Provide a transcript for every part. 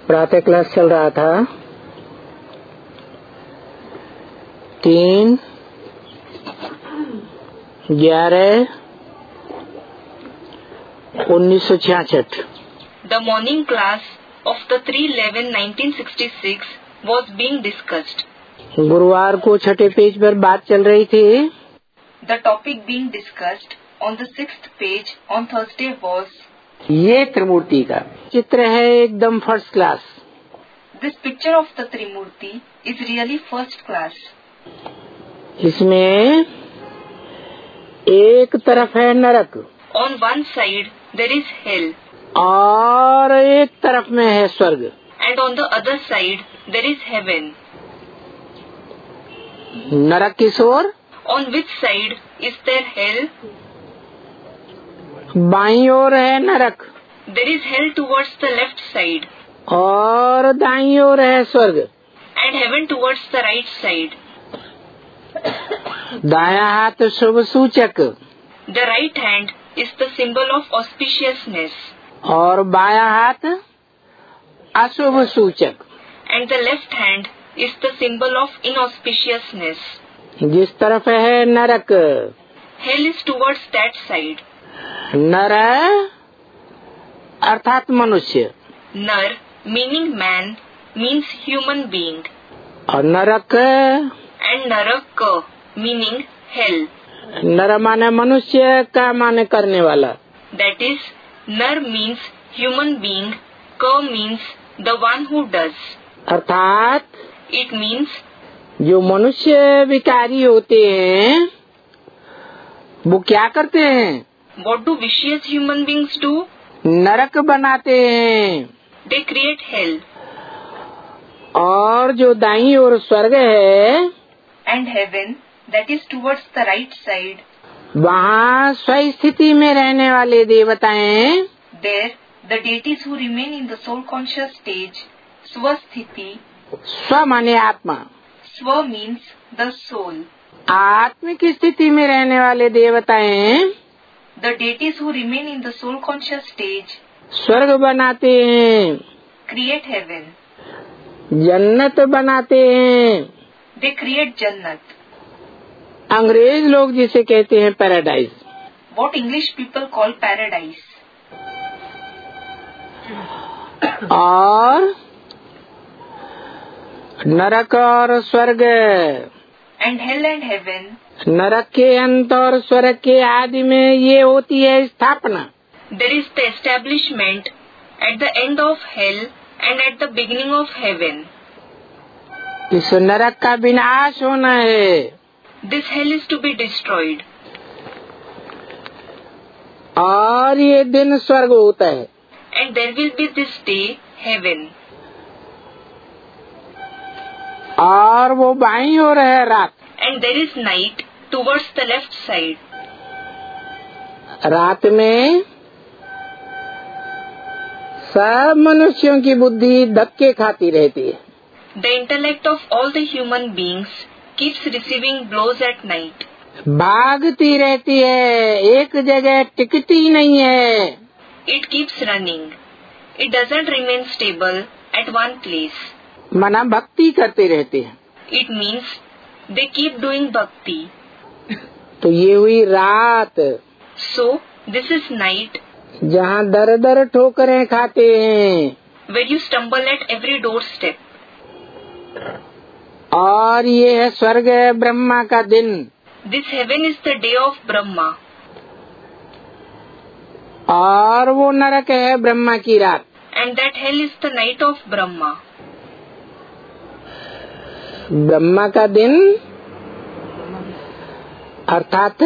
प्रातः क्लास चल रहा था 3/11/1966. The morning class of the 3/11/1966 was being discussed. गुरुवार को छठे पेज पर बात चल रही थी. The topic being discussed on the 6th page on Thursday was ये त्रिमूर्ति का चित्र है एकदम first class. This picture of the Trimurti is really first class. इसमें एक तरफ है नरक. On one side there is hell. और एक तरफ में है स्वर्ग. And on the other side there is heaven. नरक किस ओर? On which side is there hell? बाईं ओर है नरक. There is hell towards the left side. और दाईं ओर है स्वर्ग. And heaven towards the right side. दायां हाथ शुभ सूचक. The right hand is the symbol of auspiciousness. और बायां हाथ अशुभ सूचक. And the left hand is the symbol of inauspiciousness. जिस तरफ है नरक, Hell is towards that side. नर अर्थात मनुष्य. Nar meaning man means human being. और नरक And Naraka meaning hell. नर माने मनुष्य, का माने करने वाला. That is, Nar means human being, Ka means the one who does. अर्थात It means जो मनुष्य विकारी होते हैं वो क्या करते हैं? what do vicious human beings do? नरक बनाते हैं. They create hell. और जो दाईं ओर स्वर्ग है And heaven, that is towards the right side. वहाँ स्वस्थिति में रहने वाले देवताएं, There, the deities who remain in the soul conscious stage, Swasthiti. स्व माने आत्मा. Swa means the soul. आत्मिक स्थिति में रहने वाले देवताएं The deities who remain in the soul conscious stage स्वर्ग बनाते हैं, create heaven. जन्नत बनाते हैं. They create Jannat. अंग्रेज लोग जिसे कहते हैं paradise. What English people call paradise. और नरक और स्वर्ग, And hell and heaven. नरक के अंत और स्वर्ग के आदि में ये होती है स्थापना. There is the establishment at the end of hell and at the beginning of heaven. इस नरक का विनाश होना है. This hell is to be destroyed. और ये दिन स्वर्ग होता है. And there will be this day heaven. और वो बाईं ओर है रात. And there is night towards the left side. रात में सब मनुष्यों की बुद्धि धक्के खाती रहती है. The intellect of all the human beings keeps receiving blows at night. भागती रहती है, एक जगह टिकती नहीं है. It keeps running. It doesn't remain stable at one place. मना भक्ति करते रहते हैं. It means they keep doing bhakti. तो ये हुई रात, So, this is night, जहाँ दर दर ठोकरें खाते हैं. where you stumble at every doorstep. और ये है स्वर्ग ब्रह्मा का दिन. This heaven is the day of Brahma. और वो नरक है ब्रह्मा की रात. And that hell is the night of Brahma. Brahma का दिन अर्थात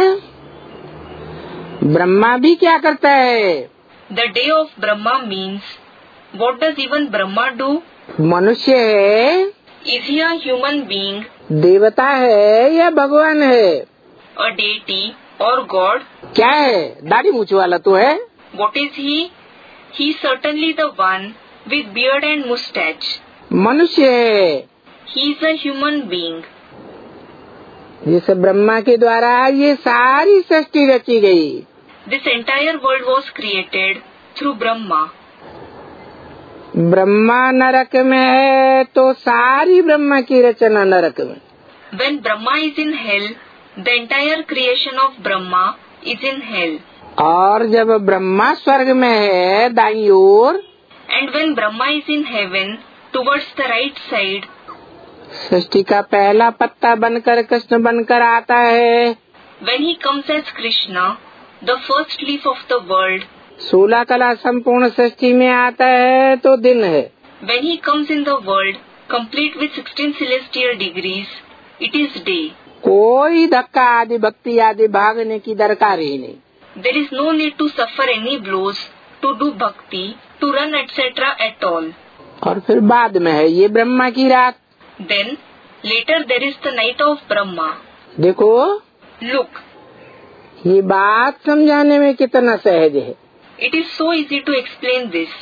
ब्रह्मा भी क्या करता है? The day of Brahma means, what does even Brahma do? मनुष्य है, Is he a human being, देवता है या भगवान है? a deity or God? क्या है? दाढ़ी मूछ वाला तो है. What is he? He is certainly the one with beard and mustache. मनुष्य है, He is a human being. जिस ब्रह्मा के द्वारा ये सारी सृष्टि रची गई. This entire world was created through Brahma. Brahma नरक में है तो सारी ब्रह्मा की रचना नरक में। When Brahma is in hell, the entire creation of Brahma is in hell. और जब ब्रह्मा स्वर्ग में है दाईं ओर, And when Brahma is in heaven, towards the right side, सृष्टि का पहला पत्ता बनकर कृष्ण बनकर आता है। when he comes as Krishna, the first leaf of the world, 16 कला संपूर्ण सृष्टि में आता है तो दिन है। when he comes in the world, complete with 16 celestial degrees, it is day. कोई धक्का आदि भक्ति आदि भागने की दरकार ही नहीं। There is no need to suffer any blows, to do bhakti, to run etc. at all. और फिर बाद में है ये ब्रह्मा की रात। Then, later there is the night of Brahma. देखो, Look, ये बात समझाने में कितना सहज है। it is so easy to explain this.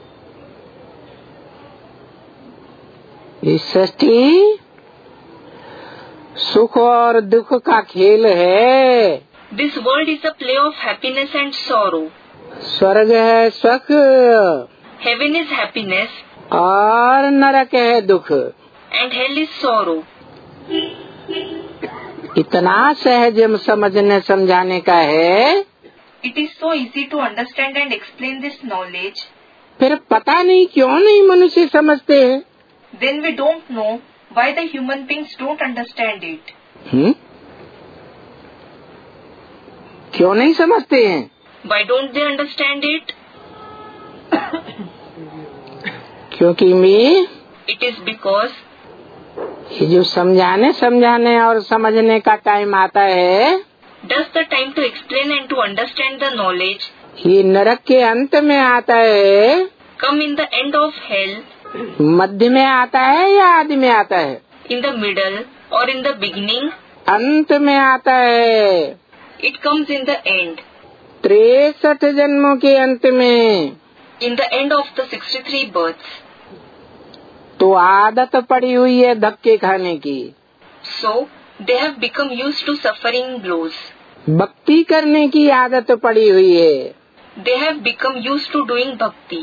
इस सृष्टि सुख और दुख का खेल है। This world is a play of happiness and sorrow. स्वर्ग है सुख Heaven is happiness और नरक है दुख। and hell is sorrow. इतना सहज समझने समझाने का है। It is so easy to understand and explain this knowledge. फिर पता नहीं क्यों नहीं मनुष्य समझते हैं। Then we don't know why the human beings don't understand it. क्यों नहीं समझते हैं? Why don't they understand it? क्योंकि मैं It is because ये जो समझाने और समझने का टाइम आता है, does the time to explain and to understand the knowledge ये नरक के अंत में आता है, come in the end of hell, मध्य में आता है या आदि में आता है? in the middle or in the beginning? अंत में आता है। It comes in the end. 63 जन्मों के अंत में। In the end of the 63 births. तो आदत पड़ी हुई है धक्के खाने की। So, they have become used to suffering blows. भक्ति करने की आदत पड़ी हुई है। They have become used to doing bhakti.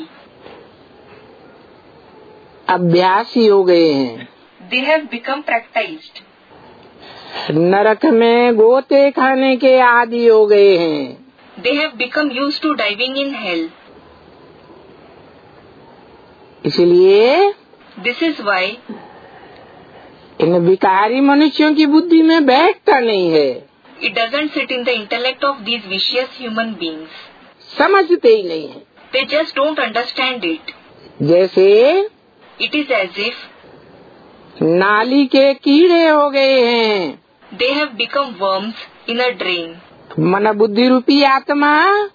अभ्यासी हो गए हैं। They have become practiced. नरक में गोते खाने के आदी हो गए हैं। They have become used to diving in hell. इसलिए This is why इन विकारी मनुष्यों की बुद्धि में बैठता नहीं है। it doesn't sit in the intellect of these vicious human beings. समझते ही नहीं है। They just don't understand it. जैसे It is as if नाली के कीड़े हो गए हैं। they have become worms in a drain. मन बुद्धि रूपी आत्मा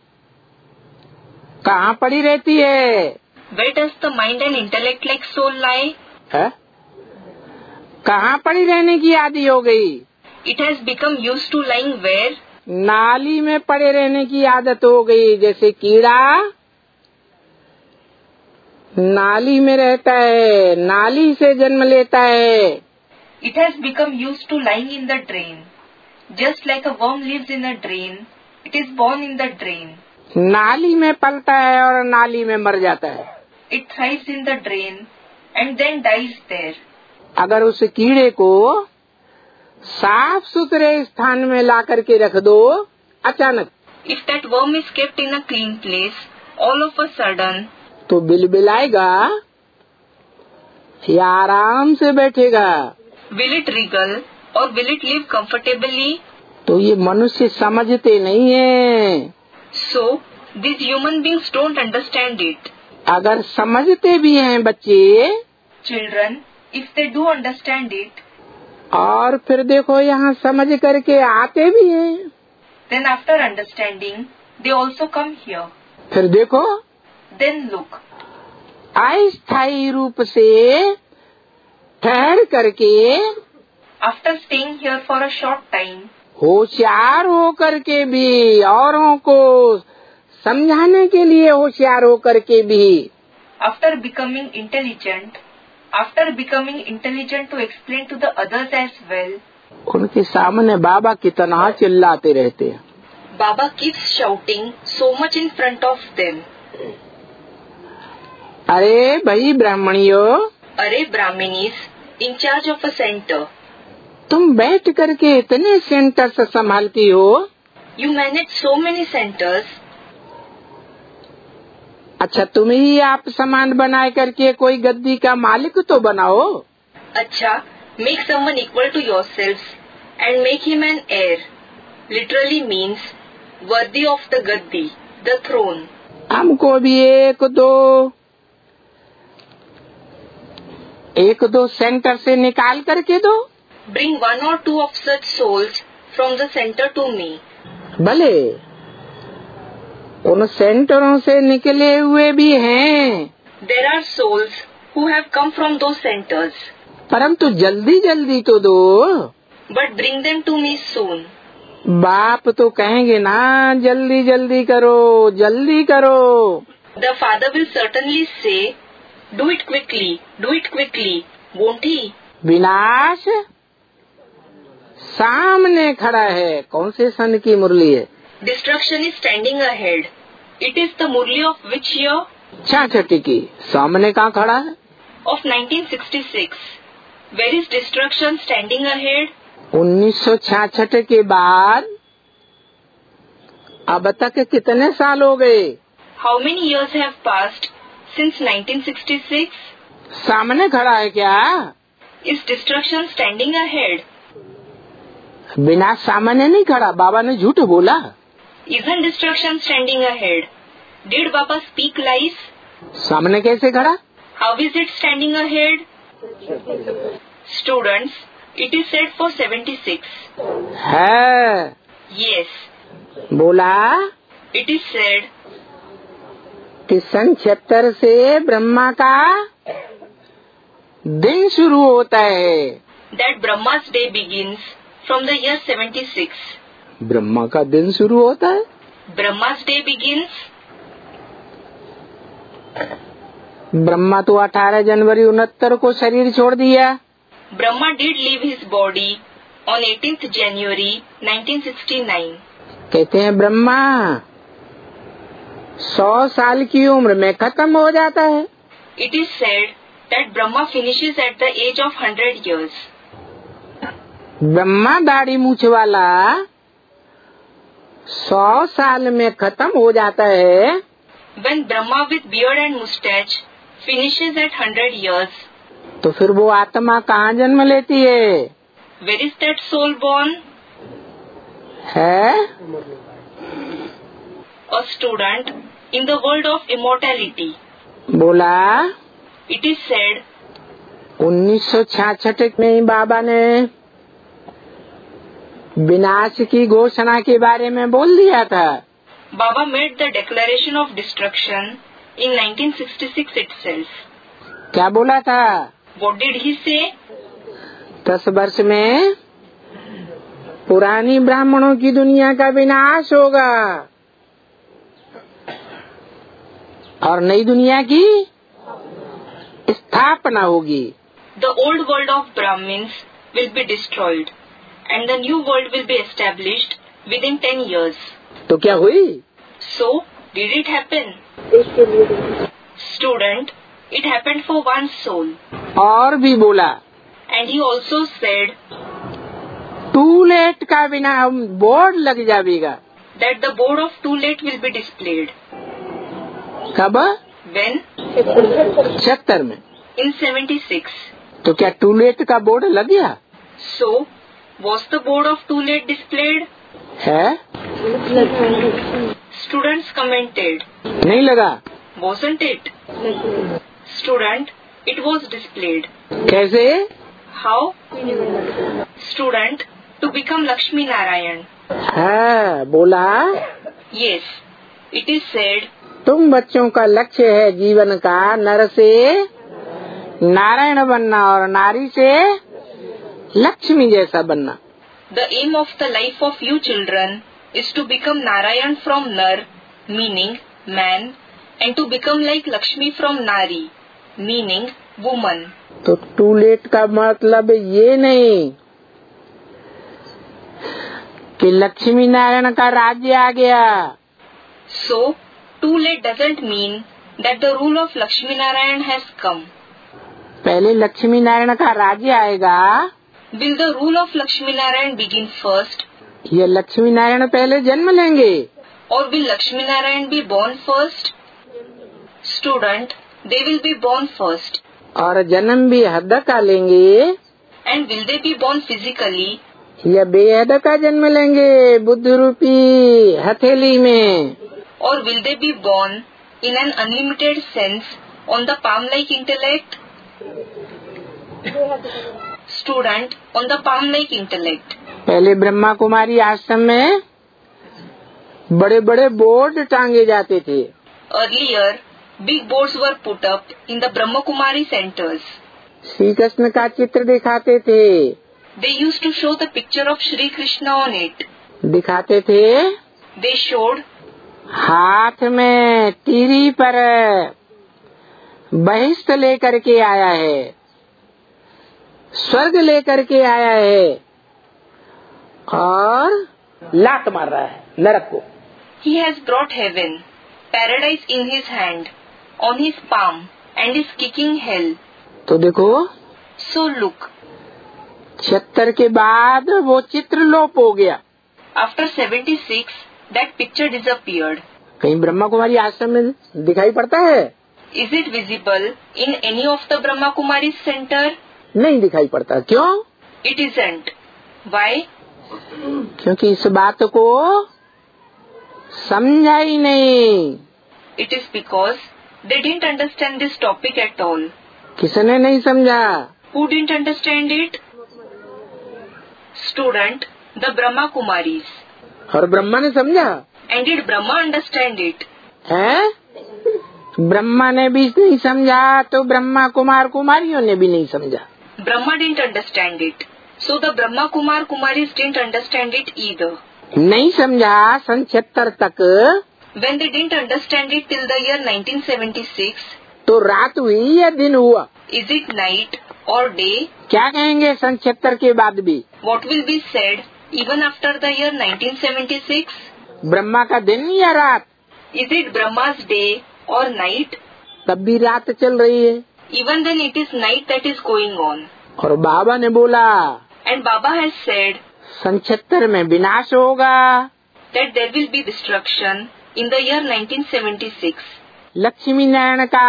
कहाँ पड़ी रहती है? Where does the mind and intellect like soul lie? है? कहाँ पड़ी रहने की आदि हो गई? It has become used to lying where? नाली में पड़े रहने की आदत हो गई। जैसे कीड़ा नाली में रहता है, नाली से जन्म लेता है। It has become used to lying in the drain. Just like a worm lives in a drain, it is born in the drain. नाली में पलता है और नाली में मर जाता है। It thrives in the drain and then dies there. अगर उस कीड़े को साफ सुथरे स्थान में ला करके रख दो, अचानक If that worm is kept in a clean place, all of a sudden, तो बिलबिलाएगा या आराम से बैठेगा? will it wriggle or will it live comfortably? तो ये मनुष्य समझते नहीं है। So, these human beings don't understand it. अगर समझते भी हैं बच्चे, Children, if they do understand it, और फिर देखो यहाँ समझ करके आते भी हैं, then after understanding, they also come here. फिर देखो Then look, अस्थायी रूप से ठहर करके after staying here for a short time, होशियार हो करके भी, औरों को समझाने के लिए होशियार हो करके भी, after becoming intelligent to explain to the others as well, उनके सामने बाबा कितना चिल्लाते रहते हैं। Baba keeps shouting so much in front of them. अरे भाई ब्राह्मणियों, अरे Brahminis, in charge of a center. तुम बैठ करके इतने सेंटर्स संभालती हो। You manage so many centers. अच्छा, तुम ही आप सामान बनाए करके कोई गद्दी का मालिक तो बनाओ। अच्छा, make someone equal to yourselves and make him an heir. Literally means worthy of the gaddi, the throne. हमको भी एक दो सेंटर से निकाल करके दो। Bring one or two of such souls from the center to me. भले उन सेंटरों से निकले हुए भी हैं। There are souls who have come from those centers. परंतु जल्दी जल्दी तो दो। But bring them to me soon. बाप तो कहेंगे ना, जल्दी जल्दी करो, जल्दी करो। The father will certainly say, do it quickly, won't he? विनाश सामने खड़ा है। कौन से सन की मुरली है? Destruction is standing ahead. It is the Murli of which year? 66 की। सामने कहाँ खड़ा है? Of 1966. Where is destruction standing ahead? 1966 के बाद अब तक कितने साल हो गए? How many years have passed since 1966? सामने खड़ा है क्या? Is destruction standing ahead? विनाश सामने नहीं खड़ा। बाबा ने झूठ बोला। Isn't destruction standing ahead? Did Baba speak lies? सामने कैसे खड़ा? How is it standing ahead? Students, it is said for 76. है। Yes. बोला It is said कि सन 76 से ब्रह्मा का दिन शुरू होता है। that Brahma's day begins from the year 76. Brahma का दिन शुरू होता है। Brahma's day begins. ब्रह्मा तो 18 जनवरी 69 को शरीर छोड़ दिया। Brahma did leave his body on 18th January 1969. कहते हैं ब्रह्मा 100 साल की उम्र में खत्म हो जाता है। It is said that Brahma finishes at the age of 100 years. Brahma दाढ़ी मूछ वाला 100 साल में खत्म हो जाता है। When Brahma with beard and mustache finishes at 100 years, तो फिर वो आत्मा कहाँ जन्म लेती है? where is that soul born? है A student in the world of immortality. बोला It is said 1966 में ही बाबा ने विनाश की घोषणा के बारे में बोल दिया था। Baba made the declaration of destruction in 1966 itself. क्या बोला था? What did he say? 10 वर्ष में पुरानी ब्राह्मणों की दुनिया का विनाश होगा और नई दुनिया की स्थापना होगी। The old world of Brahmins will be destroyed and the new world will be established within 10 years. तो क्या हुई? So, did it happen? Student, it happened for one soul. और भी बोला And he also said to let का बिना board लग जाएगा। that the board of too late will be displayed. कब? When? 76 में। In 76. तो क्या टू लेट का बोर्ड लग गया? So, was the board of too late displayed? है? Students commented. नहीं लगा। Wasn't it? Student, it was displayed. कैसे? How? Student, to become Lakshmi Narayan. है, बोला Yes, it is said तुम बच्चों का लक्ष्य है जीवन का नर से नारायण बनना और नारी से लक्ष्मी जैसा बनना। the aim of the life of you children is to become Narayan from Nar, meaning man, and to become like Lakshmi from Nari, meaning woman. तो टू लेट का मतलब ये नहीं कि लक्ष्मी नारायण का राज्य आ गया। So, too late doesn't mean that the rule of Lakshmi Narayan has come. पहले लक्ष्मी नारायण का राज्य आएगा, Will the rule of Lakshmi Narayan begin first, ये लक्ष्मी नारायण पहले जन्म लेंगे, or will Lakshmi Narayan be born first? Student, they will be born first. और जन्म भी हद का लेंगे, And will they be born physically, या बेहद का जन्म लेंगे बुद्ध रूपी हथेली में, or will they be born in an unlimited sense on the palm-like intellect? Student, on the palm-like intellect. पहले ब्रह्मा कुमारी आश्रम में बड़े बड़े बोर्ड टांगे जाते थे. Earlier, big boards were put up in the Brahma Kumari centers. Shri Krishna का चित्र दिखाते थे, They used to show the picture of Shri Krishna on it. दिखाते थे They showed हाथ में तीरी पर बहिष्ठ लेकर के आया है, स्वर्ग लेकर के आया है और लात मार रहा है नरक को. he has brought heaven, paradise in his hand, on his palm, and is kicking hell. तो देखो So look, 76 के बाद वो चित्र लोप हो गया. after 76, that picture disappeared. कहीं ब्रह्मा कुमारी आश्रम में दिखाई पड़ता है? Is it visible in any of the Brahma Kumari's center? नहीं दिखाई पड़ता. क्यों? It isn't. Why? क्योंकि इस बात को समझा ही नहीं. It is because they didn't understand this topic at all. किसने नहीं समझा? Who didn't understand it? Student, the Brahma Kumaris. और ब्रह्मा ने समझा And did Brahma understand it? है? ब्रह्मा ने भी नहीं समझा तो ब्रह्मा कुमार कुमारियों ने भी नहीं समझा. Brahma didn't understand it. So the Brahma Kumar Kumaris didn't understand it either. नहीं समझा सन 76 तक. When they didn't understand it till the year 1976, तो रात हुई या दिन हुआ? is it night or day? क्या कहेंगे सन 76 के बाद भी? What will be said even after the year 1976? Brahma का दिन या रात? Is it Brahma's day or night? तब भी रात चल रही है. Even then it is night that is going on. और बाबा ने बोला And Baba has said सन 76 में विनाश होगा. that there will be destruction in the year 1976. Lakshmi Narayan का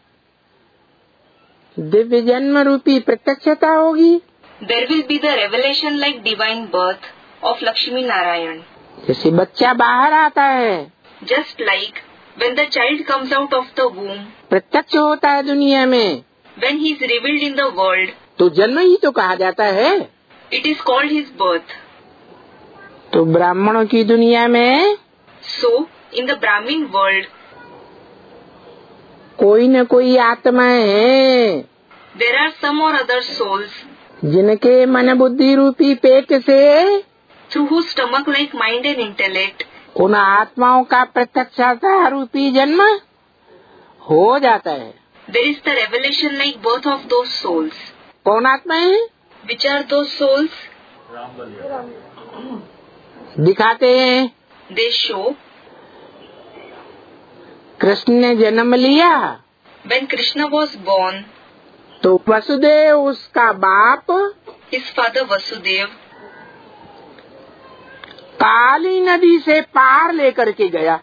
दिव्य जन्म रूपी प्रत्यक्षता होगी. There will be the revelation like divine birth of Lakshmi Narayan. जैसे बच्चा बाहर आता है, Just like when the child comes out of the womb, प्रत्यक्ष होता है दुनिया में, when he is revealed in the world, तो जन्म ही तो कहा जाता है. it is called his birth. तो ब्राह्मणों की दुनिया में So, in the Brahmin world, कोई न कोई आत्माएं हैं there are some or other souls जिनके मन बुद्धि रूपी पेट से through whose stomach like mind and intellect, उन आत्माओं का प्रत्यक्षता रूपी जन्म हो जाता है. there is the revelation like birth of those souls. कौन आत्माएं हैं? Which are those souls? दिखाते हैं. They show कृष्ण ने जन्म लिया when Krishna was born, तो वसुदेव उसका बाप his father Vasudev काली नदी से पार लेकर के गया,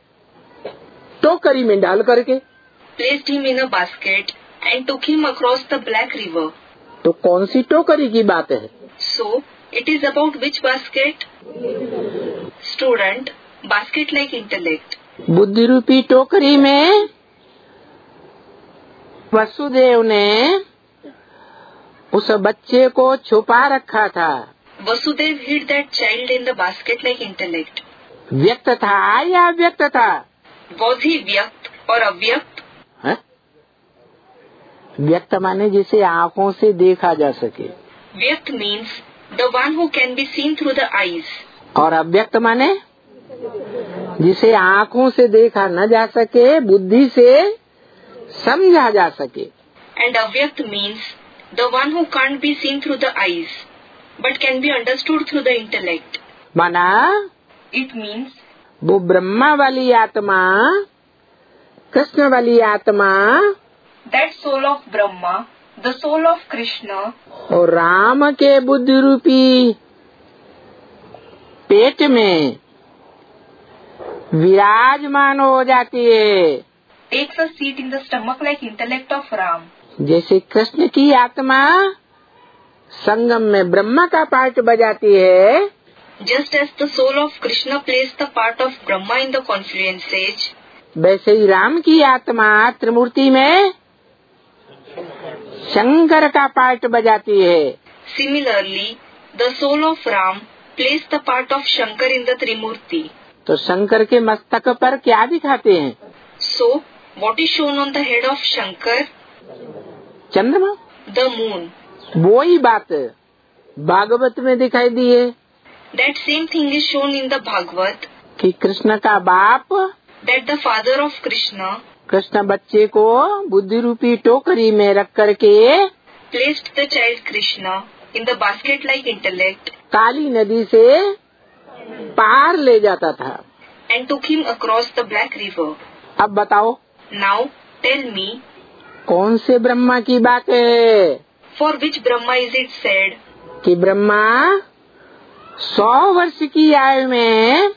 टोकरी में डाल करके. placed him in a basket and took him across the black river. तो कौन सी टोकरी की बात है? So, it is about which basket? Student, basket like intellect. बुद्धि रूपी टोकरी में वसुदेव ने उस बच्चे को छुपा रखा था. Vasudev hid that child in the basket like intellect. व्यक्त था या अव्यक्त था? Was he vyakt or avyakt? है? व्यक्त माने जिसे आँखों से देखा जा सके, Vyakt means the one who can be seen through the eyes. और अव्यक्त माने जिसे आँखों से देखा न जा सके, बुद्धि से समझा जा सके. And avyakt means the one who can't be seen through the eyes, but can be understood through the intellect. माना It means वो ब्रह्मा वाली आत्मा कृष्ण वाली आत्मा, that soul of Brahma, the soul of Krishna, और राम के बुद्धि रूपी पेट में विराजमान हो जाती है। takes a seat in the stomach like intellect of Ram. जैसे कृष्ण की आत्मा संगम में ब्रह्मा का पार्ट बजाती है, Just as the soul of Krishna plays the part of Brahma in the confluence stage, वैसे ही राम की आत्मा त्रिमूर्ति में शंकर का पार्ट बजाती है। similarly, the soul of Ram plays the part of Shankar in the Trimurti. तो शंकर के मस्तक पर क्या दिखाते हैं? So, what is shown on the head of Shankar? चंद्रमा। The moon. वो ही बात भागवत में दिखाई दी है That same thing is shown in the Bhagavad, कि कृष्ण का बाप that the father of Krishna Krishna बच्चे को बुद्धि रूपी टोकरी में रख करके placed the child Krishna in the basket-like intellect काली नदी से पार ले जाता था। and took him across the Black River. अब बताओ Now, tell me, कौन से ब्रह्मा की बात है for which Brahma is it said कि ब्रह्मा 100 वर्ष की आयु में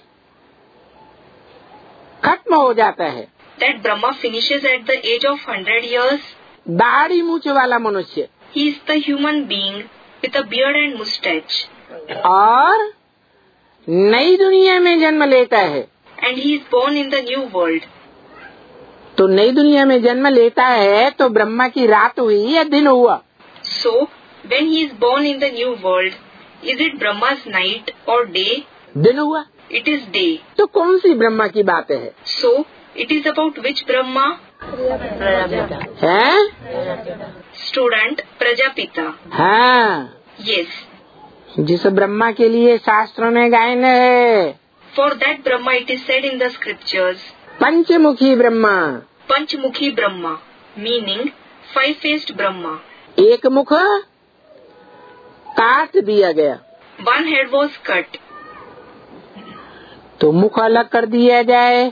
खत्म हो जाता है? that Brahma finishes at the age of 100 years? दाढ़ी मूछ वाला मनुष्य, He is the human being with a beard and mustache, और नई दुनिया में जन्म लेता है। and he is born in the new world. तो नई दुनिया में जन्म लेता है तो ब्रह्मा की रात हुई या दिन हुआ? So, when he is born in the new world, is it Brahma's night or day? दिन हुआ। It is day. तो कौन सी ब्रह्मा की बात है? So, it is about which Brahma? हैं? Student, Prajapita. हाँ, Yes. जिस ब्रह्मा के लिए शास्त्रों में गायन है, For that Brahma it is said in the scriptures, Panchmukhi Brahma, Panchmukhi Brahma, meaning five-faced Brahma. एक मुख काट दिया गया One head was cut, तो मुख अलग कर दिया जाए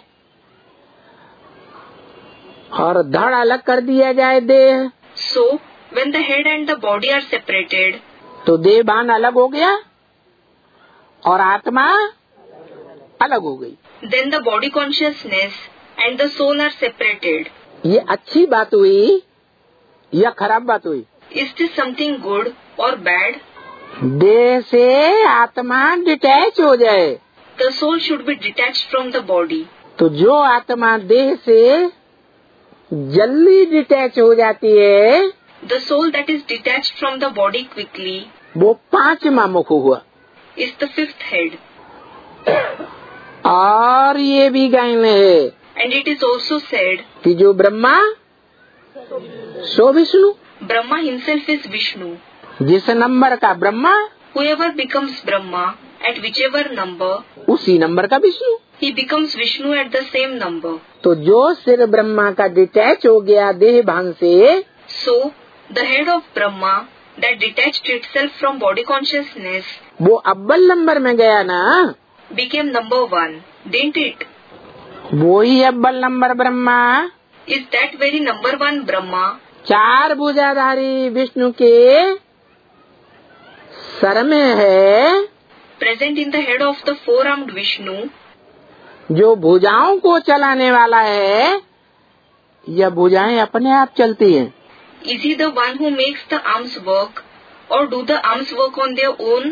और धड़ अलग कर दिया जाए देह, so when the head and the body are separated, तो देह भान अलग हो गया और आत्मा अलग हो गई। then the body consciousness and the soul are separated. ये अच्छी बात हुई या खराब बात हुई? Is this something good or bad? देह से आत्मा डिटैच हो जाए, The soul should be detached from the body. तो जो आत्मा देह से जल्दी डिटैच हो जाती है The soul that is detached from the body quickly वो पांचवा मुख हुआ। is the fifth head. और ये भी गायन है And it is also said, कि जो ब्रह्मा सो Vishnu, Brahma himself is Vishnu. जिस नंबर का Brahma Whoever becomes Brahma at whichever number, उसी नंबर का Vishnu. he becomes Vishnu at the same number. तो जो सिर ब्रह्मा का डिटैच हो गया देह भान से, So, the head of Brahma that detached itself from body consciousness वो अव्वल नंबर में गया ना, became number one, didn't it? वो ही अव्वल number Brahma Is that very number one Brahma 4 भुजाधारी विष्णु के सर में है, present in the head of the four-armed Vishnu, जो भुजाओं को चलाने वाला है, या भुजाएं अपने आप चलती हैं? is he the one who makes the arms work or do the arms work on their own?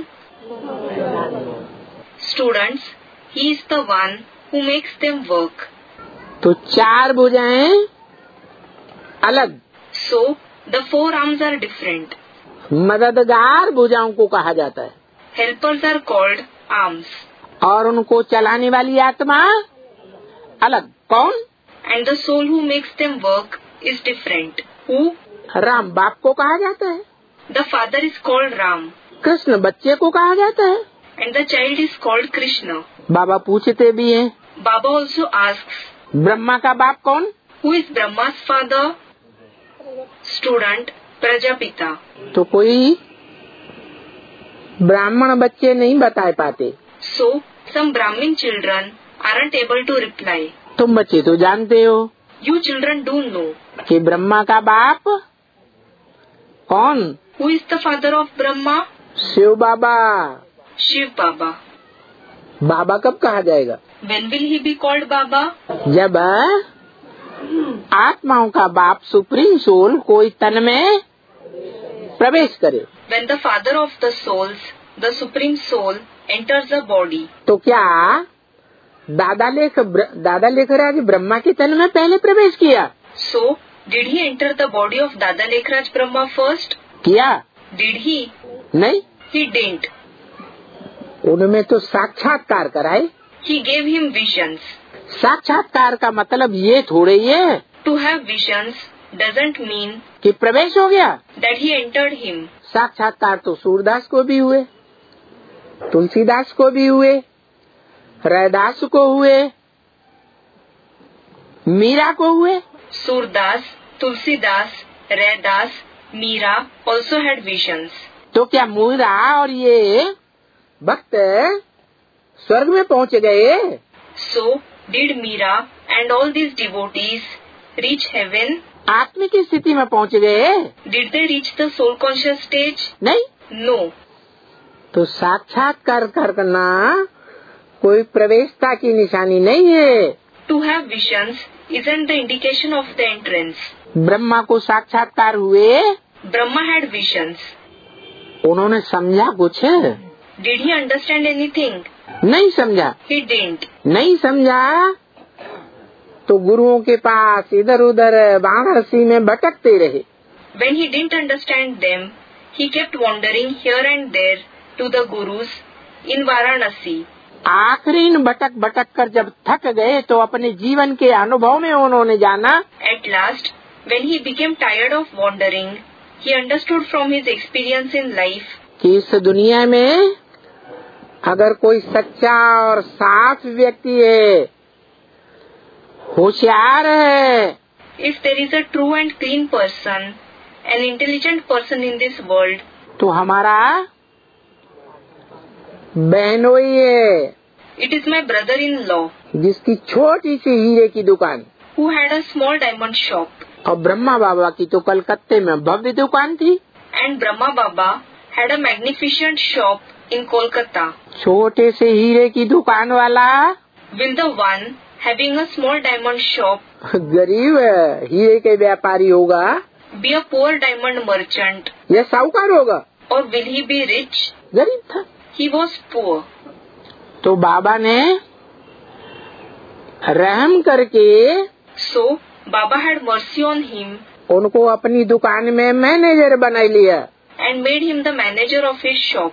Students, he is the one who makes them work. तो 4 भुजाएं अलग, So, the four arms are different. मददगार भुजाओं को कहा जाता है, Helpers are called arms. और उनको चलाने वाली आत्मा अलग। कौन? And the soul who makes them work is different. Who? Ram बाप को कहा जाता है, The father is called Ram. Krishna बच्चे को कहा जाता है। And the child is called Krishna. बाबा पूछते भी हैं, Baba also asks, ब्रह्मा का बाप कौन? who is Brahma's father? Student, Prajapita. तो कोई ब्राह्मण बच्चे नहीं बता पाते। So, some Brahmin children aren't able to reply. तुम बच्चे तो जानते हो, You children do know. कि ब्रह्मा का बाप कौन? Who is the father of Brahma? Shiv Baba. Shiv Baba. बाबा कब कहा जाएगा? When will he be called Baba? जब आत्माओं का बाप सुप्रीम सोल कोई तन में प्रवेश करे। When the father of the souls, the supreme soul, enters the body. तो क्या दादा लेखराज ब्रह्मा के तन में पहले प्रवेश किया? So, did he enter the body of Dada Lekhraj Brahma first? किया? Did he? नहीं, He didn't. उनमें तो साक्षात्कार कराए। He gave him visions. साक्षात्कार का मतलब ये थोड़े ये To have visions doesn't mean कि प्रवेश हो गया। that he entered him. साक्षात्कार तो सूरदास को भी हुए, तुलसीदास को भी हुए, रैदास को हुए, मीरा को हुए। Surdas, Tulsidas, Raidas, Meera also had visions. तो क्या मीरा और ये भक्त स्वर्ग में पहुँच गए? So, did Meera and all these devotees reach heaven? आत्मिक स्थिति में पहुँच गए? Did they reach the soul conscious stage? नहीं। No. तो साक्षात्कार करना कोई प्रवेशता की निशानी नहीं है। To have visions isn't the indication of the entrance. Brahma को साक्षात्कार हुए, Brahma had visions. उन्होंने समझा कुछ? Did he understand anything? नहीं समझा। He didn't. नहीं समझा तो गुरुओं के पास इधर उधर वाराणसी में भटकते रहे। When he didn't understand them, he kept wandering here and there to the gurus in Varanasi. आखिरी भटक भटक कर जब थक गए तो अपने जीवन के अनुभव में उन्होंने जाना। At last, when he became tired of wandering, he understood from his experience in life कि इस दुनिया में अगर कोई सच्चा और साफ व्यक्ति है, होशियार है, if there is a true and clean person, an intelligent person in this world, तो हमारा बहनोई है, it is my brother-in-law जिसकी छोटी सी हीरे की दुकान, who had a small diamond shop, और ब्रह्मा बाबा की तो कलकत्ते में भव्य दुकान थी। and Brahma Baba had a magnificent shop in Kolkata. छोटे से हीरे की दुकान वाला Will the one having a small diamond shop गरीब हीरे के व्यापारी होगा be a poor diamond merchant, या साहूकार होगा? or will he be rich? गरीब था। He was poor. तो बाबा ने रहम करके So, Baba had mercy on him उनको अपनी दुकान में मैनेजर बना लिया, and made him the manager of his shop.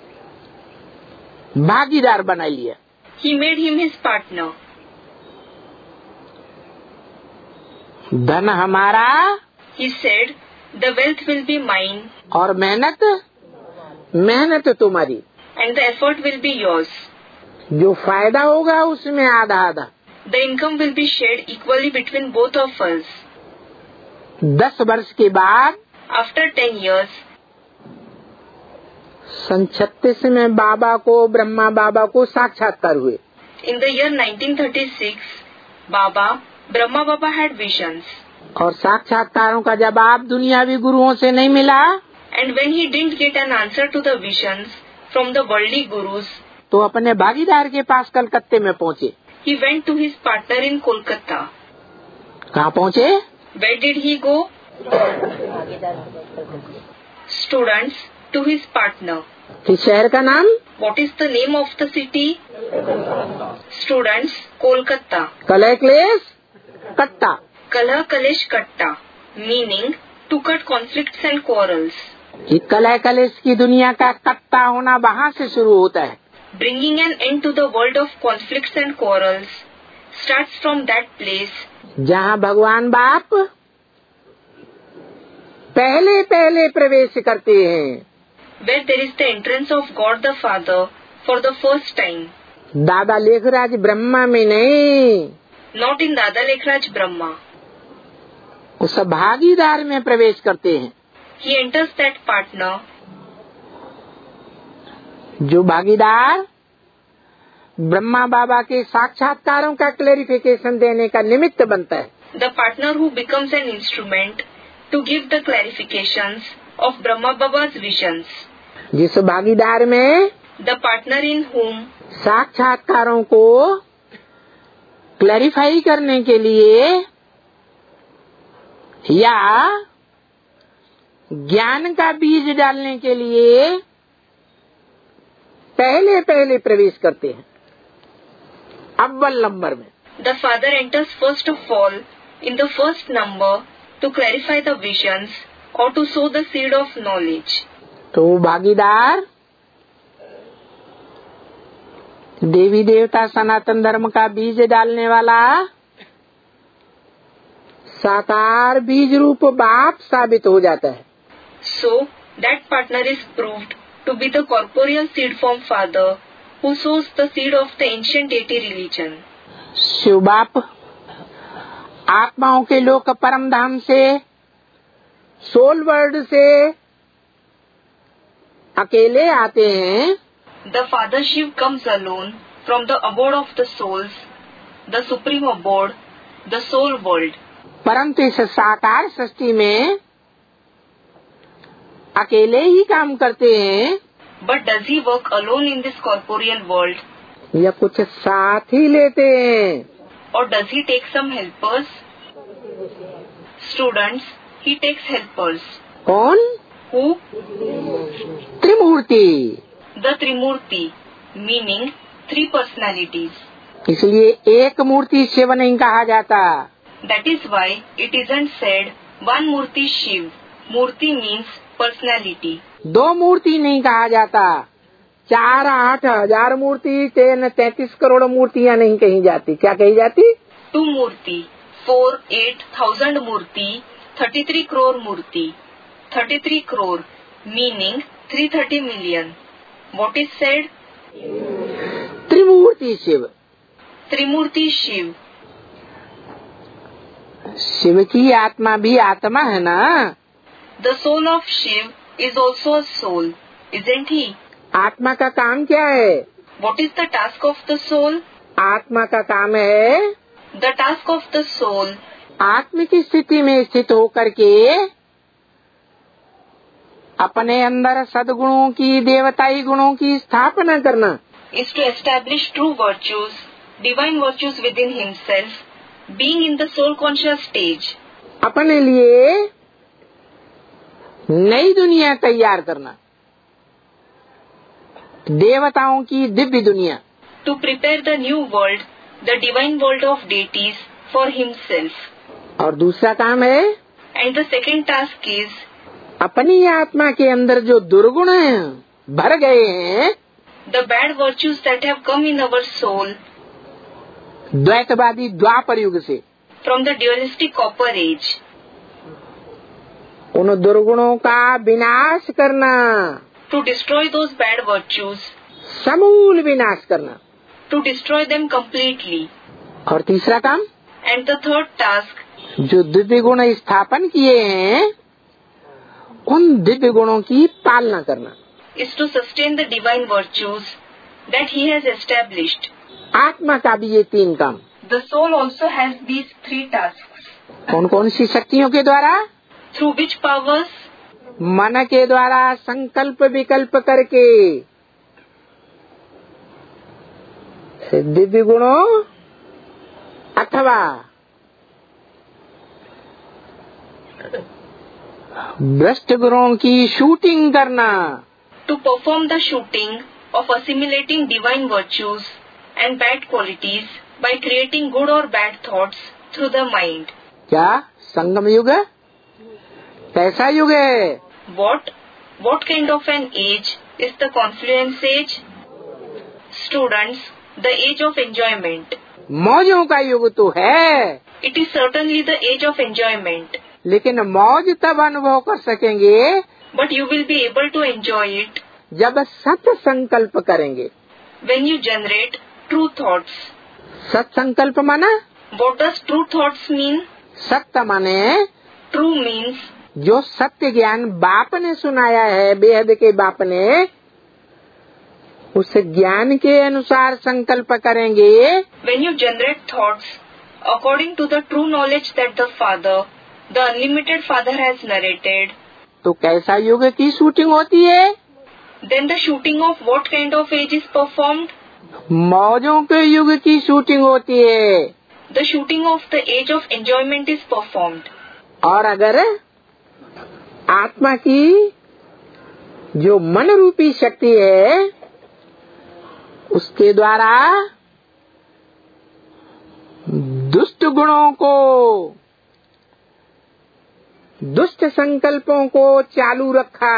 भागीदार बना लिया। He made him his partner. धन हमारा He said, the wealth will be mine और मेहनत तुम्हारी, and the effort will be yours. जो फायदा होगा उसमें आधा आधा। The income will be shared equally between both of us. 10 वर्ष के बाद After 10 years, सन 36 में ब्रह्मा बाबा को साक्षात्कार हुए। in the year 1936, Brahma Baba had visions. और साक्षात्कारों का जवाब दुनियावी गुरुओं से नहीं मिला, And when he didn't get an answer to the visions from the worldly gurus, तो अपने भागीदार के पास कलकत्ते में पहुँचे। he went to his partner in Kolkata. कहाँ पहुँचे? Where did he go? Students, to his partner. किस शहर का नाम? What is the name of the city? Students, Kolkata. कलह क्लेश कट्टा। Kala Kalesh Katta, meaning to cut conflicts and quarrels. ये कलह कलेश की दुनिया का कट्टा होना वहाँ से शुरू होता है। Bringing an end to the world of conflicts and quarrels starts from that place जहाँ भगवान बाप पहले प्रवेश करते हैं। where there is the entrance of God the Father for the first time. दादा लेखराज ब्रह्मा में नहीं, Not in Dada Lekhraj Brahma. उस भागीदार में प्रवेश करते हैं। He enters that partner जो भागीदार ब्रह्मा बाबा के साक्षात्कारों का क्लेरिफिकेशन देने का निमित्त बनता है। The partner who becomes an instrument to give the clarifications of Brahma Baba's visions. जिस भागीदार में The partner in whom साक्षात्कारों को क्लैरिफाई करने के लिए या ज्ञान का बीज डालने के लिए पहले प्रवेश करते हैं, अव्वल नंबर में। the father enters first of all in the first number to clarify the visions or to sow the seed of knowledge. तो भागीदार देवी देवता सनातन धर्म का बीज डालने वाला साकार बीज रूप बाप साबित हो जाता है। So that partner is proved to be the corporeal seed form father who sows the seed of the ancient deity religion. Shiv बाप आत्माओं के लोक परम धाम से सोल वर्ल्ड से अकेले आते हैं। The Father Shiv comes alone from the abode of the souls, the supreme abode, the soul world. परंतु इस साकार सृष्टि में अकेले ही काम करते हैं। But does he work alone in this corporeal world? या कुछ साथ ही लेते हैं? Or does he take some helpers? Students, he takes helpers. कौन? Who? Trimurti. The Trimurti, meaning three personalities. इसलिए एक मूर्ति शिव नहीं कहा जाता। That is why it isn't said one Murti Shiv. Murti means personality. दो मूर्ति नहीं कहा जाता। 4-8 मूर्ति 33 करोड़ मूर्तियाँ नहीं कही जाती। क्या कही जाती? 2 Murti, 4-8,000 Murti, 33 crore Murti. 33 crore meaning 330 million. What is said? Trimurti Shiv. Trimurti Shiv. Shiv की आत्मा भी आत्मा है ना? The soul of Shiv is also a soul, isn't he? आत्मा का काम क्या है? What is the task of the soul? आत्मा का काम है The task of the soul आत्म की स्थिति में स्थित होकर के अपने अंदर सद्गुणों की, देवताई गुणों की स्थापना करना। is to establish true virtues, divine virtues within himself, being in the soul conscious stage. अपने लिए नई दुनिया तैयार करना, देवताओं की दिव्य दुनिया। To prepare the new world, the divine world of deities for himself. और दूसरा काम है And the second task is अपनी आत्मा के अंदर जो दुर्गुण भर गए हैं, the bad virtues that have come in our soul द्वैतवादी द्वापर युग से, from the dualistic copper age. उन दुर्गुणों का विनाश करना, To destroy those bad virtues, समूल विनाश करना। to destroy them completely. और तीसरा काम, And the third task जो दिव्य गुण स्थापन किए हैं उन दिव्य गुणों की पालना करना। is to sustain the divine virtues that he has established. आत्मा का भी ये 3 काम। The soul also has these 3 tasks. कौन कौन सी शक्तियों के द्वारा? Through which powers? मन के द्वारा संकल्प विकल्प करके दिव्य गुणों अथवा भ्रष्ट गुणों की शूटिंग करना। To perform the shooting of assimilating divine virtues and bad qualities by creating good or bad thoughts through the mind. क्या संगम युग है? कैसा युग है? What kind of an age is the confluence age? Students, the age of enjoyment. मौजों का युग तो है, It is certainly the age of enjoyment. लेकिन मौज तब अनुभव कर सकेंगे But you will be able to enjoy it जब सत्य संकल्प करेंगे। when you generate true thoughts. सत्य संकल्प माना? What does true thoughts mean? सत्य माने True means जो सत्य ज्ञान बाप ने सुनाया है, बेहद के बाप ने, उस ज्ञान के अनुसार संकल्प करेंगे, When you generate thoughts according to the true knowledge that the unlimited Father has narrated, तो कैसा युग की शूटिंग होती है? then the shooting of what kind of age is performed? मौजों के युग की शूटिंग होती है। The shooting of the age of enjoyment is performed. और अगर आत्मा की जो मन रूपी शक्ति है उसके द्वारा दुष्ट गुणों को, दुष्ट संकल्पों को चालू रखा,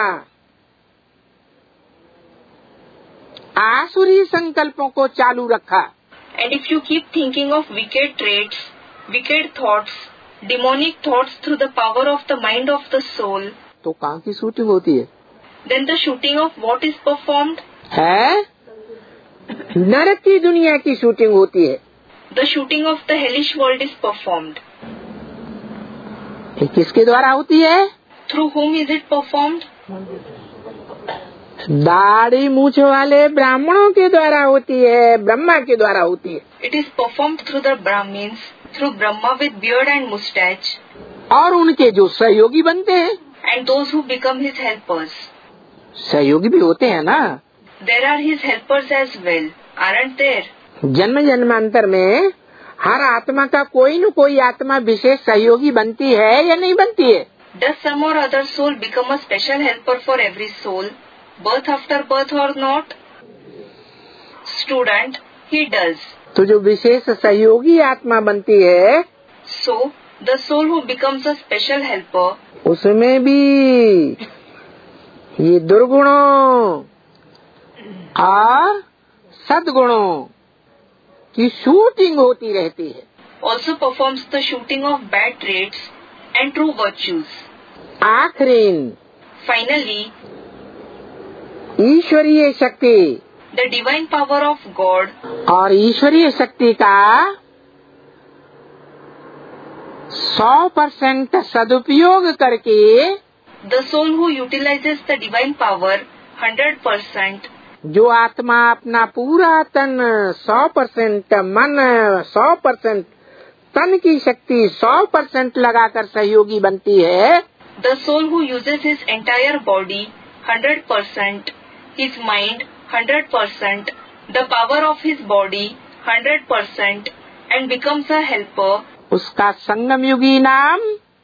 आसुरी संकल्पों को चालू रखा, And if you keep thinking of wicked traits, wicked thoughts, demonic thoughts through the power of the mind of the soul, तो कहाँ की शूटिंग होती है? then the shooting of what is performed? है नरक की दुनिया की शूटिंग होती है। The shooting of the hellish world is performed. ये किसके द्वारा होती है? Through whom is it performed? दाढ़ी मूछ वाले ब्राह्मणों के द्वारा होती है, ब्रह्मा के द्वारा होती है। It is performed through the Brahmins, through Brahma with beard and moustache, और उनके जो सहयोगी बनते हैं, and those who become his helpers. सहयोगी भी होते हैं ना, There are his helpers as well, aren't there? जन्म जन्मांतर में हर आत्मा का कोई न कोई आत्मा विशेष सहयोगी बनती है या नहीं बनती है? Does some or other soul become a special helper for every soul, birth after birth or not? Student, he does. तो जो विशेष सहयोगी आत्मा बनती है, So, the soul who becomes a special helper, उसमें भी ये दुर्गुणों और सद्गुणों की शूटिंग होती रहती है। also performs the shooting of bad traits and true virtues. आखिरीन Finally, ईश्वरीय शक्ति the divine power of God और ईश्वरीय शक्ति का 100% सदुपयोग करके the soul who utilizes the divine power 100%, जो आत्मा अपना पूरा तन 100% मन 100% तन की शक्ति 100% लगाकर सहयोगी बनती है, the soul who uses his entire body 100%, his mind 100%, the power of his body 100%, and becomes a helper, उसका संगम युगी नाम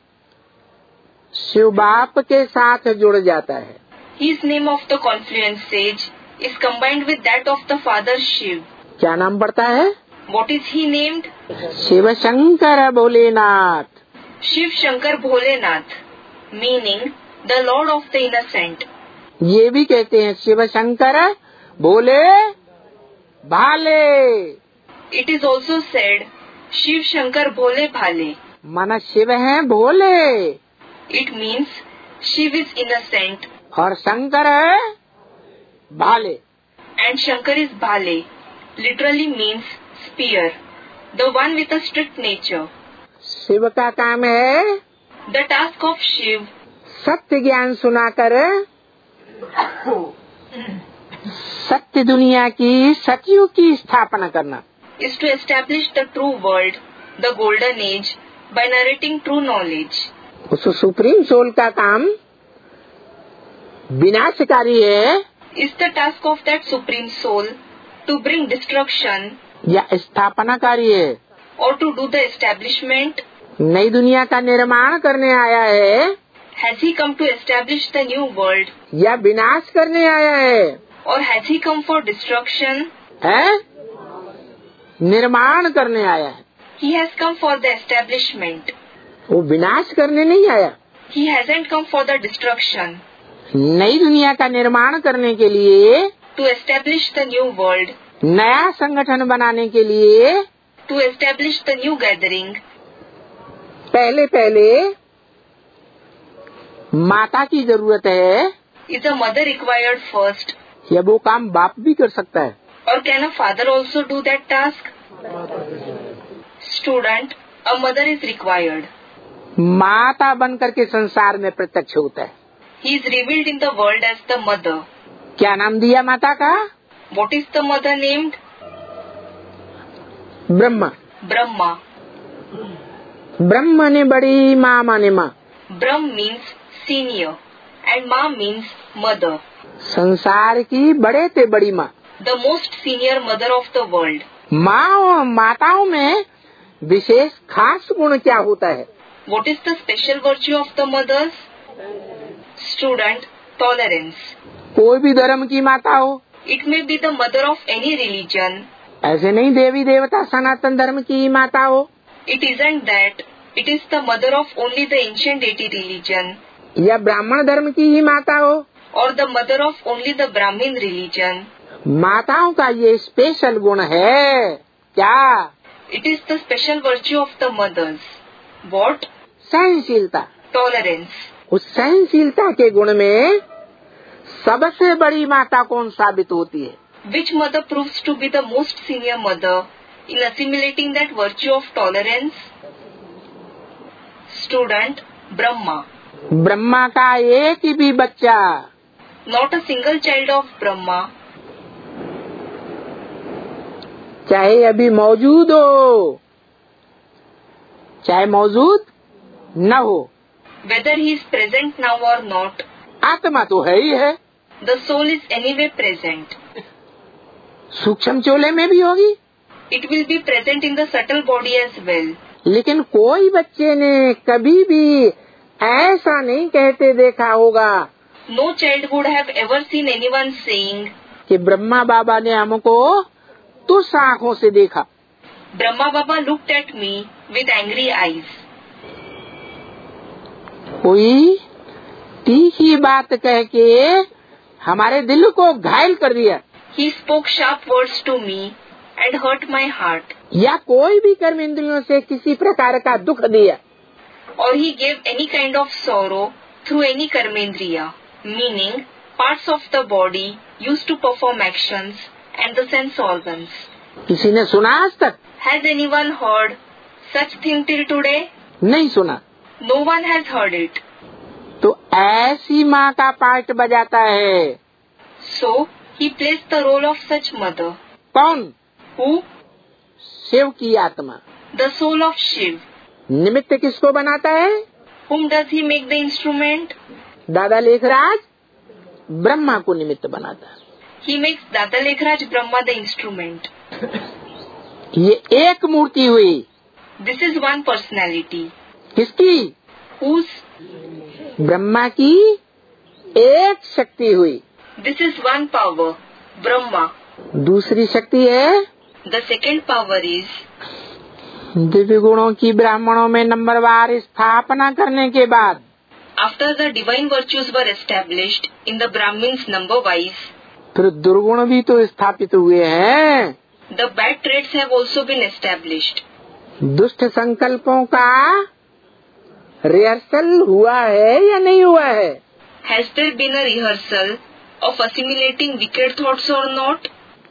शिव बाप के साथ जुड़ जाता है। his name of the confluence sage is combined with that of the Father Shiv. क्या नाम पड़ता है? What is he named? Shiv Shankar Bholenath. Shiv Shankar Bholenath, meaning the Lord of the Innocent. ये भी कहते हैं शिव शंकर भोले भाले। It is also said Shiv Shankar Bhole Bhale. मन शिव है भोले It means Shiv is innocent और शंकर है भाले। and Shankar is Bhale. Literally means spear, the one with a strict nature. Shiv का काम है The task of Shiv सत्य ज्ञान सुनाकर सत्य दुनिया की सतयुग की स्थापना करना। is to establish the true world, the golden age, by narrating true knowledge. उस सुप्रीम सोल का काम विनाशकारी है Is the task of that supreme soul to bring destruction या स्थापनाकारी है? or to do the establishment? नई दुनिया का निर्माण करने आया है Has he come to establish the new world या विनाश करने आया है? or has he come for destruction? है निर्माण करने आया है, He has come for the establishment. वो विनाश करने नहीं आया। He hasn't come for the destruction. नई दुनिया का निर्माण करने के लिए, To establish the new world, नया संगठन बनाने के लिए to establish the new gathering, पहले माता की जरूरत है is a mother required first. या वो काम बाप भी कर सकता है? Or can a father also do that task? Student, a mother is required. माता बन करके संसार में प्रत्यक्ष होता है। He is revealed in the world as the mother. क्या नाम दिया माता का? What is the mother named? Brahma. Brahma. ब्रह्म ने बड़ी, माँ माने माँ। Brahm means senior and Ma means mother. संसार की बड़े से बड़ी माँ। The most senior mother of the world. माँ और माताओं में विशेष खास गुण क्या होता है? What is the special virtue of the mothers? Student, tolerance. कोई भी धर्म की माता हो, It may be the mother of any religion. ऐसे नहीं देवी देवता सनातन धर्म की माता हो, It isn't that. It is the mother of only the ancient deity religion. या ब्राह्मण धर्म की ही माता हो। Or the mother of only the Brahmin religion. माताओं का ये स्पेशल गुण है क्या? It is the special virtue of the mothers. What? सहनशीलता। Tolerance. उस सहनशीलता के गुण में सबसे बड़ी माता कौन साबित होती है? Which mother proves to be the most senior mother in assimilating that virtue of tolerance? Student, Brahma. Brahma का एक भी बच्चा, Not a single child of Brahma, चाहे अभी मौजूद हो, चाहे मौजूद न हो, whether he is present now or not, आत्मा तो है ही है। the soul is anyway present. सूक्ष्म चोले में भी होगी, It will be present in the subtle body as well. लेकिन कोई बच्चे ने कभी भी ऐसा नहीं कहते देखा होगा No child would have ever seen anyone saying, कि ब्रह्मा बाबा ने हमको तुस आँखों से देखा। Brahma Baba looked at me with angry eyes. कोई तीखी बात कह के हमारे दिल को घायल कर दिया, He spoke sharp words to me and hurt my heart. या कोई भी कर्म इंद्रियों से किसी प्रकार का दुख दिया, Or he gave any kind of sorrow through any karmendriya, meaning parts of the body used to perform actions and the sense organs. किसी ने सुना आज तक? Has anyone heard such thing till today? नहीं सुना। No one has heard it. तो ऐसी माँ का पार्ट बजाता है So he plays the role of such mother. कौन? Who? शिव की आत्मा। The soul of Shiv. निमित्त किसको बनाता है? Whom does he make the instrument? दादा लेखराज ब्रह्मा को निमित्त बनाता है। He makes Dada Lekhraj Brahma the instrument. ये एक मूर्ति हुई। This is one personality. किसकी? Whose? ब्रह्मा की एक शक्ति हुई। This is one power, Brahma. दूसरी शक्ति है The second power is Divya गुणों की ब्राह्मणों में नंबरवार स्थापना करने के बाद after the divine virtues were established in the Brahmins number wise, फिर दुर्गुण भी तो स्थापित हुए हैं। the bad traits have also been established. दुष्ट संकल्पों का रिहर्सल हुआ है या नहीं हुआ है? Has there been a rehearsal of assimilating wicked thoughts or not?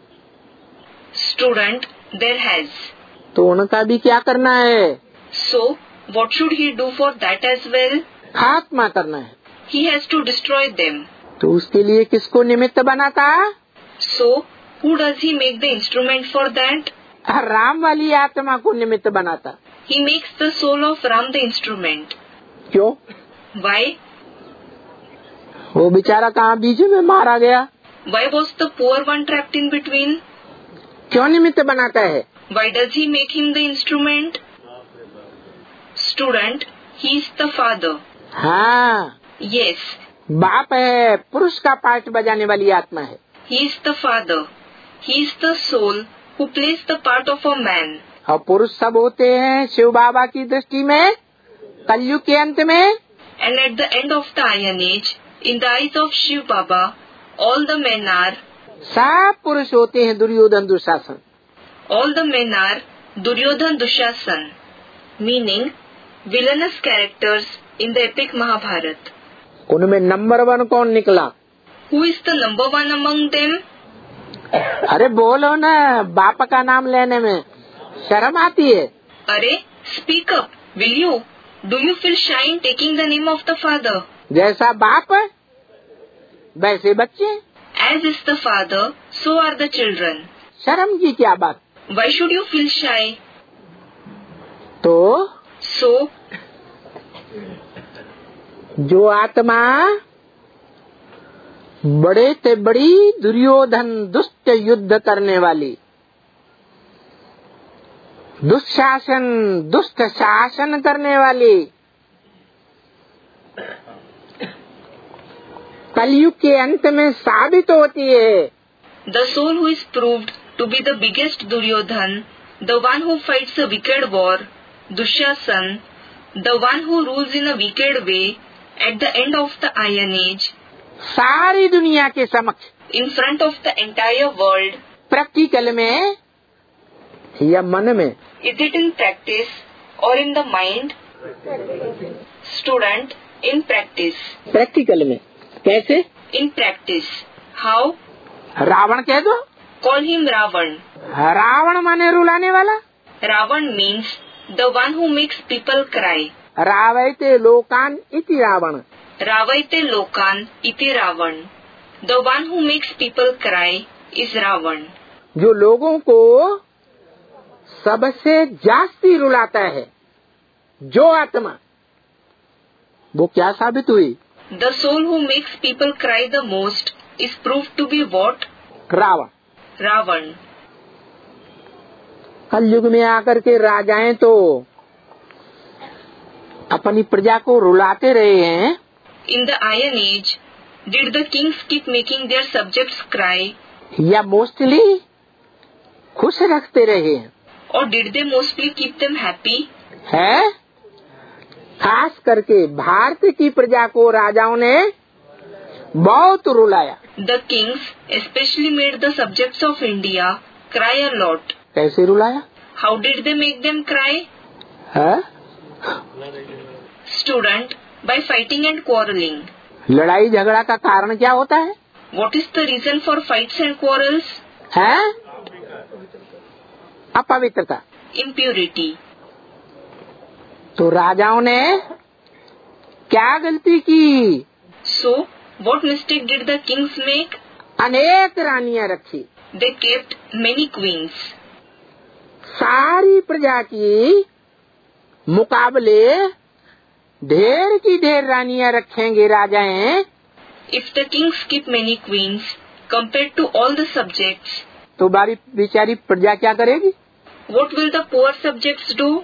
Student, there has. तो उनका भी क्या करना है? So, what should he do for that as well? खात्मा करना है। He has to destroy them. तो उसके लिए किसको निमित्त बनाता? So, who does he make the instrument for that? Ram वाली आत्मा को निमित्त बनाता। He makes the soul of Ram the instrument. क्यों? Why? वो बेचारा कहाँ बीच में मारा गया? Why was the poor one trapped in between? क्यों निमित्त बनाता है? Why does he make him the instrument? Student, he is the father. हाँ, Yes, बाप है, पुरुष का पार्ट बजाने वाली आत्मा है। he is the father. He is the soul who plays the part of a man. और पुरुष सब होते हैं शिव बाबा की दृष्टि में कलयुग के अंत में। And at the end of the Iron Age, in the eyes of Shiv Baba, all the men are सब पुरुष होते हैं Duryodhan Dushasan. all the men are Duryodhan Dushasan, meaning villainous characters in the epic Mahabharata. उनमें number 1 कौन निकला? Who is the number one among them? अरे बोलो ना, बाप का नाम लेने में शर्म आती है। Arey, speak up, will you? Do you feel shy in taking the name of the father? जैसा बाप वैसे बच्चे। As is the father, so are the children. शर्म की क्या बात? Why should you feel shy? तो So, जो आत्मा बड़े से बड़ी दुर्योधन दुष्ट युद्ध करने वाली, दुशासन दुष्ट शासन करने वाली, कलयुग के अंत में साबित होती है, the soul who is proved to be the biggest Duryodhan, the one who fights a wicked war, Dushasan, the one who rules in a wicked way, at the end of the Iron Age, सारी दुनिया के समक्ष, in front of the entire world. Practical में या मन में? Is it in practice or in the mind? Student, in practice. Practical में कैसे? In practice. How? रावण कह दो। Call him Ravan. रावण माने रुलाने वाला। Ravan means the one who makes people cry. रावयते लोकान इति Ravan. Ravaite Lokan iti Ravan. The one who makes people cry is Ravan. जो लोगों को सबसे जास्ती रुलाता है, जो आत्मा, वो क्या साबित हुई? The soul who makes people cry the most is proved to be what? Ravan. Ravan. कलयुग में आकर के राजाएं तो अपनी प्रजा को रुलाते रहे हैं। In the Iron Age, did the kings keep making their subjects cry? या मोस्टली खुश रखते रहे हैं? Or did they mostly keep them happy? है? खास करके भारत की प्रजा को राजाओं ने बहुत रुलाया। The kings especially made the subjects of India cry a lot. कैसे रुलाया? How did they make them cry? है? Student, by fighting and quarreling. लड़ाई झगड़ा का कारण क्या होता है? What is the reason for fights and quarrels? है? अपवित्रता। Impurity. तो राजाओं ने क्या गलती की? So, what mistake did the kings make? अनेक रानियां रखी। They kept many queens. सारी प्रजा की मुकाबले ढेर की ढेर रानियां रखेंगे राजाएं। If the kings keep many queens compared to all the subjects, तो बारी बेचारी प्रजा क्या करेगी? what will the poor subjects do?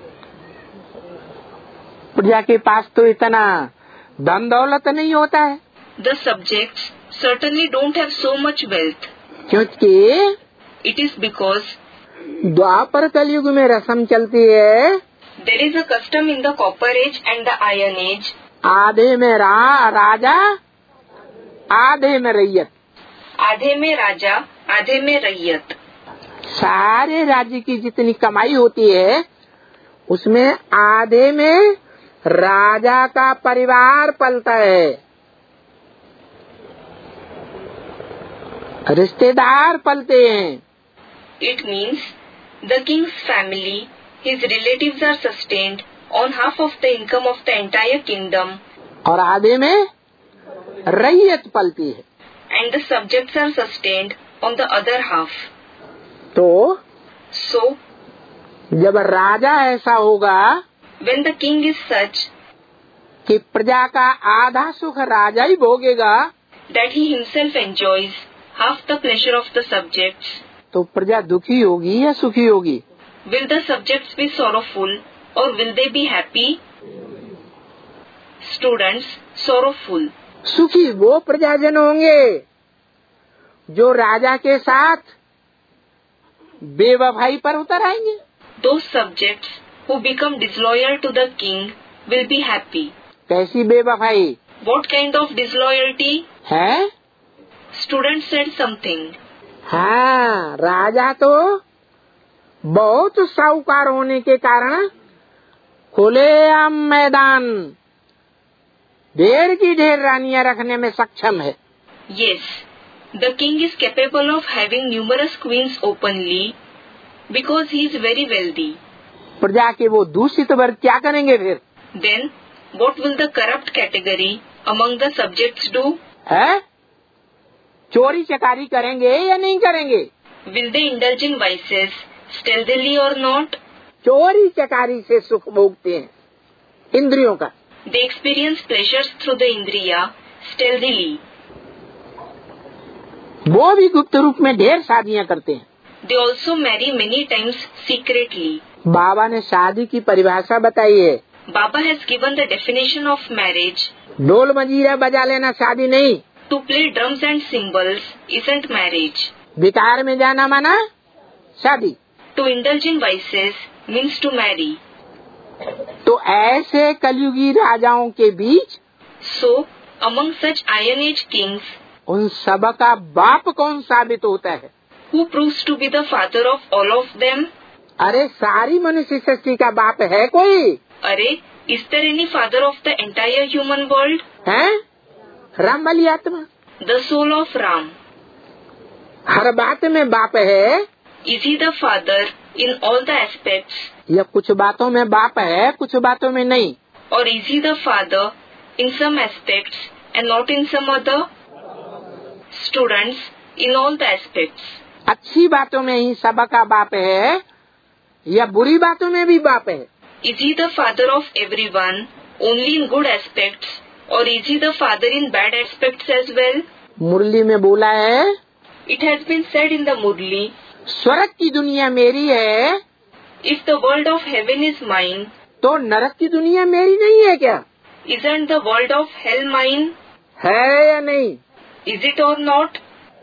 प्रजा के पास तो इतना धन दौलत नहीं होता है। The subjects certainly don't have so much wealth. क्योंकि It is because द्वापर कलयुग में रस्म चलती है, there is a custom in the Copper Age and the Iron Age. आधे में राजा, आधे में रैयत। आधे में राजा, आधे में रैयत। सारे राज्य की जितनी कमाई होती है, उसमें आधे में राजा का परिवार पलता है, रिश्तेदार पलते हैं। It means the king's family, his relatives are sustained on half of the income of the entire kingdom, और आधे में रैयत पलती है। and the subjects are sustained on the other half. तो So, जब राजा ऐसा होगा when the king is such कि प्रजा का आधा सुख राजा ही भोगेगा, that he himself enjoys half the pleasure of the subjects, तो प्रजा दुखी होगी या सुखी होगी? will the subjects be sorrowful or will they be happy? Students, sorrowful. सुखी वो प्रजाजन होंगे जो राजा के साथ बेवफाई पर उतर आएंगे। Those subjects who become disloyal to the king will be happy. कैसी बेवफाई? What kind of disloyalty? है? Student said something. हाँ, राजा तो बहुत साहूकार होने के कारण खुलेआम मैदान ढेर की ढेर रानियां रखने में सक्षम है। Yes, the king is capable of having numerous queens openly because he is very wealthy. प्रजा के वो दूषित वर्ग क्या करेंगे फिर? Then, what will the corrupt category among the subjects do? है? चोरी चकारी करेंगे या नहीं करेंगे? Will they indulge in vices stealthily or not? चोरी चकारी से सुख भोगते हैं इंद्रियों का। They experience pleasures through the indriya stealthily. वो भी गुप्त रूप में ढेर शादियां करते हैं। They also marry many times secretly. बाबा ने शादी की परिभाषा बताई है। Baba has given the definition of marriage. ढोल मजीरा बजा लेना शादी नहीं। To play drums and cymbals isn't marriage. विकार में जाना माना शादी। To indulge in vices means to marry. तो ऐसे कलयुगी राजाओं के बीच So, among such Iron Age kings, उन सब का बाप कौन साबित होता है? who proves to be the father of all of them? अरे सारी मनुष्य सृष्टि का बाप है कोई? अरे, is there any father of the entire human world? है राम वाली आत्मा, The soul of Ram. हर बात में बाप है Is he the father in all the aspects? या कुछ बातों में बाप है कुछ बातों में नहीं? Or is he the father in some aspects and not in some other? Students, in all the aspects. अच्छी बातों में ही सबका बाप है या बुरी बातों में भी बाप है? Is he the father of everyone only in good aspects, or is he the father in bad aspects as well? मुरली में बोला है, It has been said in the Murli, स्वर्ग की दुनिया मेरी है if the world of heaven is mine, तो नरक की दुनिया मेरी नहीं है क्या? isn't the world of hell mine? है या नहीं? Is it or not?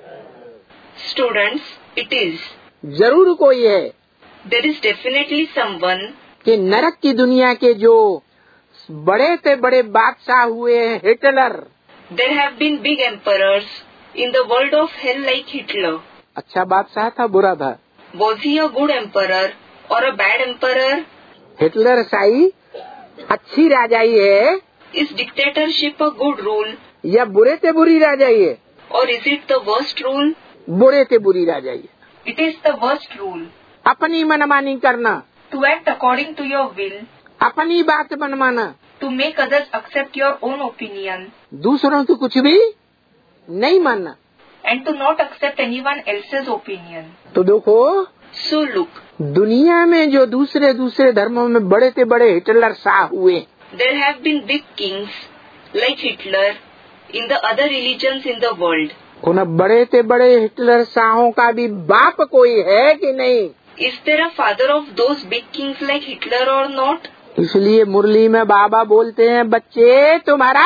Students, it is. जरूर कोई है There is definitely someone कि नरक की दुनिया के जो बड़े से बड़े बादशाह हुए हैं, Hitler, There have been big emperors in the world of hell like Hitler. अच्छा बादशाह था बुरा था? Was he a good emperor or a bad emperor? Hitler शाही अच्छी राजाई है Is dictatorship a good rule या बुरे से बुरी राजाई है? or is it the worst rule? बुरे से बुरी राजाई है। It is the worst rule. अपनी मनमानी करना, To act according to your will, अपनी बात मनमाना, to make others accept your own opinion, दूसरों की कुछ भी नहीं मानना। and to not accept anyone else's opinion. तो देखो So look, दुनिया में जो दूसरे दूसरे धर्मों में बड़े से बड़े हिटलर शाह हुए, there have been big kings like Hitler in the other religions in the world. उन बड़े से बड़े हिटलर शाहों का भी बाप कोई है कि नहीं? Is there a father of those big kings like Hitler or not? इसलिए मुरली में बाबा बोलते हैं, बच्चे तुम्हारा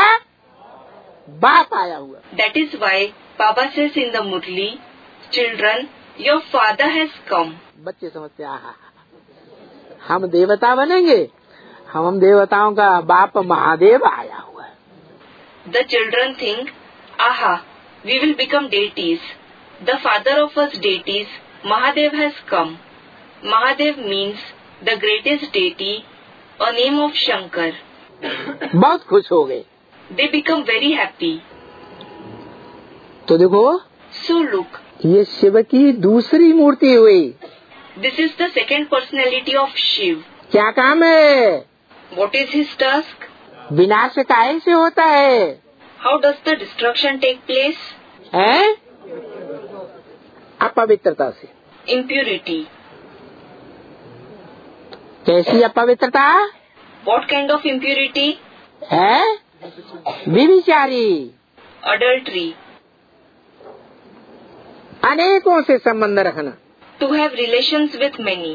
बाप आया हुआ। That is why Baba says in the Murli, children, your father has come. बच्चे समझते आहा हम देवता बनेंगे, हम देवताओं का बाप महादेव आया हुआ है। The children think, aha, we will become deities. The father of us deities, Mahadev has come. Mahadev means the greatest deity, a name of Shankar. बहुत खुश हो गए। They become very happy. तो देखो So look, ये शिव की दूसरी मूर्ति हुई। this is the second personality of Shiv. क्या काम है? What is his task? विनाश काहे से होता है? How does the destruction take place? है अपवित्रता से। Impurity. कैसी अपवित्रता What kind of impurity? है? व्यभिचारी, Adultery. अनेकों से संबंध रखना। To have relations with many.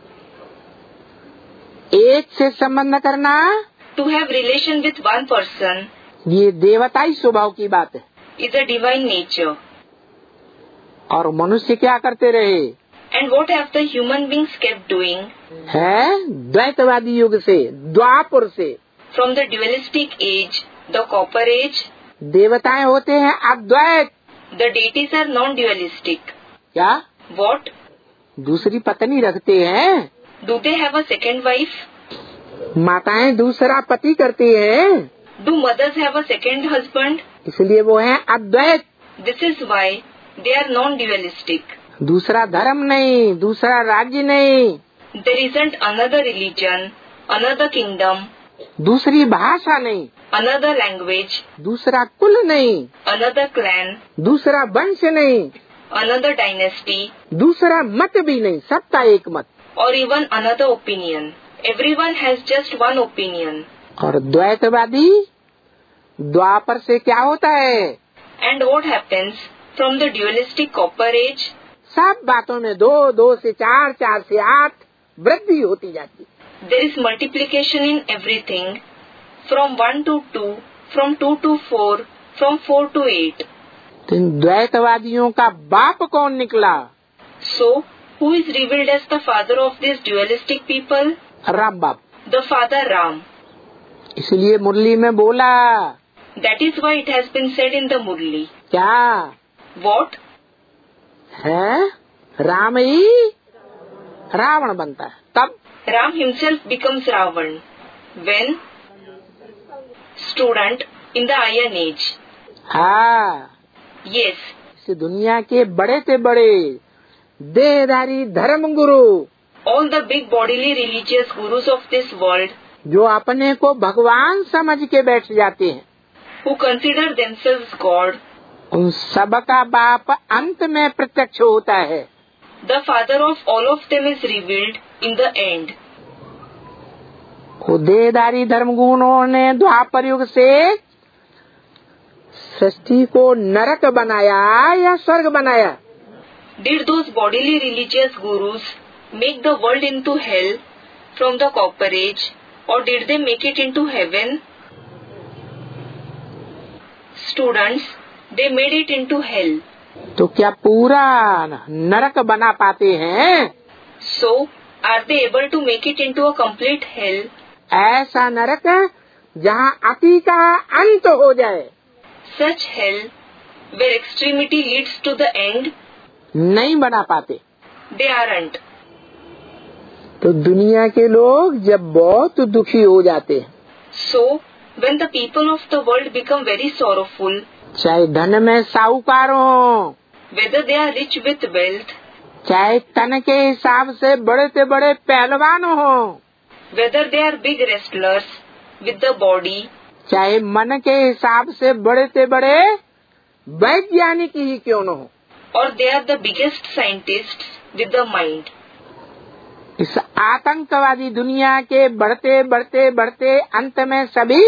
एक से संबंध करना To have relation with one person ये देवताई स्वभाव की बात है। is a divine nature. और मनुष्य क्या करते रहे? And what have the human beings kept doing? है द्वैतवादी युग से, द्वापर से। From the dualistic age, the copper age, देवताएं होते हैं अद्वैत। the deities are non-dualistic. क्या What? दूसरी पत्नी रखते हैं? Do they have a second wife? माताएं दूसरा पति करती हैं, Do mothers have a second husband? इसलिए वो है अद्वैत। This is why they are non-dualistic. दूसरा धर्म नहीं, दूसरा राज्य नहीं, There isn't another religion, another kingdom, दूसरी भाषा नहीं, another language, दूसरा कुल नहीं, another clan, दूसरा वंश नहीं, another dynasty, दूसरा मत भी नहीं, सबका एक मत। or even another opinion. Everyone has just one opinion. और द्वैतवादी द्वापर से क्या होता है? And what happens from the dualistic copper age? सब बातों में 2, 2 से 4, 4 से 8 वृद्धि होती जाती। There is multiplication in everything, from 1 to 2, from 2 to 4, from 4 to 8. तो इन द्वैतवादियों का बाप कौन निकला? So, who is revealed as the father of these dualistic people? Ram बाप। The father Ram. इसलिए मुरली में बोला। That is why it has been said in the Murli. क्या? What? है? राम ही रावण बनता है तब? Ram himself becomes Ravan. When? Student in the Iron Age. हाँ। Yes. इस दुनिया के बड़े से बड़े देहधारी धर्म गुरु, All the big bodily religious gurus of this world, जो अपने को भगवान समझ के बैठ जाते हैं, who consider themselves God, उन सब का बाप अंत में प्रत्यक्ष होता है। the father of all of them is revealed in the end. वो देहधारी धर्म गुरुओं ने द्वापर युग से सृष्टि को नरक बनाया या स्वर्ग बनाया? Did those bodily religious gurus make the world into hell from the copper age, or did they make it into heaven? Students, they made it into hell. तो क्या पूरा नरक बना पाते हैं? So, are they able to make it into a complete hell? ऐसा नरक जहाँ अति का अंत हो जाए, Such hell, where extremity leads to the end, नहीं बना पाते। they aren't. तो दुनिया के लोग जब बहुत दुखी हो जाते हैं, So, when the people of the world become very sorrowful, चाहे धन में साहूकार हो, whether they are rich with wealth, चाहे तन के हिसाब से बड़े से बड़े पहलवान हो, whether they are big wrestlers with the body, चाहे मन के हिसाब से बड़े से बड़े वैज्ञानिक ही क्यों न हो, or they are the biggest scientists with the mind. इस आतंकवादी दुनिया के बढ़ते बढ़ते बढ़ते अंत में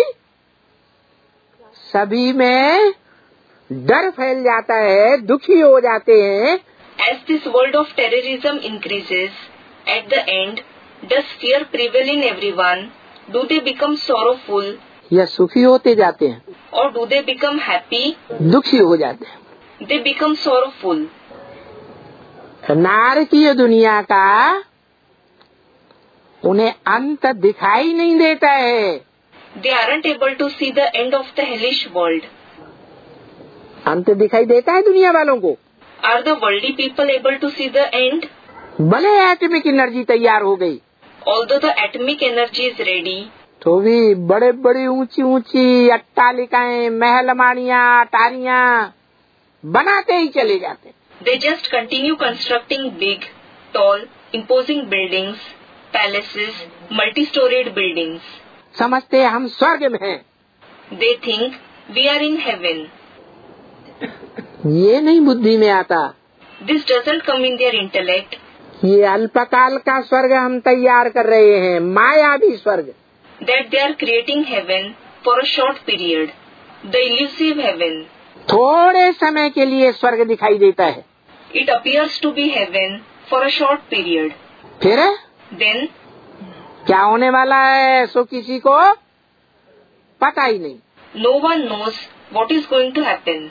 सभी में डर फैल जाता है, दुखी हो जाते हैं। As this world of terrorism increases, at the end, does fear prevail in everyone? Do they become sorrowful, या सुखी होते जाते हैं? or do they become happy? दुखी हो जाते हैं। They become sorrowful. नारकीय दुनिया का उन्हें अंत दिखाई नहीं देता है। They aren't able to see the end of the hellish world. अंत दिखाई देता है दुनिया वालों को? Are the worldly people able to see the end? भले एटॉमिक एनर्जी तैयार हो गई, Although the atomic energy is ready, तो भी बड़े बड़ी ऊंची ऊंची अट्टालिकाएं, महलमानियां, अटारियां बनाते ही चले जाते। they just continue constructing big, tall, imposing buildings, palaces, multi-storied buildings. समझते हम स्वर्ग में हैं। They think we are in heaven. ये नहीं बुद्धि में आता। This doesn't come in their intellect. ये अल्पकाल का स्वर्ग हम तैयार कर रहे हैं, मायावी स्वर्ग। That they are creating heaven for a short period. The elusive heaven. थोड़े समय के लिए स्वर्ग दिखाई देता है, It appears to be heaven for a short period. फिर Then, क्या होने वाला है सो किसी को पता ही नहीं। no one knows what is going to happen.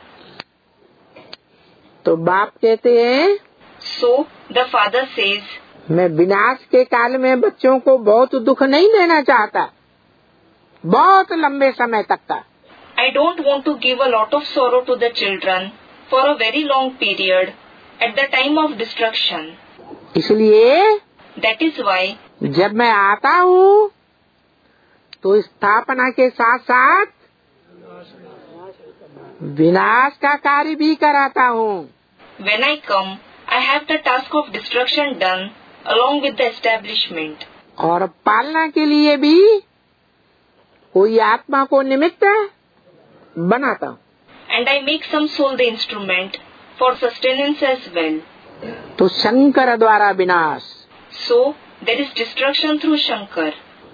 तो बाप कहते हैं, So, the father says, मैं विनाश के काल में बच्चों को बहुत दुख नहीं देना चाहता, बहुत लंबे समय तक का। I don't want to give a lot of sorrow to the children for a very long period at the time of destruction. इसलिए That is why, जब मैं आता हूँ तो स्थापना के साथ साथ विनाश का कार्य भी कराता हूँ। when I come, I have the task of destruction done along with the establishment. और पालना के लिए भी कोई आत्मा को निमित्त बनाता हूँ। And I make some soul the instrument for sustenance as well. तो शंकर द्वारा विनाश। So there is destruction through Shankar.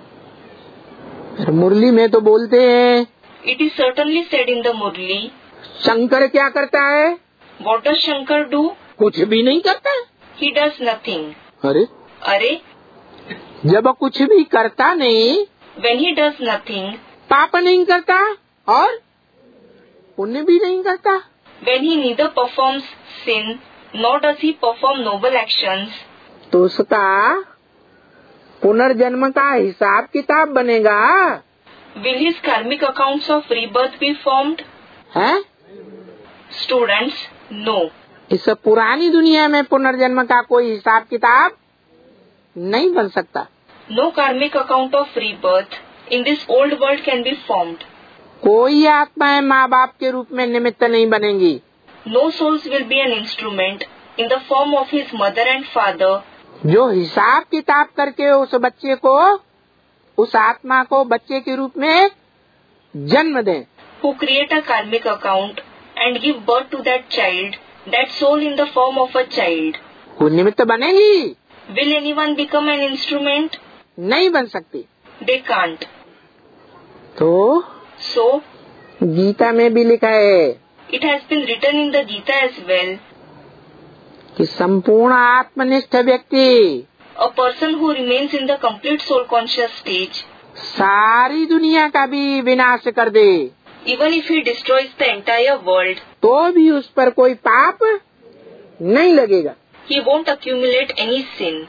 मुरली में तो बोलते हैं, It is certainly said in the Murli. Shankar क्या करता है? What does Shankar do? कुछ भी नहीं करता। He does nothing. अरे Are जब कुछ भी करता नहीं, when he does nothing, पाप नहीं करता और पुण्य भी नहीं करता, when he neither performs sin nor does he perform noble actions, तो उसका पुनर्जन्म का हिसाब किताब बनेगा। will his karmic accounts of rebirth be formed? है? Students, no. इस पुरानी दुनिया में पुनर्जन्म का कोई हिसाब किताब नहीं बन सकता। No karmic account of rebirth in this old world can be formed. कोई आत्माएं माँ बाप के रूप में निमित्त नहीं बनेंगी। No souls will be an instrument in the form of his mother and father, जो हिसाब किताब करके उस बच्चे को, उस आत्मा को बच्चे के रूप में जन्म दें। who create a karmic account and give birth to that child, that soul in the form of a child. वो निमित्त बनेगी? Will anyone become an instrument? नहीं बन सकती। They can't. तो So, गीता में भी लिखा है it has been written in the Gita as well, कि संपूर्ण आत्मनिष्ठ व्यक्ति a person who remains in the complete soul conscious stage, सारी दुनिया का भी विनाश कर दे, even if he destroys the entire world, तो भी उस पर कोई पाप नहीं लगेगा। he won't accumulate any sin.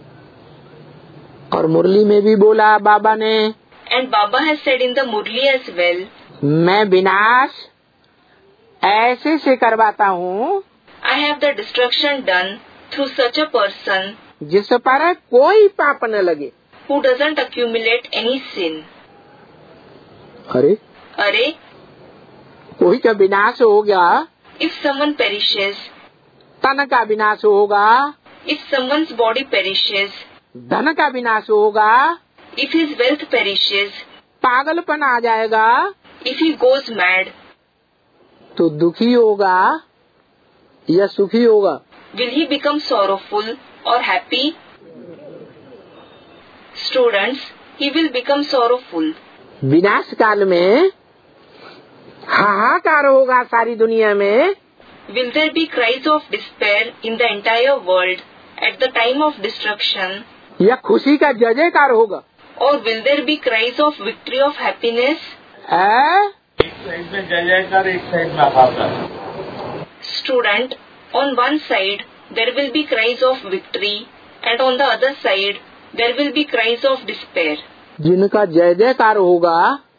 और मुरली में भी बोला बाबा ने, And Baba has said in the Murli as well, मैं विनाश ऐसे से करवाता हूँ I have the destruction done through such a person जिस पर कोई पाप न लगे। who doesn't accumulate any sin. अरे Are, कोई का विनाश हो गया, if someone perishes, तन का विनाश होगा, if someone's body perishes, धन का विनाश होगा, if his wealth perishes, पागलपन आ जाएगा, if he goes mad, तो दुखी होगा या सुखी होगा? will he become sorrowful or happy? Students, he will become sorrowful. विनाश काल में हाहाकार होगा सारी दुनिया में, Will there be cries of despair in the entire world at the time of destruction? या खुशी का जय जयकार होगा? Or will there be cries of victory of happiness? एक साइड में जय जयकार, एक साइड में हाहाकार। Student, on one side there will be cries of victory and on the other side there will be cries of despair. जिनका जय जयकार होगा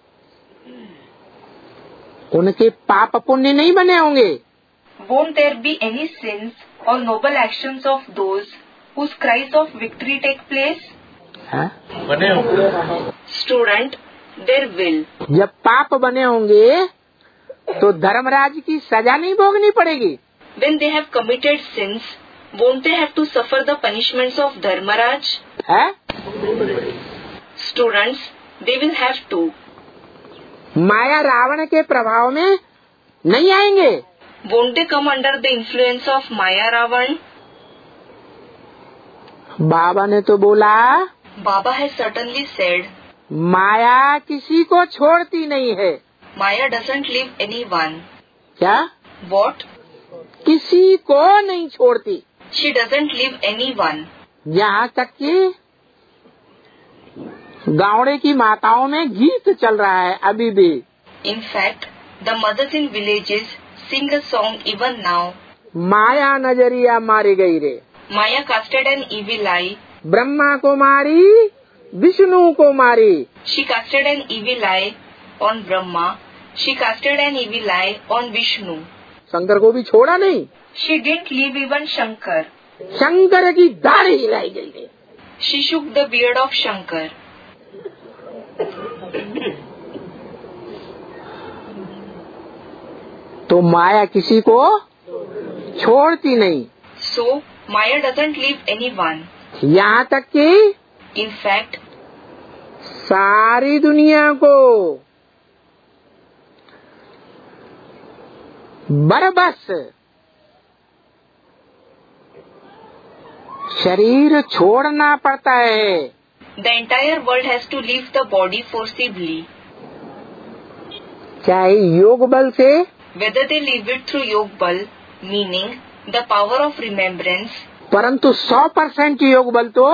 उनके पाप पुण्य नहीं बने होंगे। Won't there be any sins or noble actions of those whose cries of victory take place? बने होंगे। Student, there will. जब पाप बने होंगे तो धर्मराज की सजा नहीं भोगनी पड़ेगी। When they have committed sins, won't they have to suffer the punishments of Dharmaraj? है? Students, they will have to. माया रावण के प्रभाव में नहीं आएंगे। Won't they come under the influence of Maya Ravan? बाबा ने तो बोला, Baba has certainly said, माया किसी को छोड़ती नहीं है। Maya doesn't leave anyone. क्या? What? किसी को नहीं छोड़ती। She doesn't leave anyone. यहाँ तक कि गाँवड़े की माताओं में गीत चल रहा है अभी भी। In fact, the mothers in villages sing a song even now. माया नजरिया मारी गई रे, Maya casted an evil eye. Brahma को मारी, विष्णु को मारी। She casted an evil eye on Brahma. She casted an evil eye on Vishnu. Shankar को भी छोड़ा नहीं। She didn't leave even Shankar. Shankar की दाढ़ी हिलाई गई रे। She shook the beard of Shankar. तो माया किसी को छोड़ती नहीं। So, Maya doesn't leave anyone. यहाँ तक कि In fact, सारी दुनिया को बरबस शरीर छोड़ना पड़ता है। The entire world has to leave the body forcibly. चाहे योग बल से, Whether they leave it through yog bal, meaning the power of remembrance, परंतु 100% योग बल तो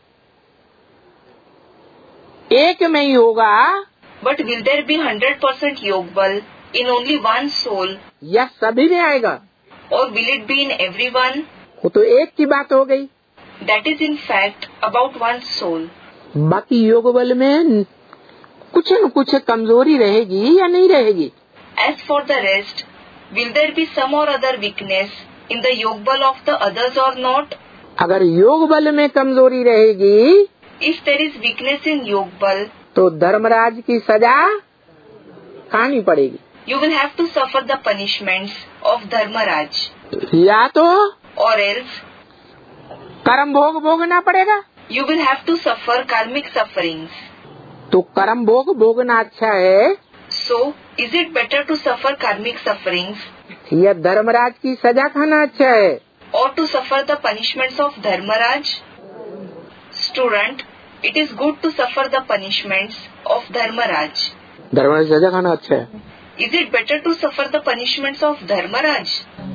एक में ही होगा। but will there be 100% yog bal in only one soul, यह सभी में आएगा। or will it be in everyone? वो तो एक की बात हो गई। That is in fact about one soul. बाकी योग बल में कुछ न कुछ कमजोरी रहेगी या नहीं रहेगी। As for the rest, will there be some or other weakness in the yog bal of the others or not? अगर योग बल में कमजोरी रहेगी, If there is weakness in yog bal, तो धर्मराज की सजा खानी पड़ेगी। you will have to suffer the punishments of Dharmaraj, या तो or else कर्म भोग भोगना पड़ेगा। you will have to suffer karmic sufferings. तो कर्म भोग भोगना अच्छा है So, is it better to suffer karmic sufferings या धर्मराज की सजा खाना अच्छा है? or to suffer the punishments of Dharmaraj? Student, it is good to suffer the punishments of Dharmaraj. Dharmaraj की सजा खाना अच्छा है। Is it better to suffer the punishments of Dharmaraj?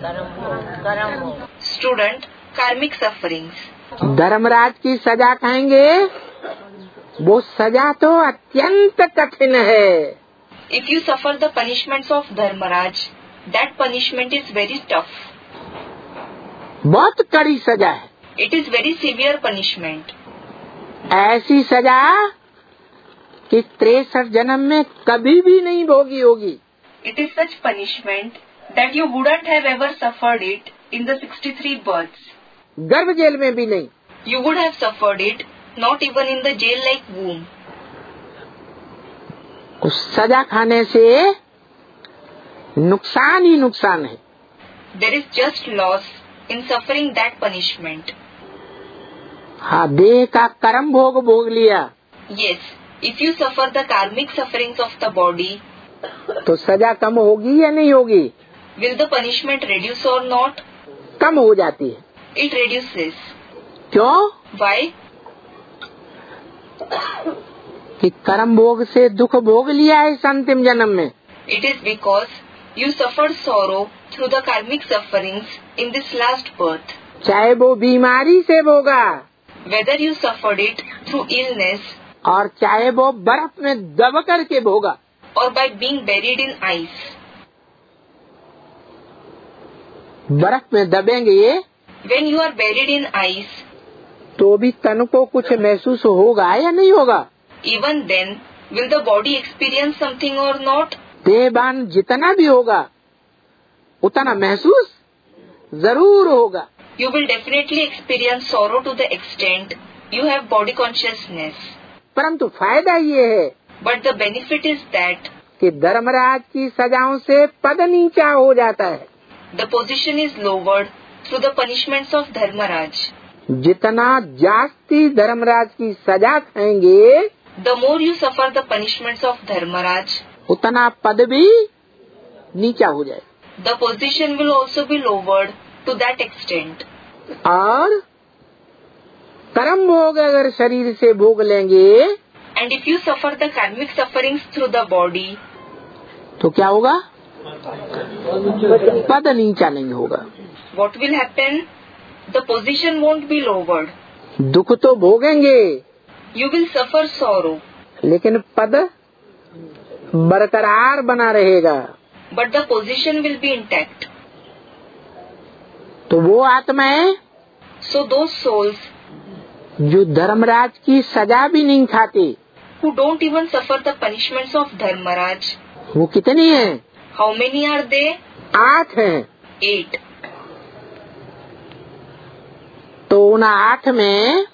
Student, karmic sufferings. Dharmaraj की सजा खाएंगे, वो सजा तो अत्यंत कठिन है। If you suffer the punishments of Dharmaraj, that punishment is very tough. बहुत कड़ी सजा है। It is very severe punishment. ऐसी सजा कि 63 जन्म में कभी भी नहीं भोगी होगी। It is such punishment that you wouldn't have ever suffered it in the 63 births. गर्भ जेल में भी नहीं। You would have suffered it not even in the jail-like womb. उस सजा खाने से नुकसान ही नुकसान है। There is just loss in suffering that punishment. हाँ, देह का कर्म भोग भोग लिया Yes, if you suffer the karmic sufferings of the body, तो सजा कम होगी या नहीं होगी? will the punishment reduce or not? कम हो जाती है। It reduces. क्यों? Why? कि कर्म भोग से दुख भोग लिया है इस अंतिम जन्म में। It is because you suffered sorrow through the karmic sufferings in this last birth. चाहे वो बीमारी से भोगा Whether you suffered it through illness और चाहे वो बर्फ में दब करके भोगा, or by being buried in ice. बर्फ में दबेंगे When you are buried in ice, तो भी तन को कुछ महसूस होगा या नहीं होगा? even then, will the body experience something or not? देहबान जितना भी होगा उतना महसूस जरूर होगा। You will definitely experience sorrow to the extent you have body consciousness. परंतु फायदा ये है But the benefit is that कि धर्मराज की सजाओं से पद नीचा हो जाता है। the position is lowered through the punishments of Dharmaraj. जितना जास्ती धर्मराज की सजा खाएंगे The more you suffer the punishments of Dharmaraj, उतना पद भी नीचा हो जाए। the position will also be lowered to that extent. और कर्म भोग अगर शरीर से भोग लेंगे And if you suffer the karmic sufferings through the body, तो क्या होगा? पद नीचा नहीं होगा। what will happen? The position won't be lowered. दुख तो भोगेंगे You will suffer sorrow, लेकिन पद बरकरार बना रहेगा। but the position will be intact. तो वो आत्माएं So those souls जो धर्मराज की सजा भी नहीं खाते, who don't even suffer the punishments of Dharmaraj, वो कितनी हैं? how many are they? 8 हैं। 8. तो उन 8 में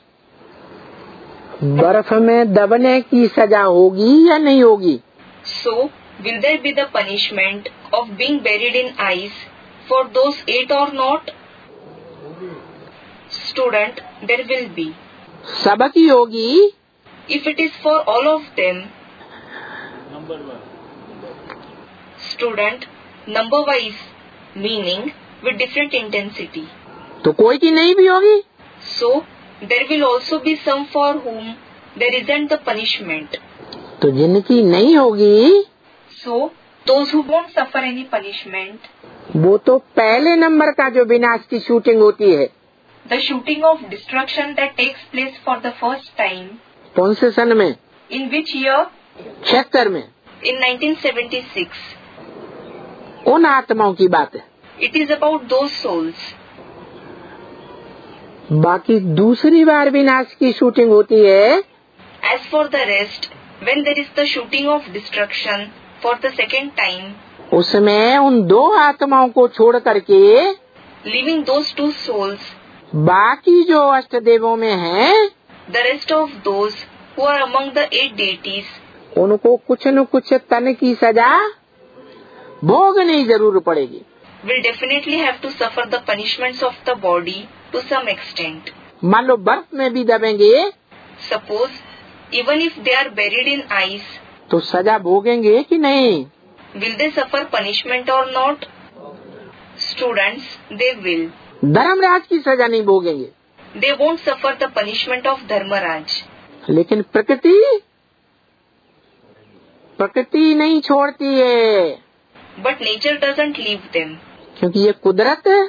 बर्फ में दबने की सजा होगी या नहीं होगी? So, will there be the punishment of being buried in ice for those 8 or not? Student, there will be. सबकी होगी if it is for all of them? Number 1. Student, number wise, meaning with different intensity. तो कोई की नहीं भी होगी. So, there will also be some for whom there isn't the punishment. तो जिनकी नहीं होगी, So, those who won't suffer any punishment, वो तो पहले नंबर का जो विनाश की शूटिंग होती है, the shooting of destruction that takes place for the first time, कौन से सन में? in which year? 76 में. In 1976. उन आत्माओं की बात है. It is about those souls. बाकी दूसरी बार विनाश की शूटिंग होती है, As for the rest, when there is the shooting of destruction for the second time, उसमें उन 2 आत्माओं को छोड़ करके leaving those 2 souls, बाकी जो अष्टदेवों में हैं, the rest of those who are among the 8 deities, उनको कुछ न कुछ तन की सजा भोगनी जरूर पड़ेगी. will definitely have to suffer the punishments of the body to some extent. मान लो बर्फ में भी दबेंगे Suppose, even if they are buried in ice, तो सजा भोगेंगे कि नहीं? will they suffer punishment or not? Students, they will. Dharmaraj की सजा नहीं भोगेंगे, They won't suffer the punishment of Dharmaraj. लेकिन प्रकृति नहीं छोड़ती है, But nature doesn't leave them. क्योंकि ये कुदरत है.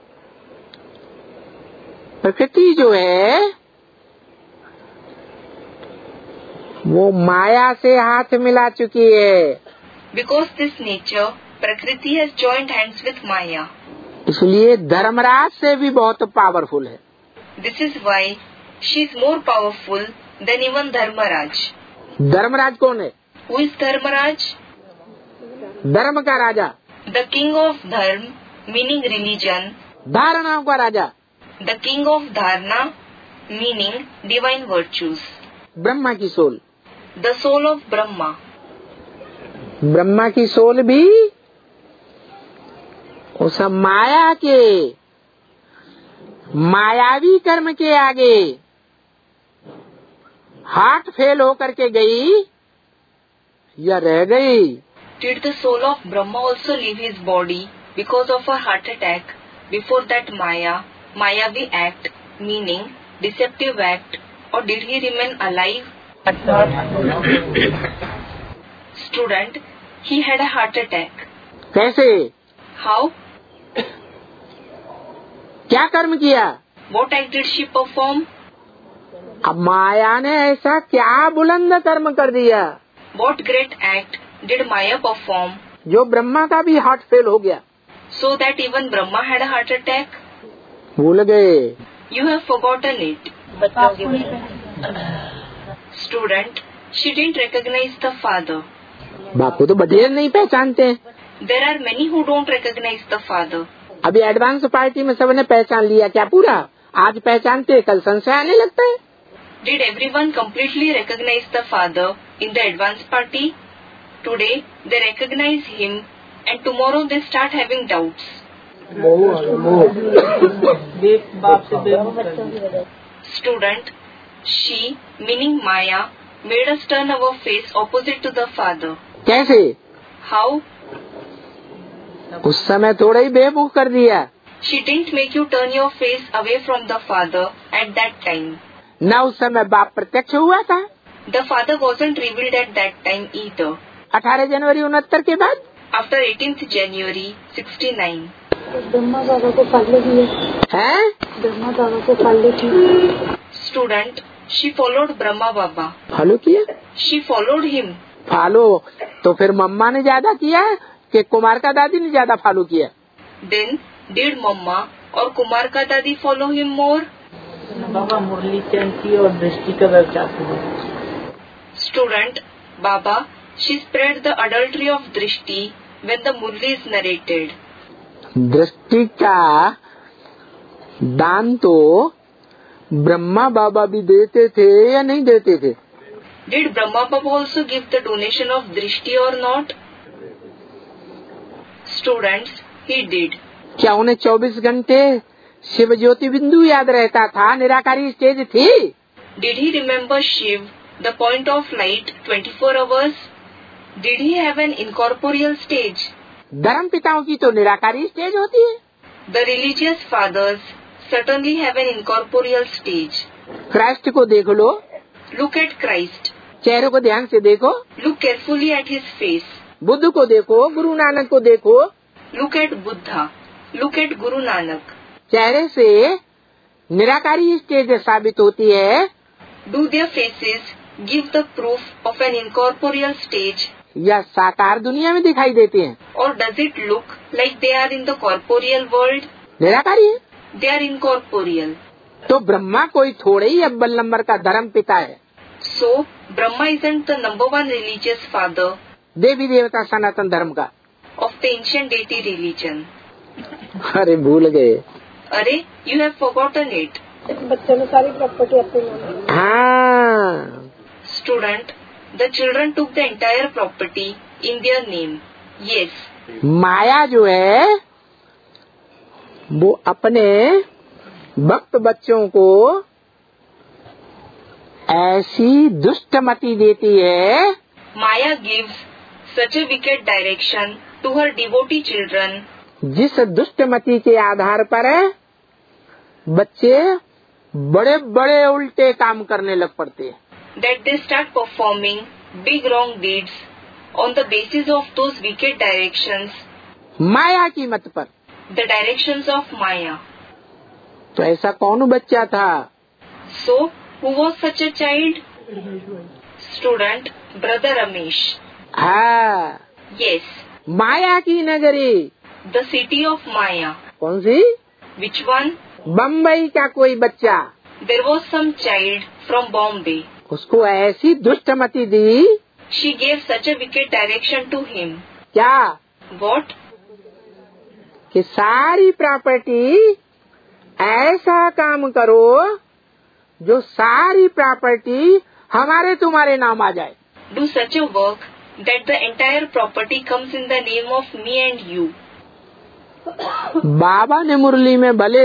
प्रकृति जो है वो माया से हाथ मिला चुकी है. Because this nature, Prakriti has joined hands with Maya. इसलिए धर्मराज से भी बहुत पावरफुल है. This is why she is more powerful than even Dharmaraj. Dharmaraj कौन है? Who is Dharmaraj? धर्म का राजा, The king of Dharm, meaning religion. धारणाओं का राजा, The king of Dharna, meaning divine virtues. Brahma की soul. The soul of Brahma. Brahma की soul भी उस माया के मायावी कर्म के आगे हार्ट फेल होकर के गई या रह गई. Did the soul of Brahma also leave his body because of a heart attack before that Mayavi act, meaning deceptive act, or did he remain alive? Student, he had a heart attack. कैसे? How? क्या कर्म किया? What act did she perform? अब माया ने ऐसा क्या बुलंद कर्म कर दिया What great act did Maya perform जो ब्रह्मा का भी हार्ट फेल हो गया? so that even Brahma had a heart attack? भूल गए. You have forgotten it. Student, she didn't recognize the father. बापू तो बधेर नहीं पहचानते. There are many who don't recognize the father. अभी एडवांस पार्टी में सबने पहचान लिया क्या पूरा? आज पहचानते, कल संशय आने लगता है. Did everyone completely recognize the father in the advance party? Today they recognize him and tomorrow they start having doubts. Student, she, meaning Maya, made us turn our face opposite to the father. कैसे? How? उस समय थोड़ा ही बेवकूफ कर दिया. She didn't make you turn your face away from the father at that time. न उस समय बाप प्रत्यक्ष हुआ था. The father wasn't revealed at that time either. 18 जनवरी 69 के बाद. After 18th January 69. ब्रह्मा बाबा को फॉलो किया. हैं? ब्रह्मा बाबा को फॉलो किया. Student, she followed Brahma Baba. Follow किया? She followed him. फॉलो तो फिर मम्मा ने ज्यादा किया कि कुमार का दादी ने ज्यादा फॉलो किया? Then did Mamma or Kumar ka Dadi follow him more? बाबा मुरली चंदी और दृष्टि का व्यवचार. Student, Baba, she spread the adultery of Drishti when the Murli is narrated. दृष्टि का दान तो ब्रह्मा बाबा भी देते थे या नहीं देते थे? Did Brahma Baba also give the donation of Drishti or not? Students, he did. क्या उन्हें 24 घंटे शिव ज्योति बिंदु याद रहता था? निराकारी स्टेज थी? Did he remember Shiv the point of light 24 hours? Did he have an incorporeal stage? धर्म पिताओं की तो निराकारी स्टेज होती है। The religious fathers certainly have an incorporeal stage. Christ को देख लो, Look at Christ. चेहरे को ध्यान से देखो। Look carefully at his face. Buddha को देखो, गुरु नानक को देखो, Look at Buddha. Look at Guru Nanak. चेहरे से निराकारी स्टेज साबित होती है। Do their faces give the proof of an incorporeal stage? या साकार दुनिया में दिखाई देते हैं? Or does it look like they are in the corporeal world? निराकारी है। They are incorporeal. तो ब्रह्मा कोई थोड़े ही अव्वल नंबर का धर्म पिता है। So, Brahma isn't the number one religious father देवी देवता सनातन धर्म का। of the ancient deity religion. अरे भूल गए। Arey, you have forgotten it. बच्चों ने सारी प्रॉपर्टी अपने नाम। हाँ, Student, the children took the entire property in their name. Yes. माया जो है वो अपने भक्त बच्चों को ऐसी दुष्टमति देती है, Maya gives such a wicked direction to her devotee children जिस दुष्टमति के आधार पर बच्चे बड़े बड़े उल्टे काम करने लग पड़ते हैं। that they start performing big wrong deeds on the basis of those wicked directions, माया की मत पर। the directions of Maya. तो ऐसा कौन बच्चा था? So, who was such a child? Student, Brother Ramesh. हाँ, Yes, माया की नगरी। the city of Maya. कौन सी? Which one? बम्बई का कोई बच्चा, There was some child from Bombay. उसको ऐसी दुष्टमति दी। She gave such a wicked direction to him. क्या? What? कि सारी प्रॉपर्टी ऐसा काम करो जो सारी प्रॉपर्टी हमारे तुम्हारे नाम आ जाए। Do such a work that the entire property comes in the name of me and you. बाबा ने मुरली में भले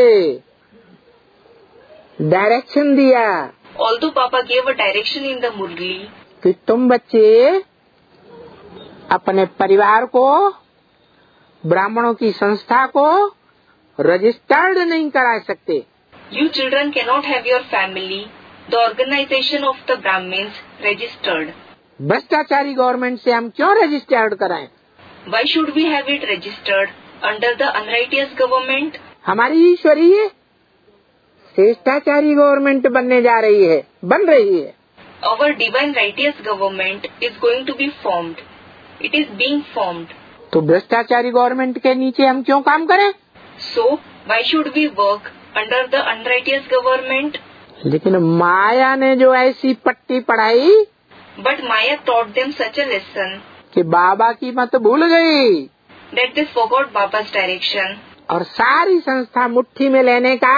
डायरेक्शन दिया Although Papa gave a direction in the Murli कि तुम बच्चे अपने परिवार को, ब्राह्मणों की संस्था को रजिस्टर्ड नहीं करा सकते। you children cannot have your family, the organization of the Brahmins, registered. भ्रष्टाचारी गवर्नमेंट से हम क्यों रजिस्टर्ड कराएं? Why should we have it registered under the unrighteous government? हमारी ईश्वरीय श्रेष्ठाचारी गवर्नमेंट बनने जा रही है, बन रही है। Our divine righteous government is going to be formed. It is being formed. तो भ्रष्टाचारी गवर्नमेंट के नीचे हम क्यों काम करें? So, why should we work under the unrighteous government? लेकिन माया ने जो ऐसी पट्टी पढ़ाई But Maya taught them such a lesson कि बाबा की मत भूल गई that they forgot Baba's direction और सारी संस्था मुट्ठी में लेने का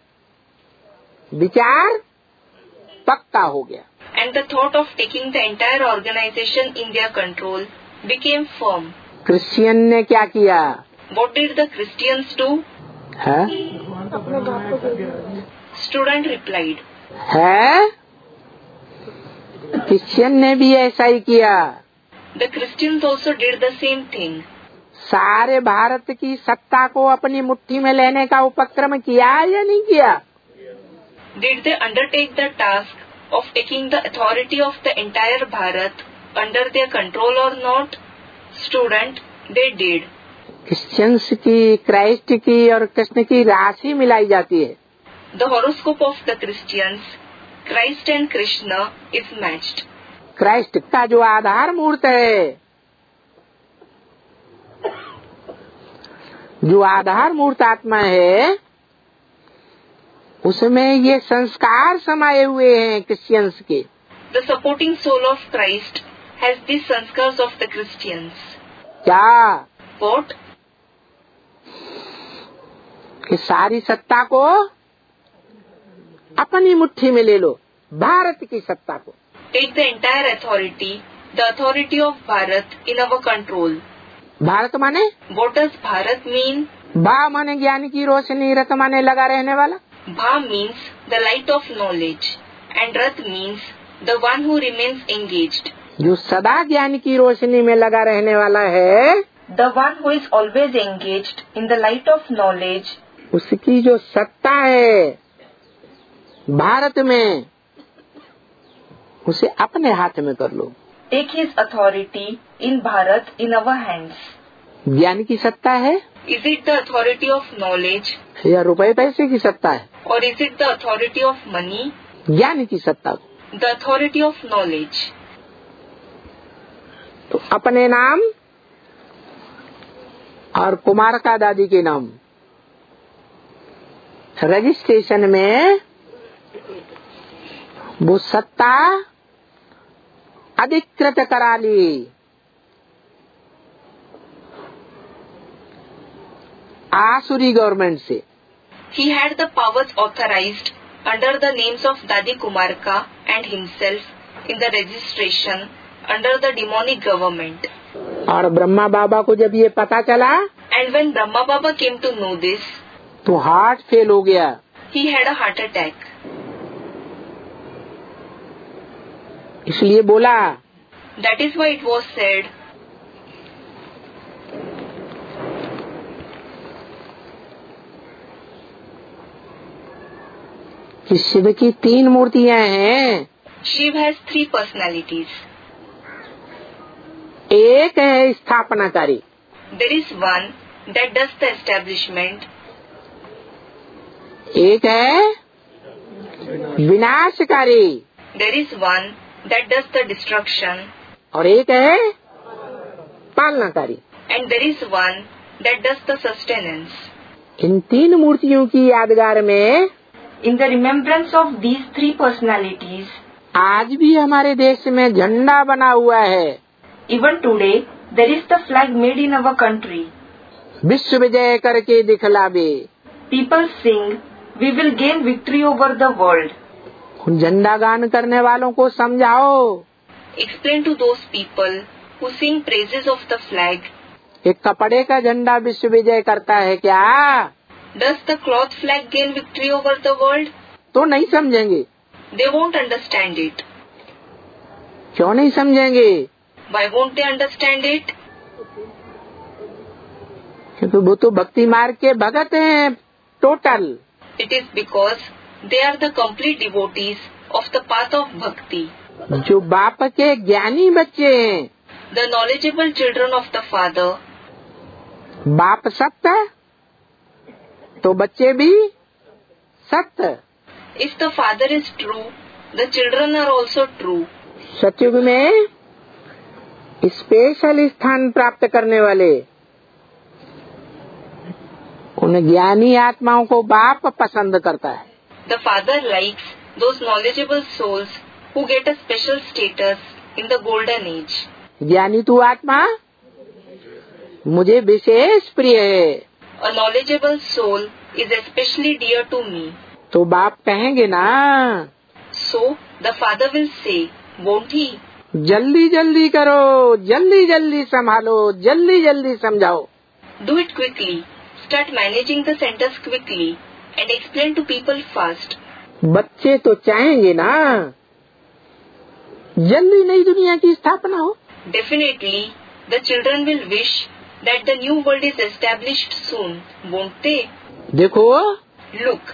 विचार पक्का हो गया। and the thought of taking the entire organization in their control became firm. Christian ने क्या किया? What did the Christians do? है? अपने बाप को दे दिया। Student replied, है? क्रिश्चियन ने भी ऐसा ही किया। the Christians also did the same thing. सारे भारत की सत्ता को अपनी मुट्ठी में लेने का उपक्रम किया या नहीं किया? Did they undertake the task of taking the authority of the entire Bharat under their control or not? Student, they did. Christians की, क्राइस्ट की और कृष्ण की राशि मिलाई जाती है। The horoscope of the Christians, Christ and Krishna, is matched. Christ का जो आधार मूर्त है, जो आधार मूर्त आत्मा है, उसमें ये संस्कार समाये हुए हैं क्रिश्चियंस के। The supporting soul of Christ has these sanskars of the Christians. क्या? What? कि सारी सत्ता को अपनी मुट्ठी में ले लो, भारत की सत्ता को। Take the entire authority, the authority of Bharat, in our control. Bharat माने? What does Bharat mean? भा माने ज्ञान की रोशनी, रत माने लगा रहने वाला। Bha means the light of knowledge and Rat means the one who remains engaged. जो सदा ज्ञान की रोशनी में लगा रहने वाला है, The one who is always engaged in the light of knowledge, उसकी जो सत्ता है भारत में, उसे अपने हाथ में कर लो। take his authority in Bharat in our hands. ज्ञान की सत्ता है Is it the authority of knowledge, या रुपए पैसे की सत्ता है? or is it the authority of money? ज्ञान की सत्ता। The authority of knowledge. तो अपने नाम और कुमार का दादी के नाम रजिस्ट्रेशन में वो सत्ता अधिकृत करा ली। आसुरी गवर्नमेंट से। He had the powers authorized under the names of Dadi Kumarka and himself in the registration under the demonic government. और ब्रह्मा बाबा को जब ये पता चला, And when Brahma Baba came to know this, तो हार्ट फेल हो गया। he had a heart attack. इसलिए बोला That is why it was said, कि शिव की 3 मूर्तियां हैं। Shiv has 3 personalities. एक है स्थापनाकारी, There is one that does the establishment. एक है विनाशकारी, There is one that does the destruction. और एक है पालनाकारी। And there is one that does the sustenance. इन 3 मूर्तियों की यादगार में In the remembrance of these 3 personalities, आज भी हमारे देश में झंडा बना हुआ है। even today, there is the flag made in our country. विश्व विजय करके दिखलावे। People sing, we will gain victory over the world. उन झंडा गान करने वालों को समझाओ। Explain to those people who sing praises of the flag. एक कपड़े का झंडा विश्व विजय करता है क्या? Does the cloth flag gain victory over the world? तो नहीं समझेंगे। They won't understand it. क्यों नहीं समझेंगे? Why won't they understand it? क्योंकि वो तो भक्ति मार्ग के भगत हैं total. It is because they are the complete devotees of the path of bhakti. जो बाप के ज्ञानी बच्चे हैं। The knowledgeable children of the Father. बाप सत्य तो बच्चे भी सत्य। If the Father is true, the children are also true. सतयुग में स्पेशल स्थान प्राप्त करने वाले उन ज्ञानी आत्माओं को बाप पसंद करता है। The Father likes those knowledgeable souls who get a special status in the golden age. ज्ञानी तू आत्मा मुझे विशेष प्रिय है। A knowledgeable soul is especially dear to me. तो बाप कहेंगे ना, So the Father will say, won't he? जल्दी जल्दी करो, जल्दी जल्दी संभालो, जल्दी जल्दी समझाओ। Do it quickly. Start managing the centers quickly and explain to people fast. बच्चे तो चाहेंगे ना जल्दी नई दुनिया की स्थापना हो। Definitely, the children will wish that the new world is established soon, won't they? देखो Look,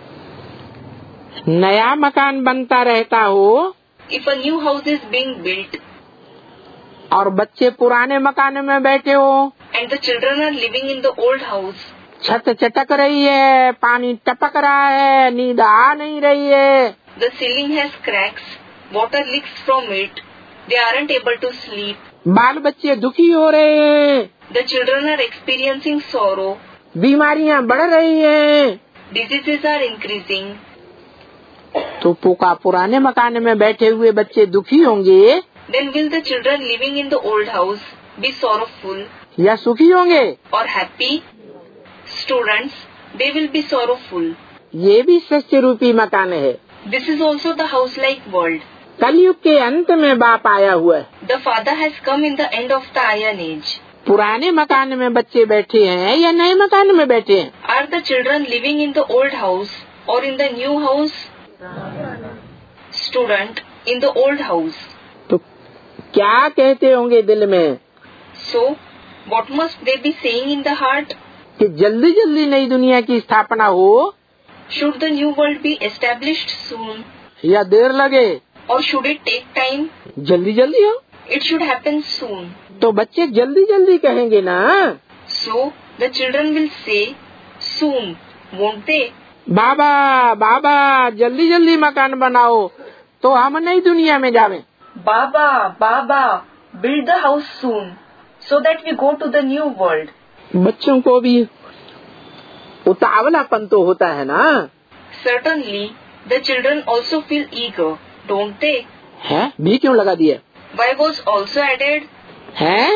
नया मकान बनता रहता हो if a new house is being built और बच्चे पुराने मकान में बैठे हो, and the children are living in the old house, छत चटक रही है, पानी टपक रहा है, नींद आ नहीं रही है, the ceiling has cracks, water leaks from it, they aren't able to sleep, बाल बच्चे दुखी हो रहे हैं, the children are experiencing sorrow, बीमारियां बढ़ रही हैं, diseases are increasing, तो पुराने मकान में बैठे हुए बच्चे दुखी होंगे then will the children living in the old house be sorrowful या सुखी होंगे? or happy? Students, they will be sorrowful. ये भी सत्य रूपी मकान है। This is also the house-like world. कलयुग के अंत में बाप आया हुआ है। The Father has come in the end of the Iron Age. पुराने मकान में बच्चे बैठे हैं या नए मकान में बैठे हैं? Are the children living in the old house or in the new house? Student, in the old house. तो क्या कहते होंगे दिल में? So, what must they be saying in the heart? कि जल्दी जल्दी नई दुनिया की स्थापना हो Should the new world be established soon? या देर लगे? Or should it take time? जल्दी जल्दी हो It should happen soon. तो बच्चे जल्दी जल्दी कहेंगे ना। So, the children will say soon, won't they? बाबा बाबा जल्दी जल्दी मकान बनाओ तो हम नई दुनिया में जावे। Baba, Baba, build the house soon, so that we go to the new world. बच्चों को भी उतावलापन तो होता है ना। Certainly, the children also feel eager, don't they? है भी क्यों लगा दिए? Why was also added? है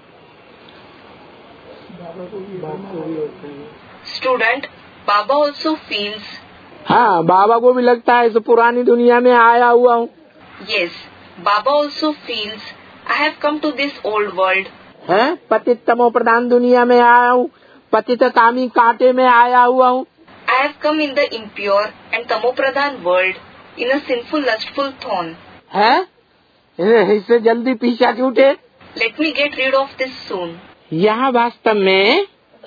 Student, Baba also feels. हाँ बाबा को भी लगता है इस पुरानी दुनिया में आया हुआ हूँ। Yes, Baba also feels. I have come to this old world. है पतित तमो प्रधान दुनिया में आया हूँ, पतित कामी कांटे में आया हुआ हूँ। I have come in the impure and tamopradhan world, in a sinful lustful thorn. है इससे जल्दी पीछा छूटे। Let me get rid of this soon. यहाँ वास्तव में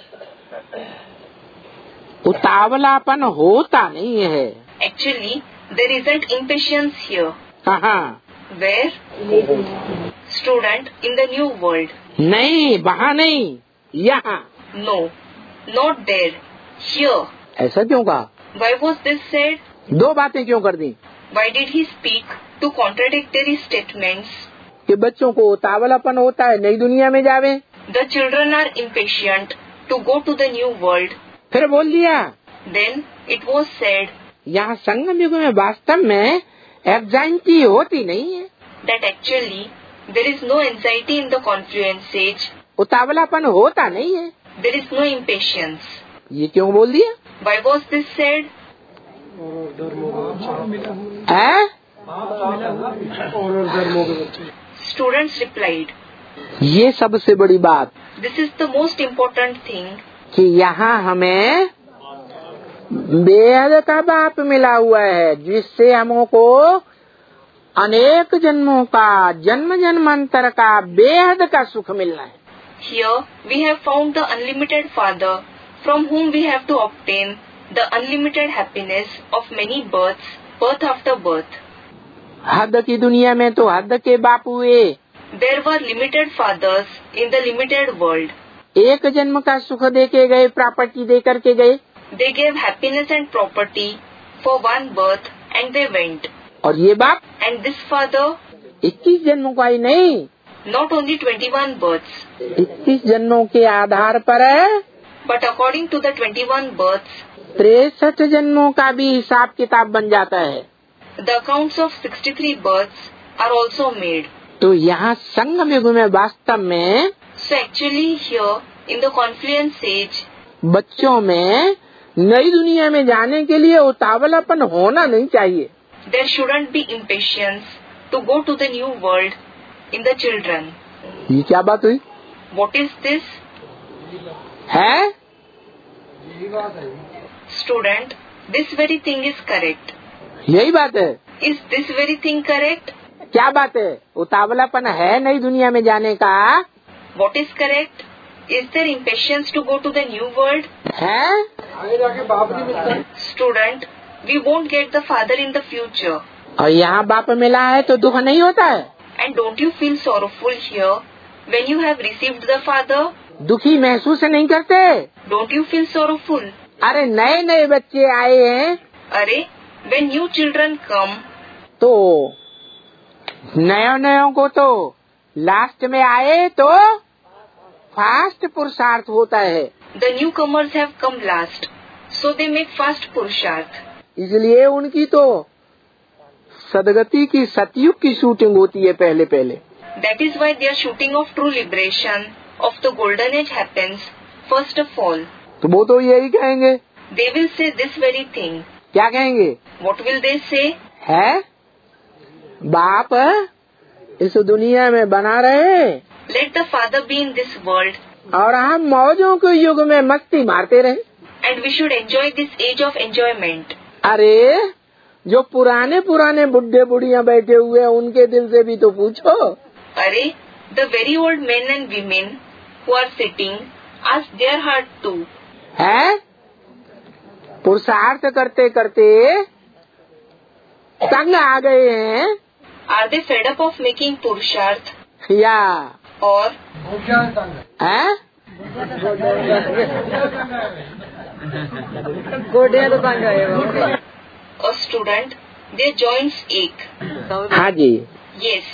उतावलापन होता नहीं है। Actually, there isn't impatience here. कहाँ? Where? Student, in the new world. नहीं वहाँ नहीं, यहाँ। No, not there. Here. ऐसा क्यों कहा? Why was this said? दो बातें क्यों कर दी? Why did he speak two contradictory statements? कि बच्चों को उतावलापन होता है नई दुनिया में जावे। The children are impatient to go to the new world. फिर बोल दिया Then it was said यहाँ संगम युग में वास्तव में एंजाइटी होती नहीं है। that actually there is no anxiety in the confluence age. उतावलापन होता नहीं है। There is no impatience. ये क्यों बोल दिया? Why was this said? है? Students replied, ये सबसे बड़ी बात this is the most important thing कि यहाँ हमें बेहद का बाप मिला हुआ है, जिससे हमको अनेक जन्मों का जन्म जन्मांतर का बेहद का सुख मिलना है। Here we have found the unlimited Father from whom we have to obtain the unlimited happiness of many births, birth after birth. हद की दुनिया में तो हद के बाप हुए। There were limited fathers in the limited world. एक जन्म का सुख दे के गए, प्रॉपर्टी दे करके गए। They gave happiness and property for one birth and they went. और ये बाप And this Father, 21 जन्मों का ही नहीं, not only 21 births, 21 जन्मों के आधार पर but according to the 21 births, 63 जन्मों का भी हिसाब किताब बन जाता है। the accounts of 63 births are also made. तो यहाँ संगम युग में वास्तव में So actually here in the confluence age, बच्चों में नई दुनिया में जाने के लिए उतावलापन होना नहीं चाहिए। there shouldn't be impatience to go to the new world in the children. ये क्या बात हुई? What is this? है Student, this very thing is correct. यही बात है। Is this very thing correct? क्या बात है? उतावलापन है नई दुनिया में जाने का। What is correct? Is there impatience to go to the new world? है Student, we won't get the Father in the future. और यहाँ बाप मिला है तो दुख नहीं होता है। And don't you feel sorrowful here when you have received the Father? दुखी महसूस नहीं करते? Don't you feel sorrowful? अरे नए नए बच्चे आए हैं Arey, when new children come, तो नयो नयो को तो लास्ट में आए तो फास्ट पुरुषार्थ होता है, the newcomers have come last, so they make fast Purusharth. इसलिए उनकी तो सदगति की सतयुग की शूटिंग होती है पहले पहले। That is why their shooting of true liberation of the golden age happens first of all. तो वो तो यही कहेंगे। They will say this very thing. क्या कहेंगे? What will they say? है बाप इस दुनिया में बना रहे Let the Father be in this world, और हम मौजों के युग में मस्ती मारते रहे। and we should enjoy this age of enjoyment. अरे जो पुराने पुराने बुढ़े बुढ़िया बैठे हुए हैं उनके दिल से भी तो पूछो। अरे, the very old men and women who are sitting, ask their heart too. है पुरुषार्थ करते करते तंग आ गए हैं Are they fed up of making purusharth? या Or है a student, their joints ache. हाँ जी, Yes,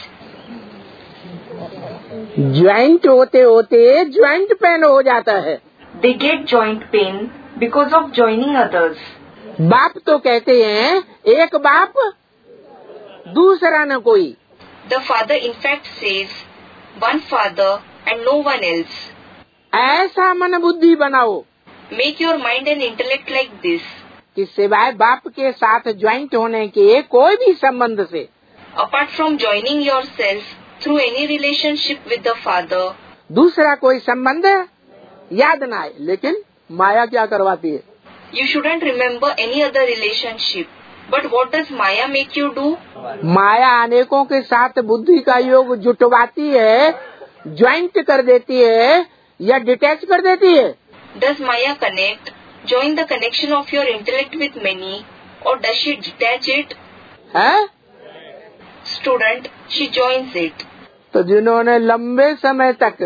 ज्वाइंट होते होते ज्वाइंट पेन हो जाता है। They get joint pain because of joining others. बाप तो कहते हैं एक बाप दूसरा न कोई। the father in fact says, one father and no one else. ऐसा मन बुद्धि बनाओ Make your mind and intellect like this. कि सिवाय बाप के साथ ज्वाइंट होने के कोई भी संबंध से Apart from joining yourself through any relationship with the father, दूसरा कोई संबंध याद ना आए। लेकिन माया क्या करवाती है? you shouldn't remember any other relationship. But what does Maya make you do? माया अनेकों के साथ बुद्धि का योग जुटवाती है, ज्वाइंट कर देती है या डिटैच कर देती है। Does Maya connect, join the connection of your intellect with many, or does she detach it? है? Student, she joins it. तो जिन्होंने लंबे समय तक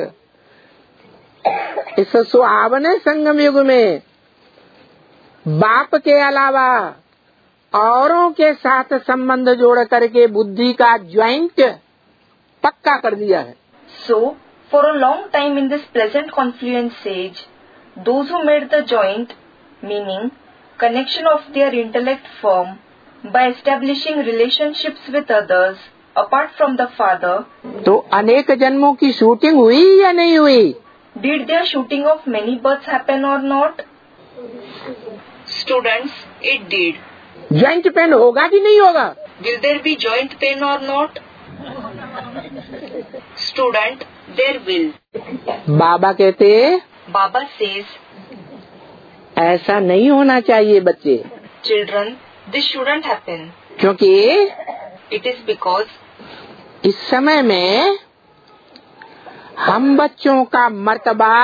इस सुहावने संगम युग में बाप के अलावा औरों के साथ संबंध जोड़ करके बुद्धि का ज्वाइंट पक्का कर दिया है। So, for a long time in this pleasant confluence stage, those who made the joint, meaning connection of their intellect firm, by establishing relationships with others apart from the father, तो अनेक जन्मों की shooting हुई या नहीं हुई? did their shooting of many births happen or not? Students, it did. Joint pain होगा कि नहीं होगा? Will there be joint pain or not? Student, there will. बाबा कहते Baba says, ऐसा नहीं होना चाहिए बच्चे, children, this shouldn't happen. क्योंकि It is because इस समय में हम बच्चों का मर्तबा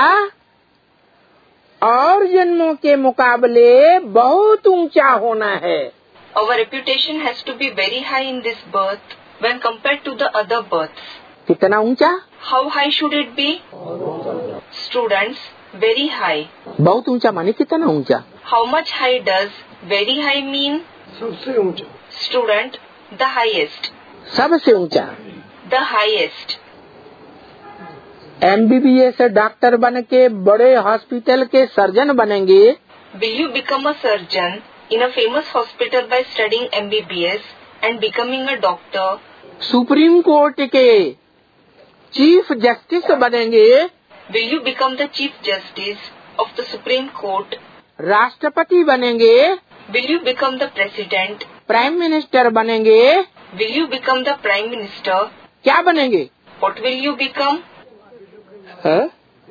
और जन्मों के मुकाबले बहुत ऊंचा होना है। our reputation has to be very high in this birth when compared to the other births. कितना ऊंचा? How high should it be? Students, very high. बहुत ऊंचा माने कितना ऊंचा? How much high does very high mean? सबसे ऊंचा। Student, the highest. सबसे ऊंचा। The highest. MBBS डॉक्टर बन के बड़े हॉस्पिटल के सर्जन बनेंगे Will you become a surgeon in a famous hospital by studying MBBS and becoming a doctor? Supreme court के चीफ जस्टिस बनेंगे, Will you become the Chief Justice of the Supreme Court? राष्ट्रपति बनेंगे, Will you become the President? Prime minister बनेंगे, Will you become the Prime Minister? क्या बनेंगे? What will you become? है?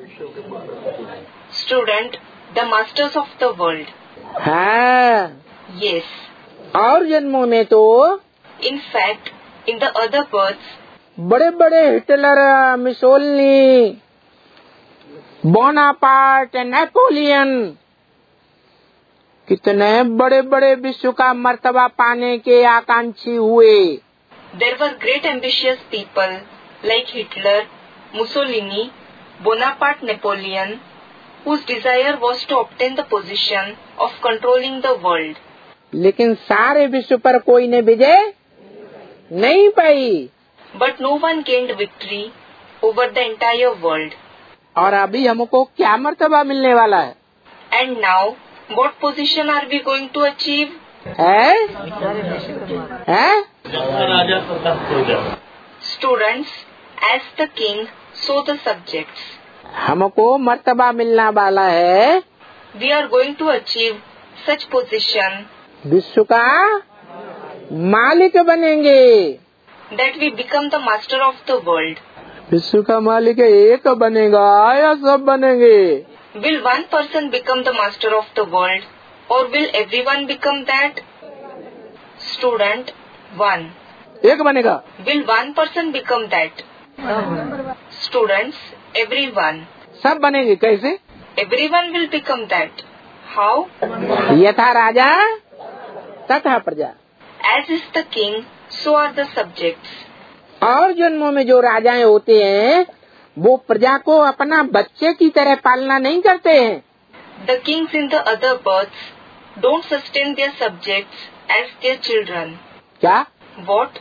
Student, the masters of the world. हाँ। Yes. और जन्मों में तो In fact, in the other births, बड़े बड़े हिटलर, मिसोलिनी, बोनापार्ट, नेपोलियन, कितने बड़े बड़े विश्व का मर्तबा पाने के आकांक्षी हुए। there were great ambitious people like Hitler, Mussolini, Bonaparte, Napoleon, whose desire was to obtain the position of controlling the world. लेकिन सारे विश्व पर कोई ने विजय नहीं पाई। But no one gained victory over the entire world. और अभी हमको क्या मर्तबा मिलने वाला है? And now, what position are we going to achieve? है? है? राजा प्रताप हो जाए। Students, as the king, so the subjects. हमको मर्तबा मिलना वाला है We are going to achieve such position विश्व का मालिक बनेंगे। that we become the master of the world. विश्व का मालिक एक बनेगा या सब बनेंगे? Will one person become the master of the world, or will everyone become that? Student 1. एक बनेगा। Will one person become that? Students, everyone. सब बनेंगे। कैसे? Everyone will become that. How? यथा राजा तथा प्रजा। As is the king, so are the subjects. और जन्मों में जो राजाएं होते हैं वो प्रजा को अपना बच्चे की तरह पालना नहीं करते हैं। The kings in the other births don't sustain their subjects as their children. क्या? What?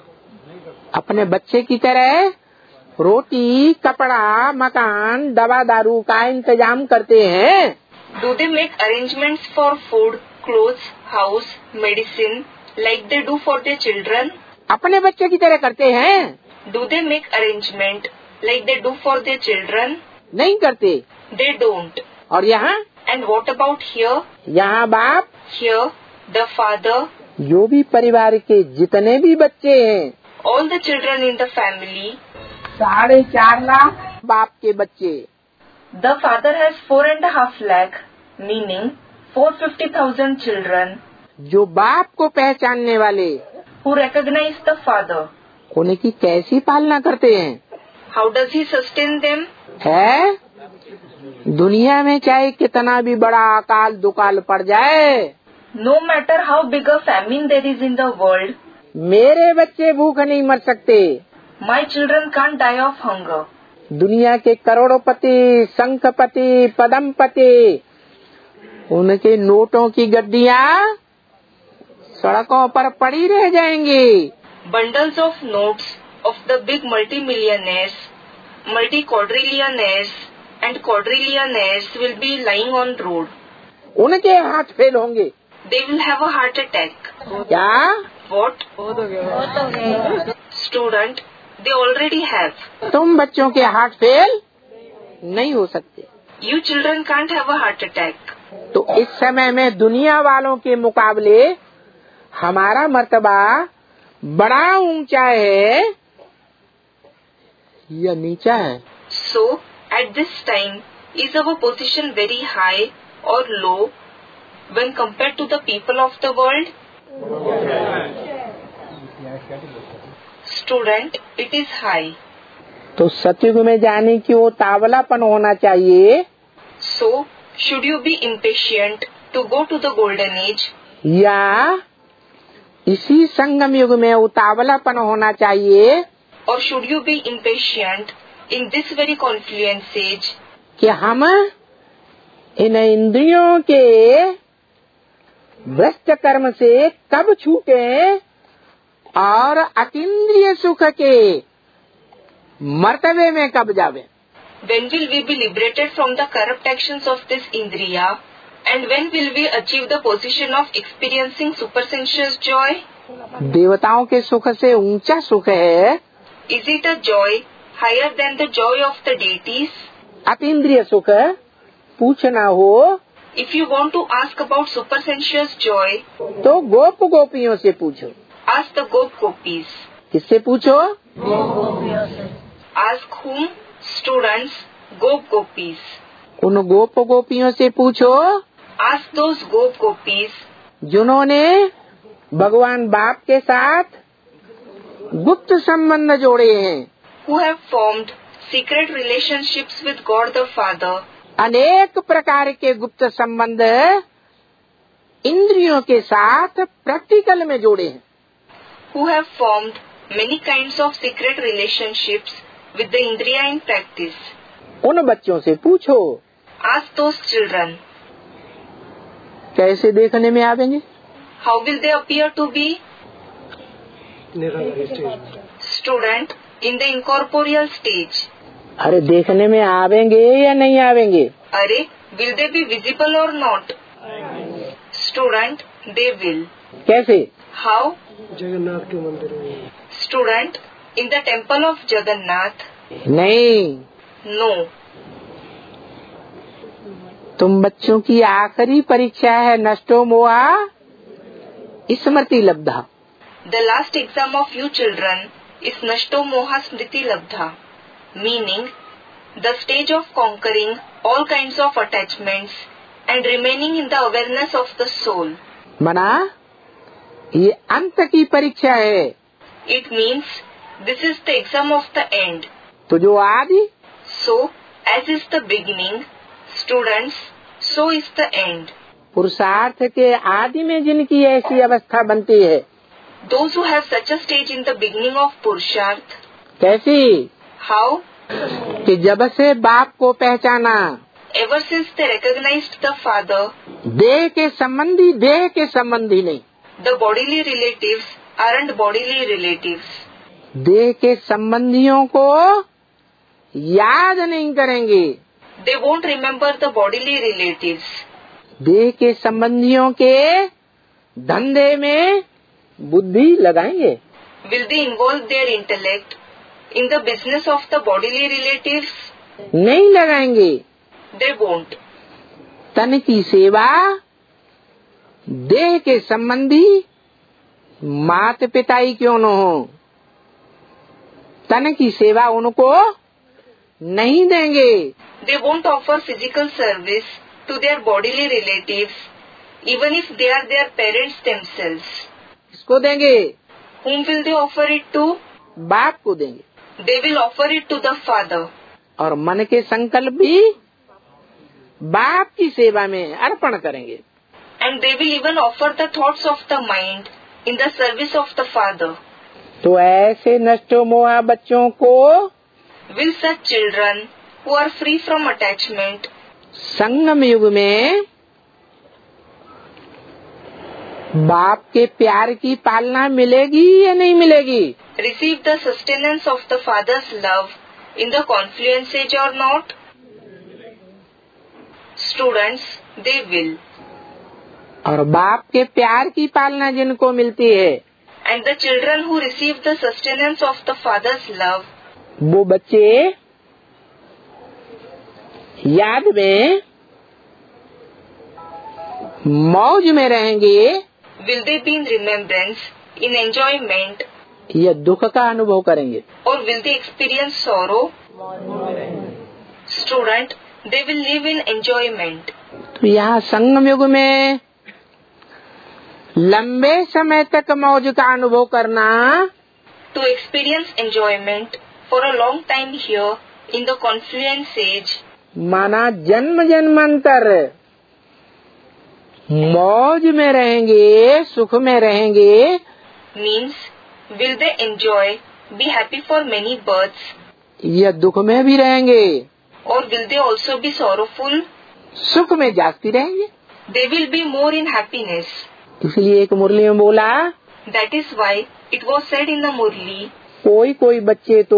अपने बच्चे की तरह रोटी, कपड़ा, मकान, दवा दारू का इंतजाम करते हैं। Do they make arrangements for food, clothes, house, medicine like they do for their children? अपने बच्चे की तरह करते हैं? Do they make arrangement like they do for their children? नहीं करते। They don't. और यहाँ? And what about here? यहाँ बाप, Here, the father, जो भी परिवार के जितने भी बच्चे हैं, all the children in the family, 4.5 lakh बाप के बच्चे। The father has 4.5 lakh, meaning 450,000 children जो बाप को पहचानने वाले who recognize the father. उनकी कैसी पालना करते हैं? how does he sustain them? है दुनिया में चाहे कितना भी बड़ा अकाल दुकाल पड़ जाए, No matter how big a famine there is in the world, मेरे बच्चे भूख नहीं मर सकते। my children can't die of hunger. दुनिया के करोड़पति, शंखपति, पदमपति, उनके नोटों की गड्डियाँ सड़कों पर पड़ी रह जाएंगी। Bundles of notes of the big multimillionaires, multi-quadrillionaires and quadrillionaires will be lying on road. उनके हाथ फेल होंगे। They will have a heart attack. क्या? What? Student, they already have. तुम बच्चों के हाथ फेल नहीं हो सकते। You children can't have a heart attack. तो इस समय में दुनिया वालों के मुकाबले हमारा मर्तबा बड़ा ऊंचा है या नीचा है? So, at this time, is our position very high or low when compared to the people of the world? Student, it is high. तो सतयुग में जाने की वो तावलापन होना चाहिए। So, should you be impatient to go to the golden age? या इसी संगम युग में उतावलापन होना चाहिए Or should you be impatient in this very confluence age कि हम इन इंद्रियों के भ्रष्ट कर्म से कब छूटे और अतीन्द्रिय सुख के मर्तबे में कब जावे? when will we be liberated from the corrupt actions of this indriya? And when will we achieve the position of experiencing supersensuous joy? देवताओं के सुख से ऊंचा सुख है Is it a joy higher than the joy of the deities? अतीन्द्रिय सुख। पूछना हो If you want to ask about supersensuous joy, तो गोप गोपियों से पूछो। ask the Gop Gopis. किससे पूछो? Ask whom? Students, Gop Gopis. उन गोप गोपियों से पूछो Ask those Gop Gopis जिन्होंने भगवान बाप के साथ गुप्त संबंध जोड़े हैं, who have formed secret relationships with God the Father, अनेक प्रकार के गुप्त संबंध इंद्रियों के साथ प्रैक्टिकल में जोड़े हैं। who have formed many kinds of secret relationships with the Indriya in practice. उन बच्चों से पूछो Ask those children, कैसे देखने में आवेंगे? how will they appear to be? Student, in the incorporeal stage. अरे देखने में आवेंगे या नहीं आवेंगे? Arey, will they be visible or not? Student, they will. कैसे? How? जगन्नाथ के मंदिर में। Student, in the temple of Jagannath. नहीं, No. तुम बच्चों की आखिरी परीक्षा है नष्टो मोहा स्मृति लब्धा। The last exam of you children is Nashto Moha Smriti Labdha, meaning the stage of conquering all kinds of attachments and remaining in the awareness of the soul. मना ये अंत की परीक्षा है। It means this is the exam of the end. तो जो आदि, So, as is the beginning, students, so is the end. पुरुषार्थ के आदि में जिनकी ऐसी अवस्था बनती है, Those who have such a stage in the beginning of Purusharth, कैसी? how? कि जब से बाप को पहचाना, Ever since they recognized the Father, देह के संबंधी नहीं, the bodily relatives aren't bodily relatives. देह के संबंधियों को याद नहीं करेंगे, They won't remember the bodily relatives. देह के संबंधियों के धंधे में बुद्धि लगाएंगे, Will they involve their intellect in the business of the bodily relatives? नहीं लगाएंगे। They won't. तन की सेवा देह के संबंधी माता पिता ही क्यों न हो, तन की सेवा उनको नहीं देंगे। They won't offer physical service to their bodily relatives, even if they are their parents themselves. किसको देंगे? Whom will they offer it to? बाप को देंगे। They will offer it to the Father. और मन के संकल्प भी बाप की सेवा में अर्पण करेंगे। And they will even offer the thoughts of the mind in the service of the Father. तो ऐसे नष्टो मोहा बच्चों को Will such children who are free from attachment संगम युग में बाप के प्यार की पालना मिलेगी या नहीं मिलेगी? receive the sustenance of the Father's love in the confluence age or not? Students, they will. और बाप के प्यार की पालना जिनको मिलती है, And the children who receive the sustenance of the Father's love, वो बच्चे याद में मौज में रहेंगे will they be in remembrance, in enjoyment, या दुख का अनुभव करेंगे? or will they experience sorrow? Student, they will live in enjoyment. तो यहाँ संगम युग में लंबे समय तक मौज का अनुभव करना To experience enjoyment for a long time here in the confluence age माना जन्म जन्मांतर मौज में रहेंगे, सुख में रहेंगे, means will they enjoy, be happy for many births, या दुख में भी रहेंगे, or will they also be sorrowful? सुख में जागती रहेंगे। They will be more in happiness. इसलिए एक मुरली में बोला, That is why it was said in the Murli, कोई कोई बच्चे तो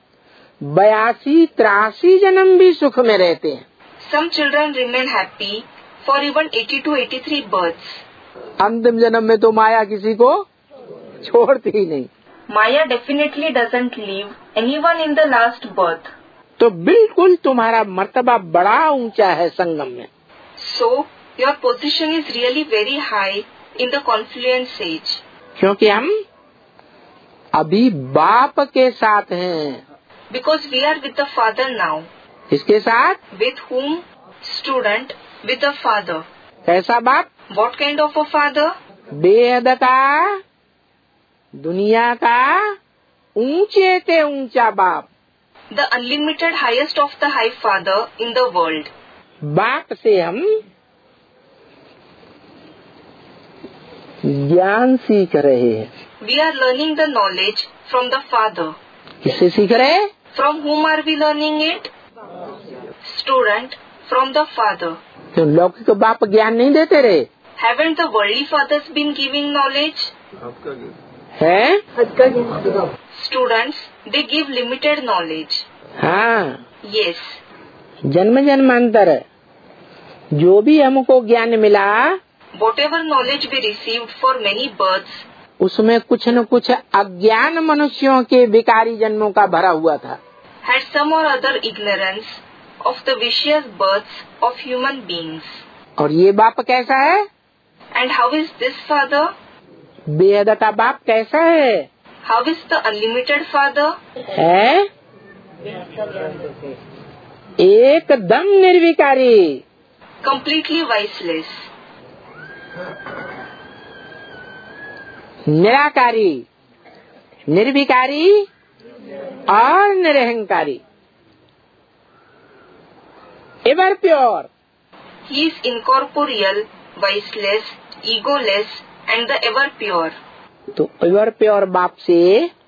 82-83 जन्म भी सुख में रहते हैं। some children remain happy for even 80 to 83 births. अंतिम जन्म में तो माया किसी को छोड़ती ही नहीं। Maya definitely doesn't leave anyone in the last birth. तो बिल्कुल तुम्हारा मर्तबा बड़ा ऊंचा है संगम में। So, your position is really very high in the confluence age. क्योंकि हम अभी बाप के साथ हैं। Because we are with the Father now. इसके साथ With whom? Student, with the Father. कैसा बाप? What kind of a Father? बेहद का, दुनिया का ऊंचे ते ऊंचा बाप। The unlimited highest of the high Father in the world. बाप से हम ज्ञान सीख रहे हैं। We are learning the knowledge from the Father. किससे सीख रहे? From whom are we learning it? Student, from the Father. तो लौकिक बाप ज्ञान नहीं देते रहे? Haven't the worldly fathers been giving knowledge? है? Students, they give limited knowledge. हाँ, Yes. जन्म जन्मांतर जो भी हमको ज्ञान मिला Whatever knowledge we received for many births, उसमें कुछ न कुछ अज्ञान मनुष्यों के विकारी जन्मों का भरा हुआ था। had some or other ignorance of the vicious births of human beings. और ये बाप कैसा है? And how is this Father? बेहद का बाप कैसा है? How is the unlimited Father? है एकदम निर्विकारी। Completely viceless. निराकारी, निर्विकारी और निरहंकारी। Ever pure, He is incorporeal, viceless, egoless, and the ever pure. तो एवर प्योर बाप से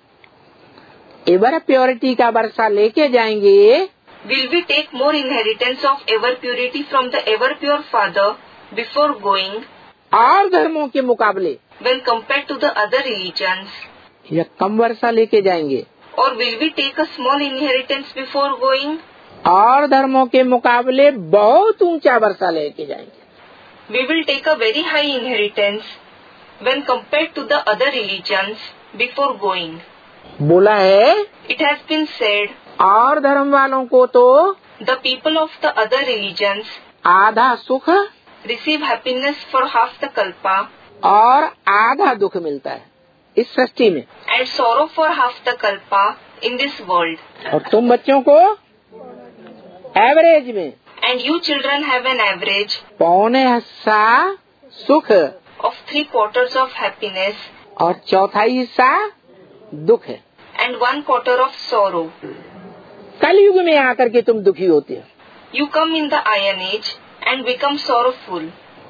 एवर प्योरिटी का वर्षा लेके जाएंगे। Will we take more inheritance of ever purity from the ever pure Father before going, और धर्मों के मुकाबले when compared to the other religions? या कम वर्षा लेके जाएंगे? Or will we take a small inheritance before going? और धर्मों के मुकाबले बहुत ऊंचा वर्षा लेके जाएंगे। We will take a very high inheritance when compared to the other religions before going. बोला है, It has been said, और धर्म वालों को तो the people of the other religions आधा सुख receive happiness for half the kalpa और आधा दुख मिलता है इस सृष्टि में, and sorrow for half the kalpa in this world. और तुम बच्चों को एवरेज में And you children have an average पौने हिस्सा सुख of 3/4 of happiness और चौथाई हिस्सा दुख है। and 1/4 of sorrow. कलयुग में आकर के तुम दुखी होते हो। You come in the Iron Age and become sorrowful.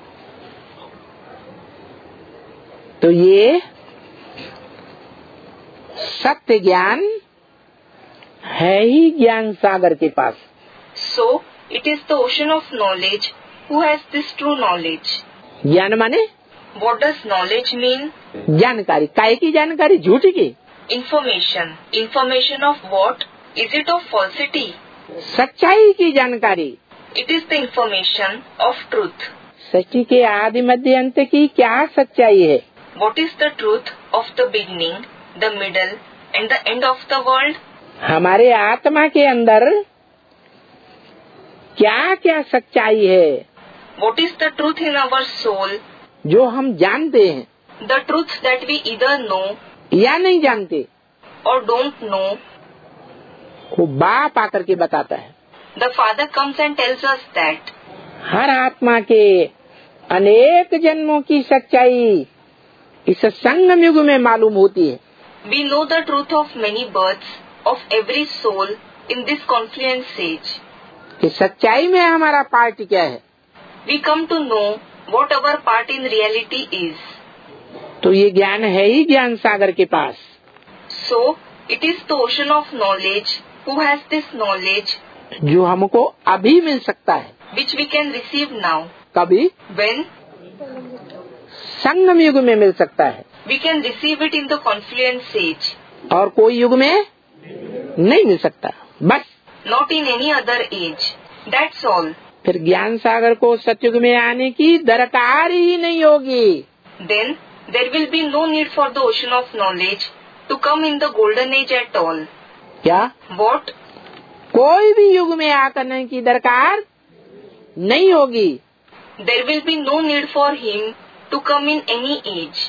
तो ये सत्य ज्ञान है ही ज्ञान सागर के पास। So, it is the ocean of knowledge who has this true knowledge. ज्ञान माने What does knowledge mean? जानकारी, काय की जानकारी? झूठी की? Information. Information of what? Is it of falsity? सच्चाई की जानकारी। It is the information of truth. सृष्टि के आदि मध्य अंत की क्या सच्चाई है? What is the truth of the beginning, the middle, and the end of the world? हमारे आत्मा के अंदर क्या क्या सच्चाई है What is the truth in our soul? जो हम जानते हैं The truth that we either know या नहीं जानते, or don't know. वो बाप आकर के बताता है। The Father comes and tells us that. हर आत्मा के अनेक जन्मों की सच्चाई इस संगम युग में मालूम होती है। We know the truth of many births of every soul in this confluence age. कि सच्चाई में हमारा पार्ट क्या है। We come to know what our part in reality is. तो ये ज्ञान है ही ज्ञान सागर के पास। So, it is the ocean of knowledge who has this knowledge जो हमको अभी मिल सकता है। which we can receive now. कभी? When? संगम युग में मिल सकता है We can receive it in the confluence age. और कोई युग में नहीं मिल सकता। बस Not in any other age. That's all. फिर ज्ञान सागर को सतयुग में आने की दरकार ही नहीं होगी। Then, there will be no need for the ocean of knowledge to come in the golden age at all. क्या? What? कोई भी युग में आकर की दरकार नहीं होगी। There will be no need for him to come in any age.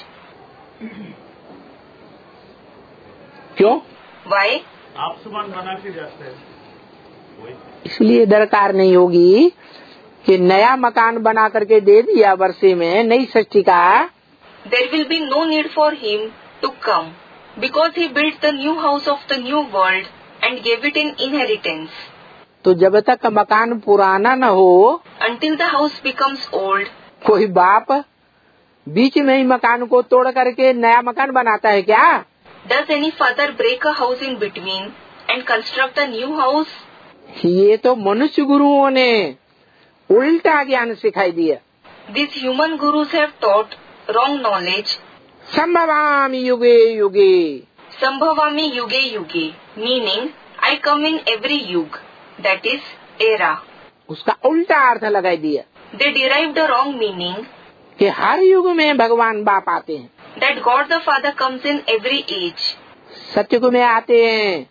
क्यों? Why? आप समान बना के जाते हैं। इसलिए दरकार नहीं होगी कि नया मकान बना करके दे दिया वर्षे में नई सृष्टि का। There will be no need for him to come because he built the new house of the new world and gave it in inheritance. तो जब तक मकान पुराना न हो, Until the house becomes old, कोई बाप बीच में ही मकान को तोड़ करके नया मकान बनाता है क्या? does any father break a house in between and construct a new house? ये तो मनुष्य गुरुओं ने उल्टा ज्ञान सिखाई दिया। These human gurus have taught wrong knowledge. संभवामि युगे युगे, Sambhavami yuge yuge, meaning I come in every yug, that is era. उसका उल्टा अर्थ लगाई दिया They derived a wrong meaning कि हर युग में भगवान बाप आते हैं, that God the Father comes in every age. सतयुग में आते हैं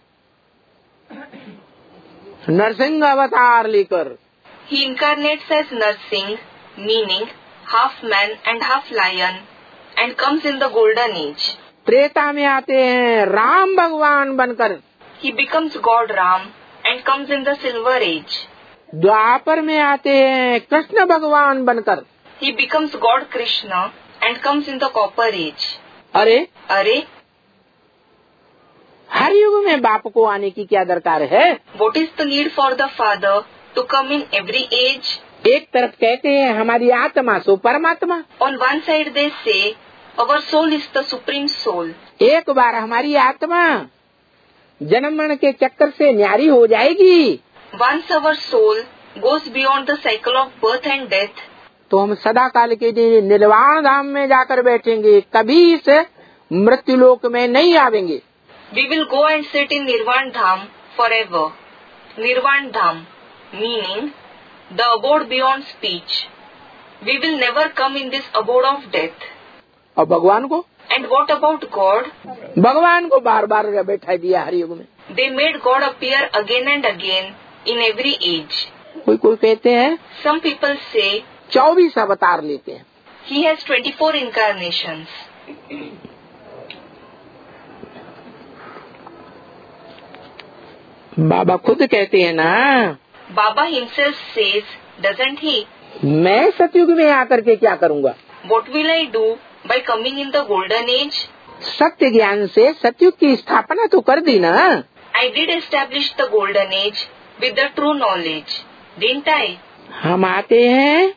नरसिंह अवतार लेकर। He incarnates as Narsingh, meaning half man and half lion, and comes in the golden age. Treta में आते हैं राम भगवान बनकर। He becomes God Ram and comes in the silver age. द्वापर में आते हैं कृष्ण भगवान बनकर। He becomes God Krishna and comes in the copper age. अरे हर युग में बाप को आने की क्या दरकार है? what is the need for the Father to come in every age? एक तरफ कहते हैं हमारी आत्मा सो परमात्मा, On one side they say our soul is the supreme soul. एक बार हमारी आत्मा जन्म मरण के चक्कर से न्यारी हो जाएगी, Once our soul goes beyond the cycle of birth and death, तो हम सदा काल के लिए निर्वाण धाम में जाकर बैठेंगे, कभी इस मृत्यु लोक में नहीं आवेंगे। we will go and sit in Nirvan Dham forever. Nirvan Dham meaning the abode beyond speech. We will never come in this abode of death. और भगवान को? And what about God? भगवान को बार बार बैठा दिया हर युग में। They made God appear again and again in every age. कोई कहते हैं Some people say 24 अवतार लेते हैं। he has 24 incarnations. बाबा खुद कहते हैं ना, Baba himself says, doesn't he? मैं सतयुग में आकर के क्या करूँगा? What will I do by coming in the golden age? सत्य ज्ञान से सतयुग की स्थापना तो कर दी ना। I did establish the golden age with the true knowledge, didn't I? हम आते हैं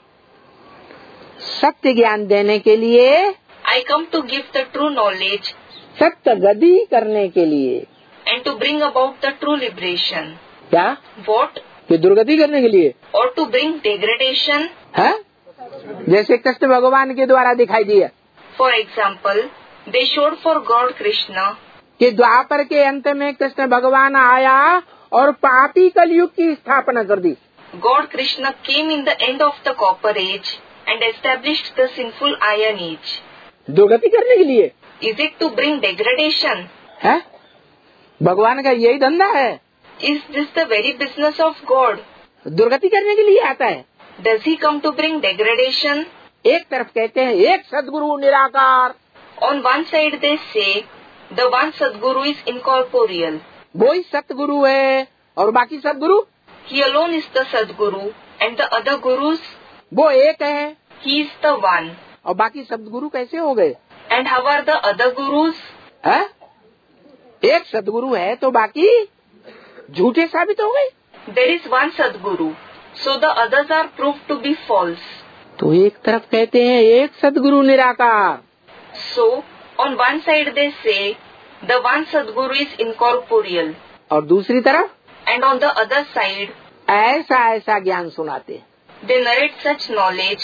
सत्य ज्ञान देने के लिए, I come to give the true knowledge सत्य गति करने के लिए। and to bring about the true liberation. क्या? What? कि दुर्गति करने के लिए Or to bring degradation? है? जैसे कृष्ण भगवान के द्वारा दिखाई दिया For example, they showed for God Krishna कि द्वापर के अंत में कृष्ण भगवान आया और पापी कलयुग की स्थापना कर दी। God Krishna came in the end of the copper age and established the sinful iron age. दुर्गति करने के लिए Is it to bring degradation? है? भगवान का यही धंधा है। Is this the very business of God? दुर्गति करने के लिए आता है। Does he come to bring degradation? एक तरफ कहते हैं एक सद्गुरु निराकार, On one side they say the one Sadguru is incorporeal. वो ही सतगुरु है और बाकी सदगुरु He alone is the Sadguru and the other gurus, वो एक है he is the one. और बाकी सदगुरु कैसे हो गए? And how are the other gurus? है? एक सदगुरु है तो बाकी झूठे साबित हो गए। There is one Sadguru, so the others are proved to be false. तो एक तरफ कहते हैं एक सदगुरु निराकार, So, on one side they say the one Sadguru is incorporeal, और दूसरी तरफ and on the other side ऐसा ऐसा ज्ञान सुनाते हैं they narrate such knowledge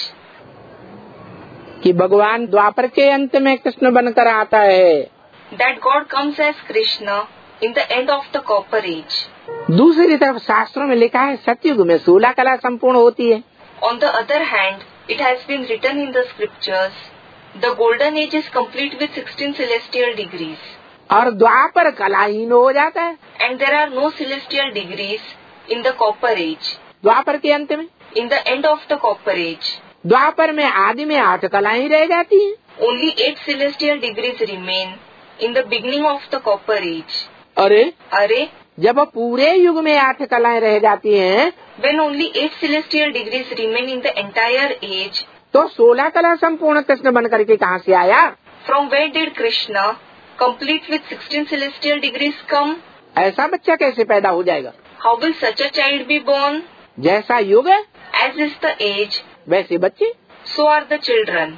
कि भगवान द्वापर के अंत में कृष्ण बनकर आता है, that God comes as Krishna in the end of the copper age. दूसरी तरफ शास्त्रों में लिखा है सतयुग में 16 कला संपूर्ण होती है। On the other hand, it has been written in the scriptures, the golden age is complete with 16 celestial degrees, और द्वापर कलाहीन हो जाता है। and there are no celestial degrees in the copper age. द्वापर के अंत में, In the end of the copper age, द्वापर में आदि में 8 कलाएं रह जाती हैं। only 8 celestial degrees remain in the beginning of the copper age. अरे जब पूरे युग में 8 कलाएं रह जाती हैं, When only 8 celestial degrees remain in the entire age, तो 16 कला संपूर्ण कृष्ण बन करके कहाँ से आया? from where did Krishna, complete with 16 celestial degrees, come? ऐसा बच्चा कैसे पैदा हो जाएगा? How will such a child be born? जैसा युग है As is the age, वैसे बच्चे। so are the children.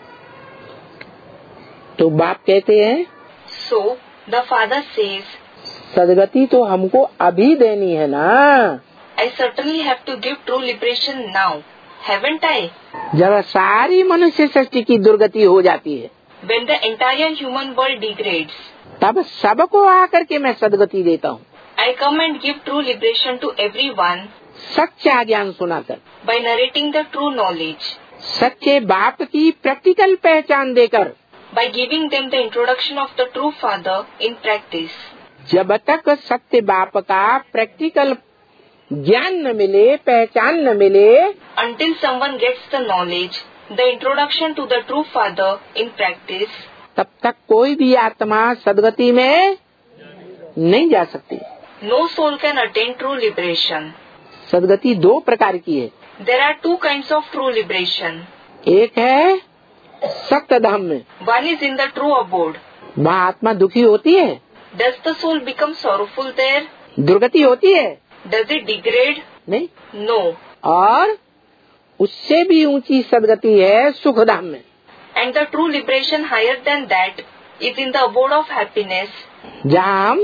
तो बाप कहते हैं So, the father says, सदगति तो हमको अभी देनी है ना। I certainly have to give true liberation now, haven't I? जब सारी मनुष्य सृष्टि की दुर्गति हो जाती है, When the entire human world degrades, तब सबको आकर के मैं सदगति देता हूँ, I come and give true liberation to everyone सच्चा ज्ञान सुनाकर, by narrating the true knowledge, सच्चे बाप की प्रैक्टिकल पहचान देकर। by giving them the introduction of the true father in practice. जब तक सत्य बाप का प्रैक्टिकल ज्ञान न मिले, पहचान न मिले, Until someone gets the knowledge, the introduction to the true father in practice, तब तक कोई भी आत्मा सदगति में नहीं जा सकती। no soul can attain true liberation. सदगति 2 प्रकार की है। There are 2 kinds of true liberation. एक है सत्य धाम में, one is in the true abode. वहाँ आत्मा दुखी होती है? Does the soul become sorrowful there? दुर्गति होती है? Does it degrade? नहीं। No. और उससे भी ऊंची सदगति है सुख धाम में। And the true liberation higher than that is in the abode of happiness. जहाँ हम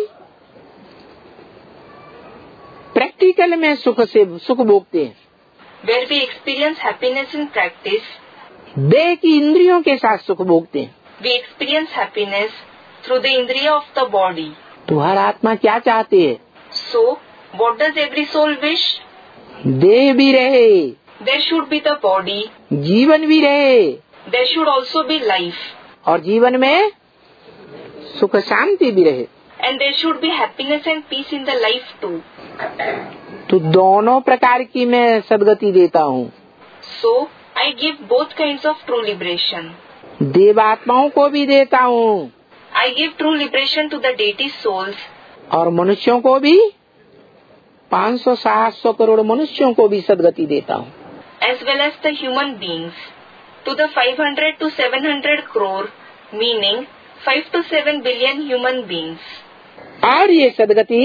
प्रैक्टिकल में सुख भोगते हैं, Where we experience happiness in practice. देह की इंद्रियों के साथ सुख भोगते हैं। We experience happiness through the indriya of the body. तो हर आत्मा क्या चाहती है? So, what does every soul wish? देह भी रहे, There should be the body. जीवन भी रहे, There should also be life. और जीवन में सुख शांति भी रहे। And there should be happiness and peace in the life too. तो दोनों प्रकार की मैं सदगति देता हूँ। So, I give both kinds of true liberation. देवात्माओं को भी देता हूँ I give true liberation to the deity souls. और मनुष्यों को भी, 500-700 करोड़ मनुष्यों को भी सदगति देता हूँ। As well as the human beings. To the 500 to 700 crore, meaning 5 to 7 billion human beings. और ये सदगति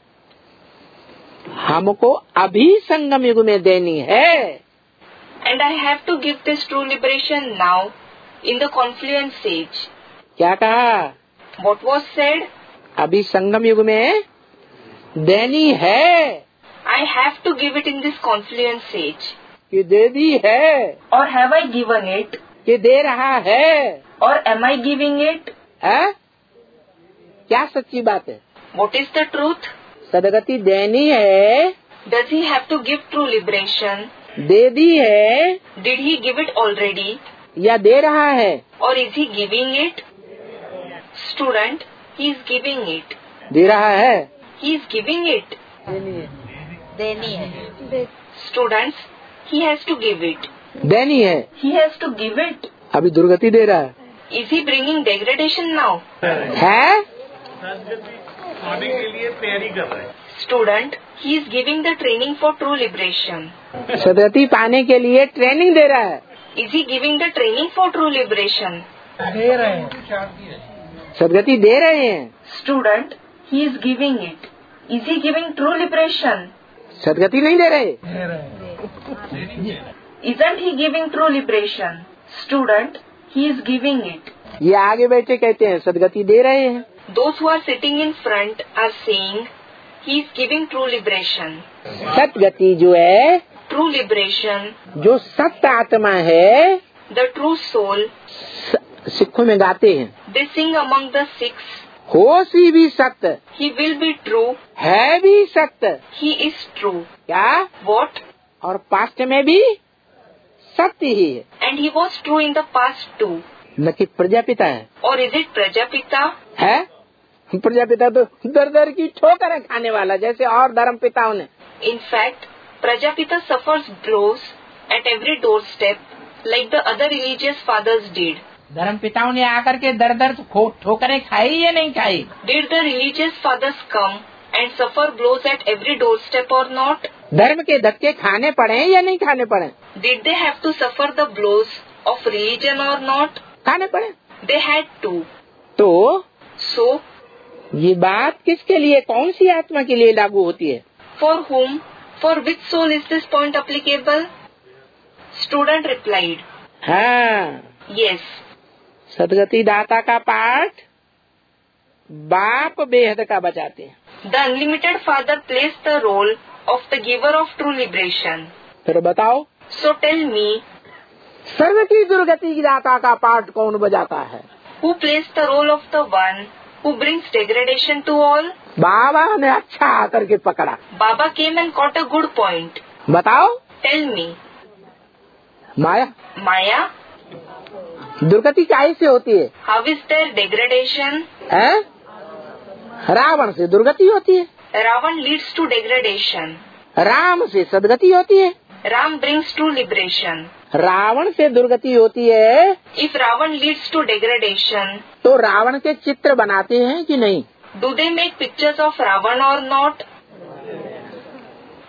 हमको अभी संगम युग में देनी है। And I have to give this true liberation now in the confluence age. क्या कहा? What was said? अभी संगम युग में देनी है। I have to give it in this confluence age. कि दे दी है, Or have I given it? कि दे रहा है, Or am I giving it? है? क्या सच्ची बात है? What is the truth? सदगति देनी है, Does he have to give true liberation? दे दी है, Did he give it already? या दे रहा है? Or is he giving it? Student, he is giving it. दे रहा है। He is giving it. देनी है। Students, he has to give it. देनी है। He has to give it. अभी दुर्गति दे रहा है। Is he bringing degradation now? है? सदगति पाने के लिए तैयारी कर रहे हैं। Student, he is giving the training for true liberation. सदगति पाने के लिए ट्रेनिंग दे रहा है। Is he giving the training for true liberation? दे रहे हैं। सदगति दे रहे हैं। Student, he is giving it. Is he giving true liberation? सदगति नहीं दे रहे। दे रहे हैं। Isn't he giving true liberation? Student, he is giving it. ये आगे बैठे कहते हैं सदगति दे रहे हैं। Those who are sitting in front are saying, he is giving true liberation. सदगति जो है, True liberation, जो सत्य आत्मा है, the true soul, सिखों में गाते हैं, they sing among the Sikhs. होशी भी सत्य, He will be true. है भी सत्य। He is true. क्या? What? और पास्ट में भी सत्य ही है। And he was true in the past too. न कि प्रजापिता है। Or is it Prajapita? है? प्रजापिता तो दर दर की ठोकरें खाने वाला, जैसे और धर्म पिताओं ने। In fact, Prajapita suffers blows at every doorstep like the other religious fathers did. धर्म पिताओं ने आकर के दर दर ठोकरें खाई या नहीं खाई? Did the religious fathers come and suffer blows at every doorstep or not? धर्म के धक्के खाने पड़े या नहीं खाने पड़े? Did they have to suffer the blows of religion or not? खाने पड़े। They had to. तो So, ये बात किसके लिए, कौन सी आत्मा के लिए लागू होती है? for whom, for which soul is this point applicable? Student replied, हाँ, yes. सदगति दाता का पाठ बाप बेहद का बचाते हैं। The unlimited father plays the role of the giver of true liberation. फिर बताओ, So tell me, सर्व की दुर्गति की दाता का पाठ कौन बजाता है? who plays the role of the one who brings degradation to all? बाबा ने अच्छा आकर के पकड़ा। Baba came and caught a good point. बताओ, Tell me, माया Maya, दुर्गति कैसे होती है? how is there degradation? है? रावण से दुर्गति होती है, Ravan leads to degradation. Ram से सदगति होती है। Ram brings true liberation. Ravan से दुर्गति होती है If Ravan leads to degradation, तो रावण के चित्र बनाते हैं कि नहीं? do they make pictures of Ravan or not?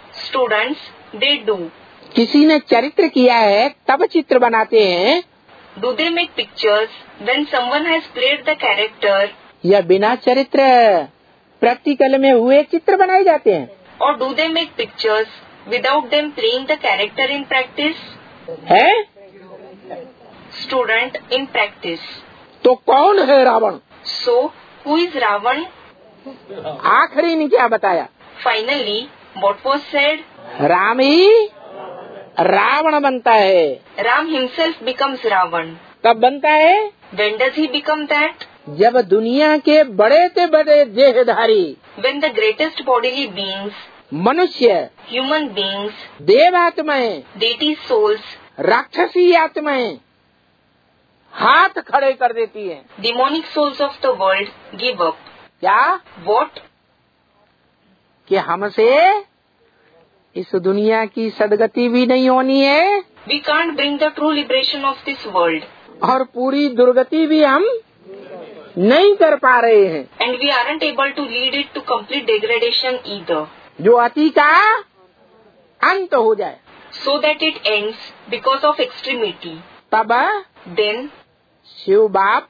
Students, they do. किसी ने चरित्र किया है तब चित्र बनाते हैं, Do they make pictures when someone has played the character? या बिना चरित्र प्रैक्टिकल में हुए चित्र बनाए जाते हैं? Or do they make pictures without them playing the character in practice? है? Student, in practice. तो कौन है Ravan? So, who is Ravan? आखिरी ने क्या बताया? Finally, what was said? Ram ही रावण बनता है। Ram himself becomes Ravan. कब बनता है? When does he become that? जब दुनिया के बड़े से बड़े देहधारी When the greatest bodily beings, मनुष्य, human beings, देवात्माएं, deity souls, राक्षसी आत्माएं हाथ खड़े कर देती हैं। demonic souls of the world give up. क्या? What? कि हमसे इस दुनिया की सदगति भी नहीं होनी है We can't bring the true liberation of this world. और पूरी दुर्गति भी हम नहीं कर पा रहे हैं। And we aren't able to lead it to complete degradation either. जो अति का अंत हो जाए, So that it ends because of extremity. तब Then, शिव बाप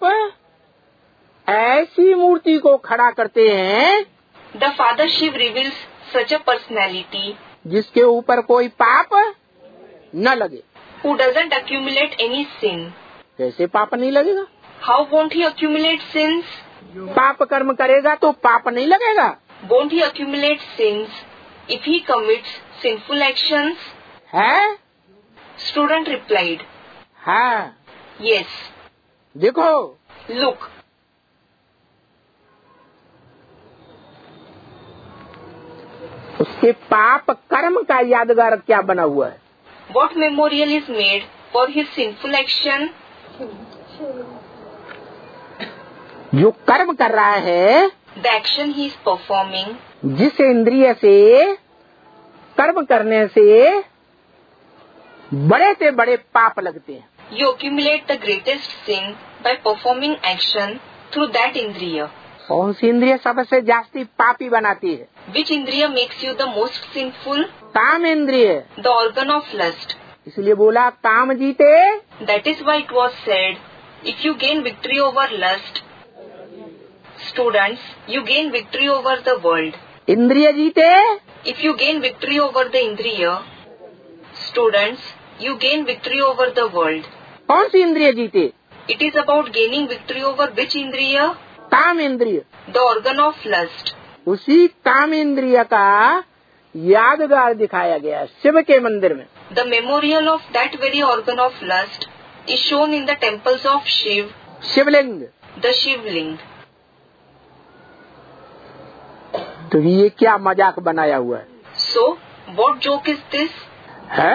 ऐसी मूर्ति को खड़ा करते हैं the Father Shiv reveals such a personality जिसके ऊपर कोई पाप न लगे। who doesn't accumulate any sin. कैसे पाप नहीं लगेगा? How won't he accumulate sins? पाप कर्म करेगा तो पाप नहीं लगेगा। Won't he accumulate sins if he commits sinful actions? है? Student replied, हाँ। yes. देखो, Look, उसके पाप कर्म का यादगार क्या बना हुआ है? what memorial is made for his sinful action? जो कर्म कर रहा है, The action he is performing, जिस इंद्रिय से कर्म करने से बड़े से बड़े पाप लगते हैं। you accumulate the greatest sin by performing action through that indriya. कौन सी इंद्रिय सबसे जास्ती पापी बनाती है? Which indriya makes you the most sinful? काम इंद्रिय। The organ of lust. इसलिए बोला काम जीते। That is why it was said, if you gain victory over lust, students, you gain victory over the world. इंद्रिय जीते। If you gain victory over the indriya, students, you gain victory over the world. कौन सी इंद्रिय जीते? It is about gaining victory over which indriya? काम इंद्रिय। The organ of lust. उसी काम इंद्रिय का यादगार दिखाया गया है शिव के मंदिर में। The memorial of that very organ of lust is shown in the temples of Shiv, Shivling. the Shivling. तो ये क्या मजाक बनाया हुआ है? So, what joke is this? है?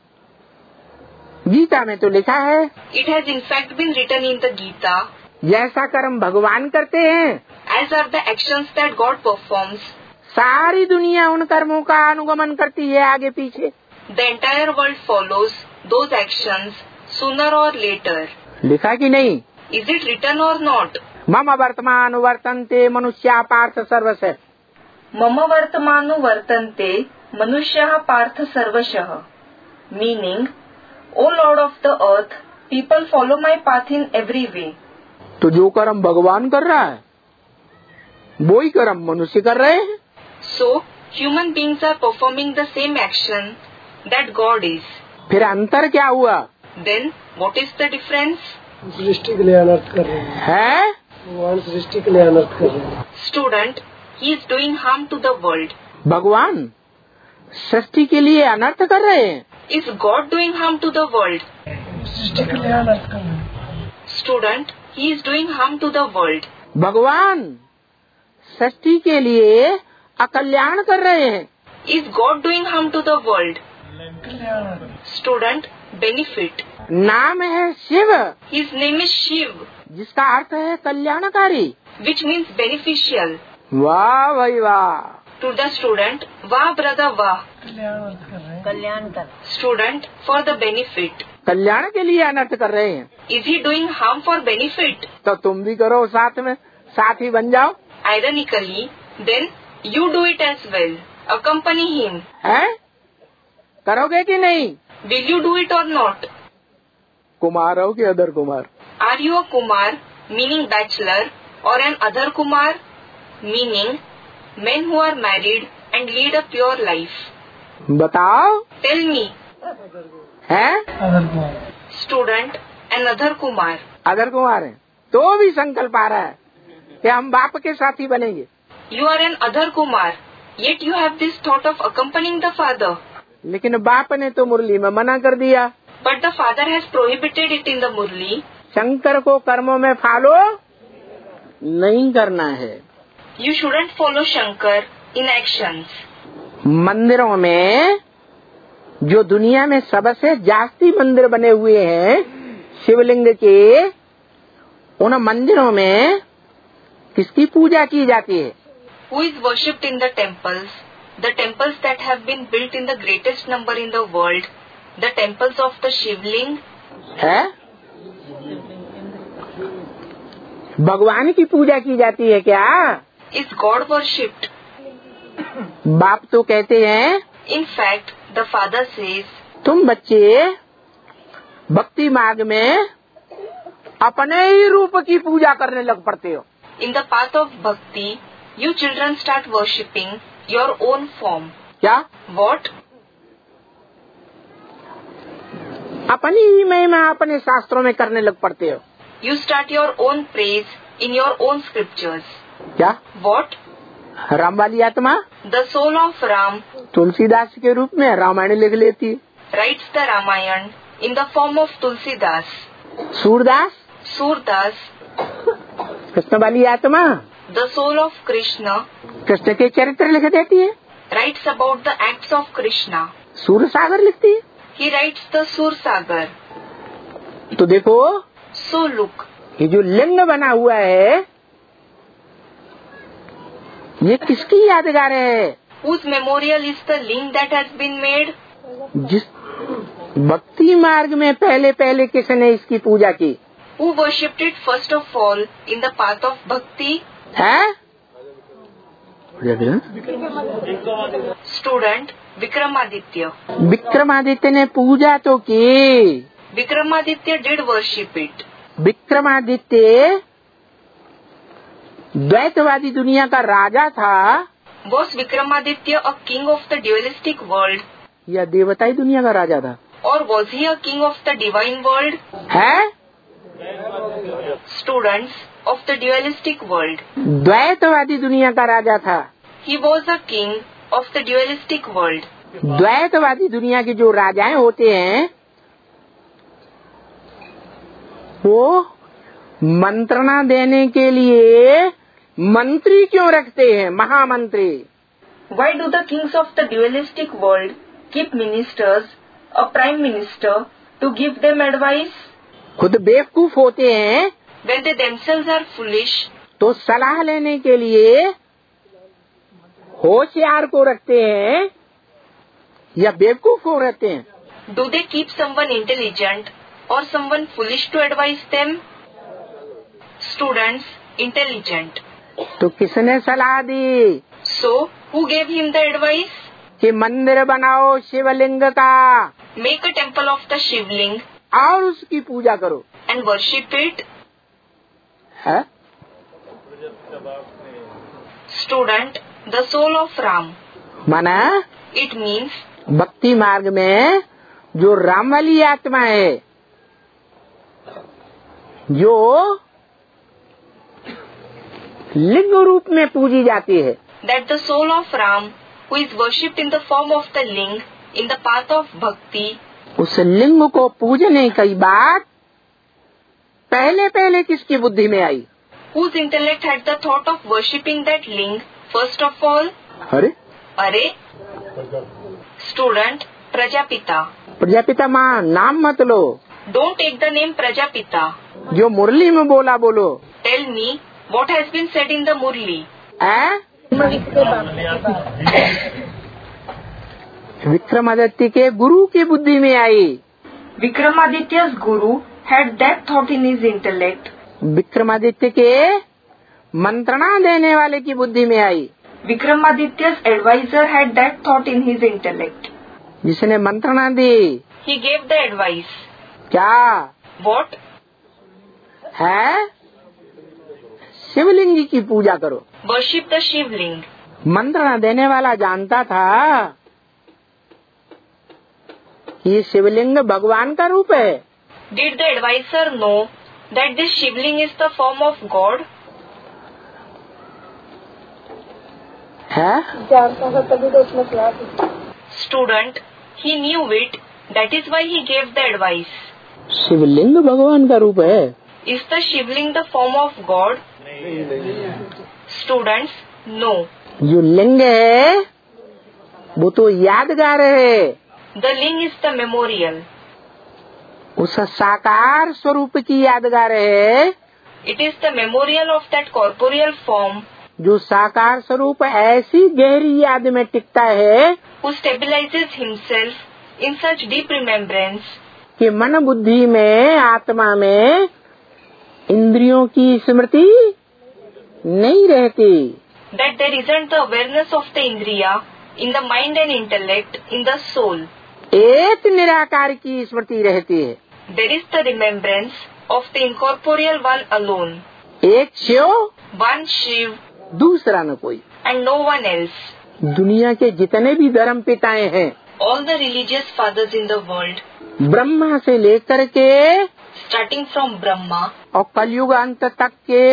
गीता में तो लिखा है, It has in fact been written in the Gita, जैसा कर्म भगवान करते हैं, as are the actions that God performs. सारी दुनिया उन कर्मों का अनुगमन करती है आगे पीछे। The entire world follows those actions sooner or later. लिखा कि नहीं? Is it written or not? मम वर्तमान वर्तन्ते मनुष्या पार्थ सर्वशः। मम वर्तमानो वर्तन्ते मनुष्याः पार्थ सर्वशः. Meaning, O Lord of the earth, people follow my path in every way. तो जो कर्म भगवान कर रहा है, वो ही कर्म मनुष्य कर रहे हैं। So, human beings are performing the same action that God is. फिर अंतर क्या हुआ? Then, what is the difference? सृष्टि के लिए अनर्थ कर रहे हैं। है? भगवान सृष्टि के लिए अनर्थ कर रहे हैं। Student, he is doing harm to the world. भगवान सृष्टि के लिए अनर्थ कर रहे हैं। Is God doing harm to the world? सृष्टि के लिए अनर्थ कर रहे हैं। Student, he is doing harm to the world. भगवान सृष्टि के लिए अकल्याण कर रहे हैं। Is God doing harm to the world? Kalyan. Student, benefit. नाम है Shiv, His name is Shiv, जिसका अर्थ है कल्याणकारी। which means beneficial. वाह भाई वाह। To the student, Vah brother Vah. कल्याण अर्थ कर रहे हैं। कल्याण कर Student, for the benefit. कल्याण के लिए अनर्थ कर रहे हैं, Is he doing harm for benefit? तो तुम भी करो साथ में, साथी बन जाओ। Ironically, then you do it as well. Accompany him. है? करोगे कि नहीं? Will you do it or not? कुमार हो कि अदर कुमार? Are you a Kumar, meaning bachelor, or an other Kumar, meaning men who are married and lead a pure life? बताओ। Tell me. है अदर कुमार। Student, another Kumar. अदर कुमार है तो भी संकल्प आ रहा है कि हम बाप के साथी बनेंगे। You are an other Kumar, yet you have this thought of accompanying the father. लेकिन बाप ने तो मुरली में मना कर दिया। But the father has prohibited it in the Murli. Shankar को कर्मों में फॉलो नहीं करना है। You shouldn't follow Shankar in actions. मंदिरों में जो दुनिया में सबसे जास्ती मंदिर बने हुए हैं शिवलिंग के, उन मंदिरों में किसकी पूजा की जाती है? Who is worshipped in the temples that have been built in the greatest number in the world, the temples of the Shivling? है भगवान की पूजा की जाती है क्या? Is God worshipped? बाप तो कहते हैं In fact, the father says, तुम बच्चे भक्ति मार्ग में अपने ही रूप की पूजा करने लग पड़ते हो। in the path of bhakti, you children start worshipping your own form. क्या? What? अपनी ही महिमा अपने शास्त्रों में करने लग पड़ते हो। You start your own praise in your own scriptures. क्या? What? राम वाली आत्मा The soul of Ram Tulsidas के रूप में रामायण लिख लेती है। writes the Ramayana in the form of Tulsidas. Surdas Surdas, Krishna वाली आत्मा the soul of Krishna, Krishna के चरित्र लिख देती है। writes about the acts of Krishna. सूर सागर लिखती है। He writes the Sur Sagar. तो देखो So look, ये जो लिंग बना हुआ है ये किसकी यादगार है? whose memorial is the link that has been made? जिस भक्ति मार्ग में पहले पहले किसने इसकी पूजा की Who worshipped it first of all in the path of bhakti? है? Student, Vikramaditya. विक्रमादित्य ने पूजा तो की। Vikramaditya did worship it. Vikramaditya द्वैतवादी दुनिया का राजा था Was Vikramaditya a king of the dualistic world, या देवताई दुनिया का राजा था? or was he a king of the divine world? है? Students of the dualistic world. द्वैतवादी दुनिया का राजा था। He was a king of the dualistic world. द्वैतवादी दुनिया के जो राजाएं होते हैं वो मंत्रणा देने के लिए मंत्री क्यों रखते हैं? महामंत्री। Why do the kings of the dualistic world keep ministers, a prime minister, to give them advice? खुद बेवकूफ होते हैं When they themselves are foolish, तो सलाह लेने के लिए होशियार को रखते हैं या बेवकूफ को रहते हैं? do they keep someone intelligent or someone foolish to advise them? Students, intelligent. तो किसने सलाह दी So, who gave him the advice? कि मंदिर बनाओ शिवलिंग का Make a temple of the Shivling और उसकी पूजा करो? and worship it. है? Student, the soul of Ram. माना It means भक्ति मार्ग में जो राम वाली आत्मा है जो लिंग रूप में पूजी जाती है, that the soul of Ram, who is worshipped in the form of the Ling in the path of bhakti, उस लिंग को पूजने की बात पहले पहले किसकी बुद्धि में आई? whose intellect had the thought of worshipping that Ling first of all? अरे Are? Student, Prajapita. प्रजापिता माँ नाम मत लो, Don't take the name Prajapita. जो मुरली में बोला बोलो। Tell me what has been said in the Murli. है? विक्रमादित्य के गुरु की बुद्धि में आई। Vikramaditya's guru had that thought in his intellect. Vikramaditya के मंत्रणा देने वाले की बुद्धि में आई। Vikramaditya's advisor had that thought in his intellect. जिसने मंत्रणा दी He gave the advice. क्या? What? है शिवलिंग की पूजा करो। Worship the Shivling. मंत्र न देने वाला जानता था कि शिवलिंग भगवान का रूप है। Did the advisor know that this Shivling is the form of God? है जानता था तभी तो उसने कहा था। Student, he knew it. That is why he gave the advice. शिवलिंग भगवान का रूप है। Is the Shivling the form of God? Students, no. जो लिंग है वो तो यादगार है। The ling is the memorial. उस साकार स्वरूप की यादगार है It is the memorial of that corporeal form जो साकार स्वरूप ऐसी गहरी याद में टिकता है who stabilizes himself in such deep remembrance कि मन बुद्धि में आत्मा में इंद्रियों की स्मृति नहीं रहती। that there isn't the awareness of the indriya in the mind and intellect in the soul. एक निराकार की स्मृति रहती है। There is the remembrance of the incorporeal one alone. एक शिव One Shiv दूसरा न कोई। and no one else. दुनिया के जितने भी धर्म पिताएं हैं All the religious fathers in the world, Brahma से लेकर के starting from Brahma और कलयुग अंत तक के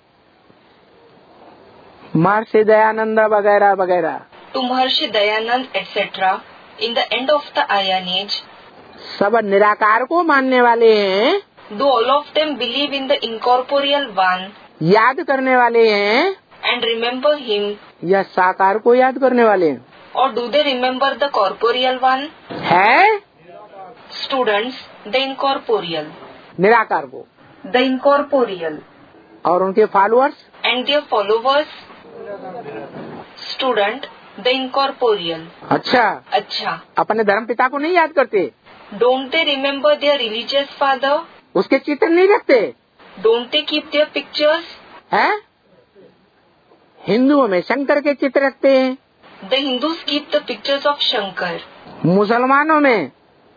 महर्षि दयानंद वगैरह वगैरह to Maharshi Dayanand etc. in the end of the Iron Age, सब निराकार को मानने वाले हैं, do all of them believe in the incorporeal one याद करने वाले हैं and remember him, या साकार को याद करने वाले हैं? or do they remember the corporeal one? है Students, the incorporeal निराकार को The incorporeal. और उनके followers and their followers. Student, the incorporeal. अच्छा अच्छा, अपने धर्म पिता को नहीं याद करते, don't they remember their religious father? उसके चित्र नहीं रखते Don't they keep their pictures? हैं? हिंदुओं में शंकर के चित्र रखते हैं, The Hindus keep the pictures of Shankar. मुसलमानों में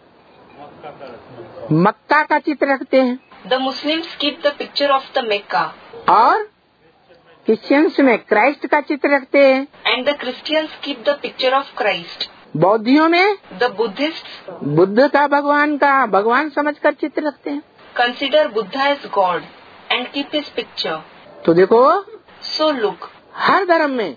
मक्का का चित्र रखते हैं The Muslims keep the picture of the Mecca. और क्रिश्चियंस में क्राइस्ट का चित्र रखते हैं, And the Christians keep the picture of Christ. बौद्धियों में The Buddhists बुद्ध का भगवान समझकर चित्र रखते हैं। consider Buddha as God and keep his picture. तो देखो So look, हर धर्म में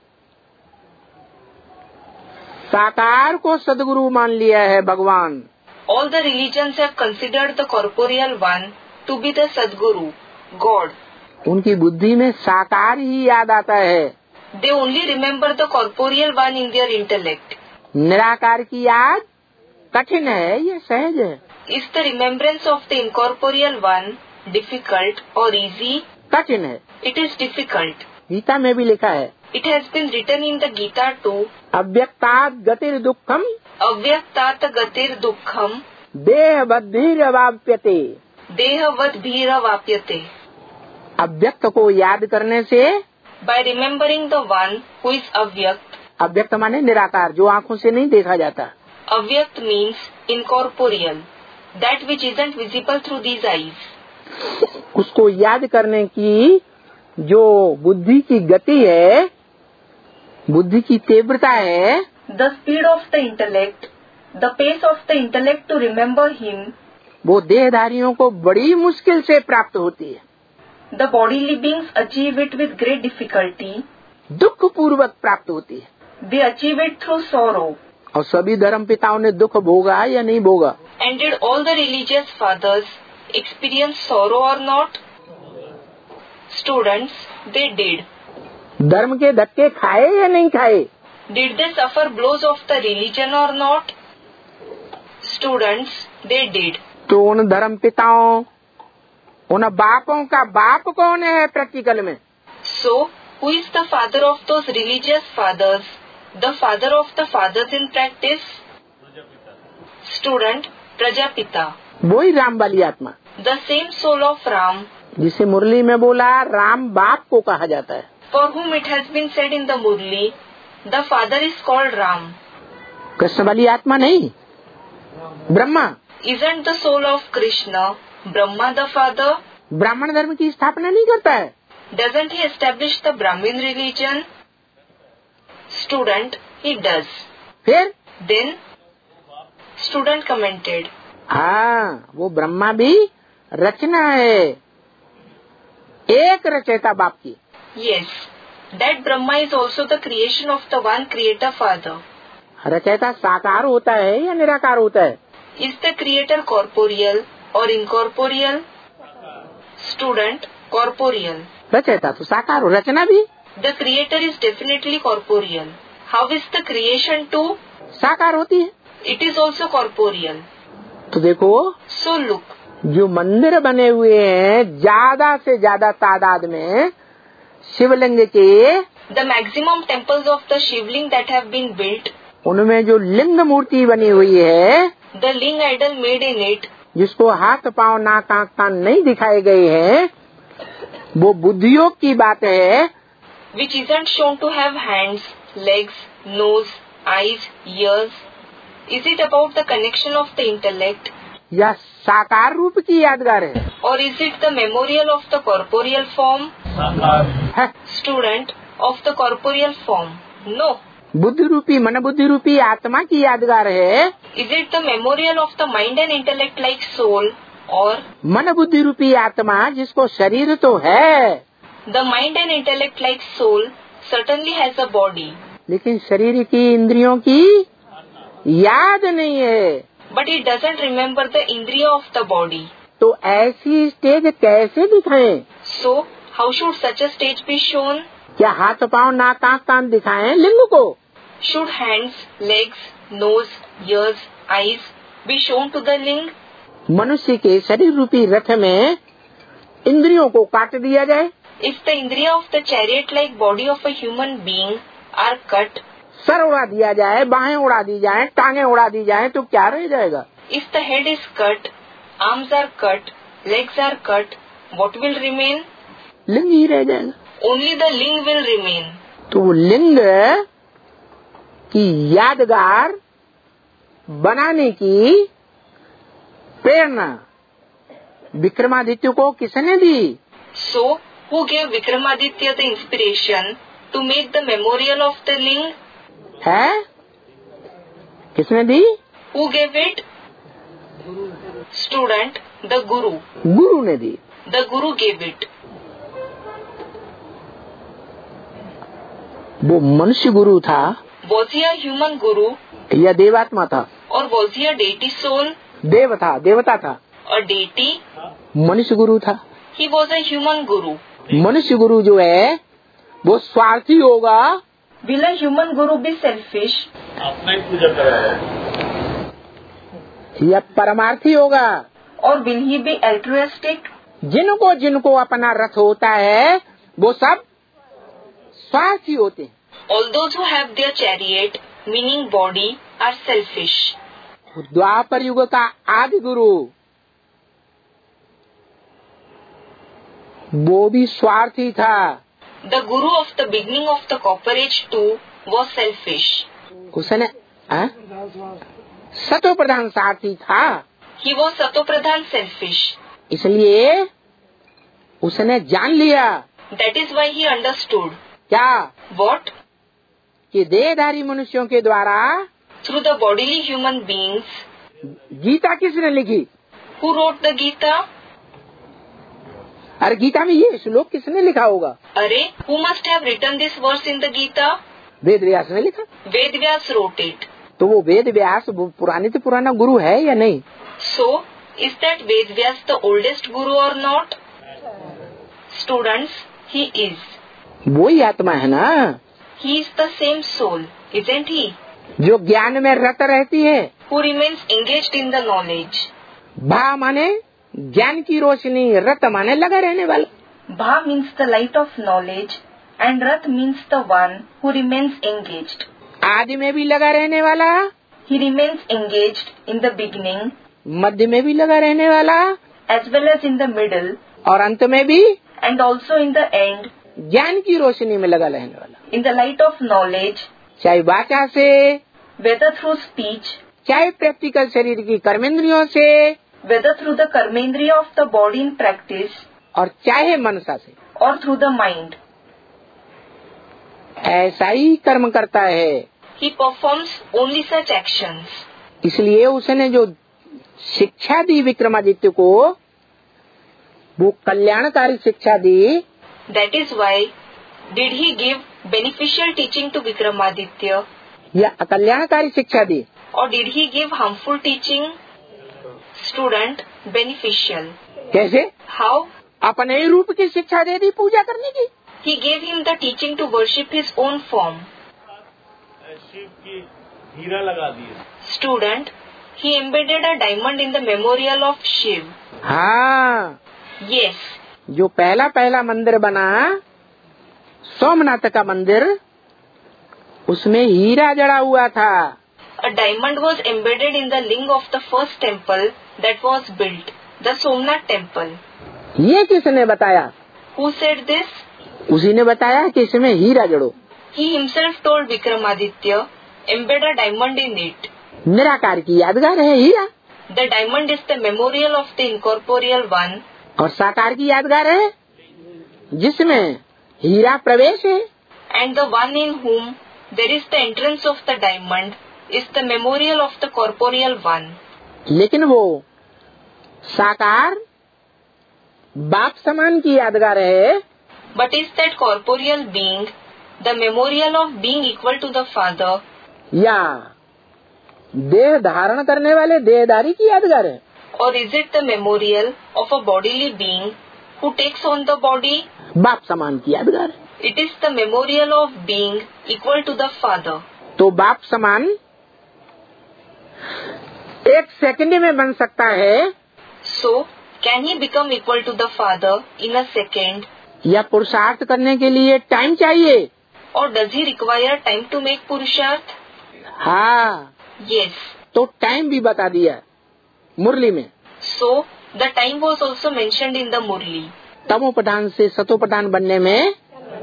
साकार को सदगुरु मान लिया है भगवान, all the religions have considered the corporeal one to be the Sadguru, God. उनकी बुद्धि में साकार ही याद आता है, They only remember the corporeal one in their intellect. निराकार की याद कठिन है या सहज है? Is the remembrance of the incorporeal one difficult or easy? कठिन है। It is difficult. गीता में भी लिखा है It has been written in the Gita too. अव्यक्तात् गतिर दुखम Avyaktat gatir dukkham देह बद्धिर वाप्यते। dehavat bhira vapyate. अव्यक्त को याद करने से, By remembering the one who is avyakt, अव्यक्त माने निराकार जो आंखों से नहीं देखा जाता, avyakt means incorporeal, that which isn't visible through these eyes. उसको याद करने की जो बुद्धि की गति है, बुद्धि की तीव्रता है, The speed of the intellect, the pace of the intellect to remember him, वो देहधारियों को बड़ी मुश्किल से प्राप्त होती है, the bodily beings achieve it with great difficulty. दुख पूर्वक प्राप्त होती है। They achieve it through sorrow. और सभी धर्म पिताओं ने दुख भोगा या नहीं भोगा? And did all the religious fathers experience sorrow or not? Students, they did. धर्म के धक्के खाए या नहीं खाए? Did they suffer blows of the religion or not? Students, they did. तो उन धर्म पिताओं, उन बापों का बाप कौन है प्रैक्टिकल में? So, who is the father of those religious fathers? The father of the fathers in practice? Student, Prajapita. वही राम वाली आत्मा The same soul of Ram, जिसे मुरली में बोला राम बाप को कहा जाता है। for whom it has been said in the Murli, the father is called Ram. Krishna वाली आत्मा नहीं, Brahma. Isn't the soul of Krishna Brahma the father? ब्राह्मण धर्म की स्थापना नहीं करता है। Doesn't he establish the Brahmin religion? Student, he does. फिर Then, student commented, हाँ, वो ब्रह्मा भी रचना है, एक रचयिता बाप की। yes, that Brahma is also the creation of the one creator father. रचयिता साकार होता है या निराकार होता है? Is the creator corporeal or incorporeal? Student, corporeal. रचयिता तो साकार हो, रचना भी The creator is definitely corporeal. How is the creation too? साकार होती है। It is also corporeal. तो देखो, So look, जो मंदिर बने हुए हैं ज्यादा से ज्यादा तादाद में शिवलिंग के, the maximum temples of the Shivling that have been built, उनमें जो लिंग मूर्ति बनी हुई है, the ling idol made in it, जिसको हाथ पांव नाक आंख कान नहीं दिखाए गए हैं, वो बुद्धियोग की बात है, which isn't shown to have hands, legs, nose, eyes, ears. Is it about the connection of the intellect? या साकार रूप की यादगार है? Or is it the memorial of the corporeal form? है Student, of the corporeal form. No. बुद्धि रूपी मन बुद्धि रूपी आत्मा की यादगार है? Is it the memorial of the mind and intellect like soul? Or मन बुद्धि रूपी आत्मा जिसको शरीर तो है, the mind and intellect like soul certainly has a body, लेकिन शरीर की इंद्रियों की याद नहीं है। but it doesn't remember the indriya of the body. तो ऐसी स्टेज कैसे दिखाएं? So, how should such a stage be shown? क्या हाथ पांव नाक आंख कान दिखाएं लिंग को? Should hands, legs, nose, ears, eyes be shown to the ling? मनुष्य के शरीर रूपी रथ में इंद्रियों को काट दिया जाए, If the indriya of the chariot-like body of a human being are cut, सर उड़ा दिया जाए, बाहें उड़ा दी जाए, टांगे उड़ा दी जाए, तो क्या रह जाएगा? if the head is cut, arms are cut, legs are cut, what will remain? लिंग ही रह जाएगा। Only the ling will remain. तो वो लिंग की यादगार बनाने की प्रेरणा विक्रमादित्य को किसने दी? So, who gave Vikramaditya the inspiration to make the memorial of the ling? है? किसने दी? Who gave it? Student, the Guru. गुरु ने दी। The Guru gave it. वो मनुष्य गुरु था Was he a human Guru या देवात्मा था? or was he a deity soul? देव था, देवता था। A deity? मनुष्य गुरु था। He was a human Guru. मनुष्य गुरु जो है वो स्वार्थी होगा Will a human Guru be selfish? अपना ही पूजा कराया या परमार्थी होगा? Or will he be altruistic? जिनको जिनको अपना रथ होता है वो सब स्वार्थी होते हैं। All those who have their chariot, meaning body, are selfish. द्वापर युग का आदि गुरु वो भी स्वार्थी था। The Guru of the beginning of the Copper Age too was selfish. उसने सतो प्रधान सारथी था, He was Satopradhan selfish. इसलिए उसने जान लिया That is why he understood. क्या What? कि देहधारी मनुष्यों के द्वारा Through the bodily human beings. Gita किसने लिखी? Who wrote the Gita? अरे गीता में ये श्लोक किसने लिखा होगा? Arey, who must have written this verse in the Gita? Ved Vyas ने लिखा। Ved Vyas wrote it. तो वो वेद व्यास वो पुराने से पुराना गुरु है या नहीं? So, is that Ved Vyas the oldest Guru or not? Students, he is. वही आत्मा है ना He is the same soul, isn't he? जो ज्ञान में रत रहती है। Who remains engaged in the knowledge. भा माने ज्ञान की रोशनी, रत माने लगा रहने वाला। Bha means the light of knowledge and Rat means the one who remains engaged. आदि में भी लगा रहने वाला, He remains engaged in the beginning मध्य में भी लगा रहने वाला as well as in the middle और अंत में भी and also in the end ज्ञान की रोशनी में लगा रहने वाला। in the light of knowledge, चाहे वाचा से, whether through speech चाहे प्रैक्टिकल शरीर की कर्मेंद्रियों से, whether through the कर्मेंद्रिय of the body in practice और चाहे मनसा से, or through the mind. ऐसा ही कर्म करता है। He performs only such actions. इसलिए उसने जो शिक्षा दी विक्रमादित्य को, वो कल्याणकारी शिक्षा दी। That is why did he give beneficial teaching to Vikramaditya, या अकल्याणकारी शिक्षा दी। or did he give harmful teaching? Student, beneficial. कैसे? How? अपने ही रूप की शिक्षा दे दी पूजा करने की। He gave him the teaching to worship his own form. Shiv की हीरा लगा दिए। Student, he embedded a diamond in the memorial of Shiv. हाँ, Yes, जो पहला मंदिर बना सोमनाथ का मंदिर, उसमें हीरा जड़ा हुआ था। a diamond was embedded in the ling of the first temple that was built, the Somnath temple. ये किसने बताया? Who said this? उसी ने बताया कि इसमें हीरा जड़ो। He himself told Vikramaditya, embed a diamond in it. निराकार की यादगार है हीरा, The diamond is the memorial of the incorporeal one, और साकार की यादगार है जिसमें हीरा प्रवेश है। and the one in whom there is the entrance of the diamond is the memorial of the corporeal one. लेकिन वो साकार बाप समान की यादगार है, But is that corporeal being the memorial of being equal to the Father, या देह धारण करने वाले देहधारी की यादगार है? or is it the memorial of a bodily being who takes on the body? बाप समान की यादगार है। It is the memorial of being equal to the Father. तो बाप समान एक सेकंड में बन सकता है, So, can he become equal to the Father in a second, या पुरुषार्थ करने के लिए टाइम चाहिए? or does he require time to make Purusharth? हाँ, Yes. तो टाइम भी बता दिया मुरली में। So, the time was also mentioned in the Murli. तमोप्रधान से सतोप्रधान बनने में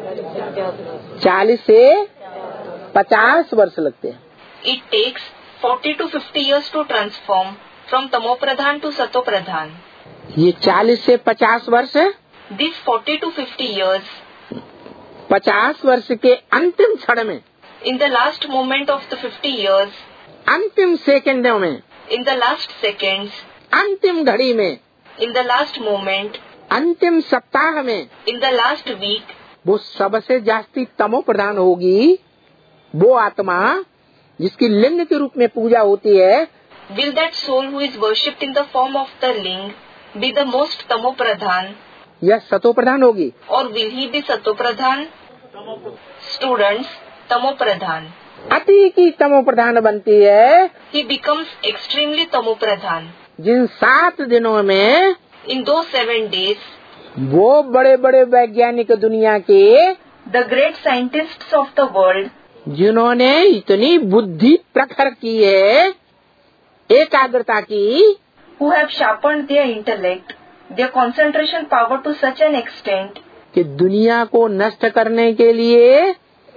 40 से 50 वर्ष लगते हैं। It takes 40 to 50 years to transform from Tamopradhan to Satopradhan. ये 40 से 50 वर्ष, These 40 to 50 years, 50 वर्ष के अंतिम क्षण में, in the last moment of the 50 years, अंतिम सेकंडों में, in the last seconds, अंतिम घड़ी में, in the last moment, अंतिम सप्ताह में, in the last week, वो सबसे जास्ती तमो प्रधान होगी। वो आत्मा जिसकी लिंग के रूप में पूजा होती है, will that soul who is worshipped in the form of the ling be the most Tamopradhan, या सतो प्रधान होगी? or will he be Satopradhan? Students, Tamopradhan. अति की तमो प्रधान बनती है He becomes extremely Tamopradhan. जिन 7 दिनों में In those 7 days, वो बड़े बड़े वैज्ञानिक दुनिया के, The great scientists of the world जिन्होंने इतनी बुद्धि प्रखर की है, एकाग्रता की, who have sharpened their intellect, their concentration power to such an extent कि दुनिया को नष्ट करने के लिए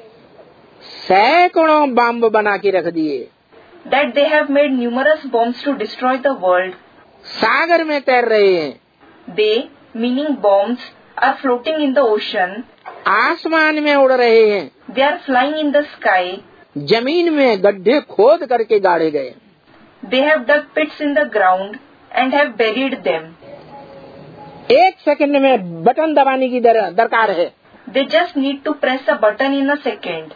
सैकड़ों बम बना के रख दिए, that they have made numerous bombs to destroy the world. सागर में तैर रहे हैं, They, meaning bombs, are floating in the ocean. आसमान में उड़ रहे हैं, They are flying in the sky. जमीन में गड्ढे खोद करके गाड़े गए। They have dug pits in the ground and have buried them. एक सेकंड में बटन दबाने की दरकार है, They just need to press a button in a second.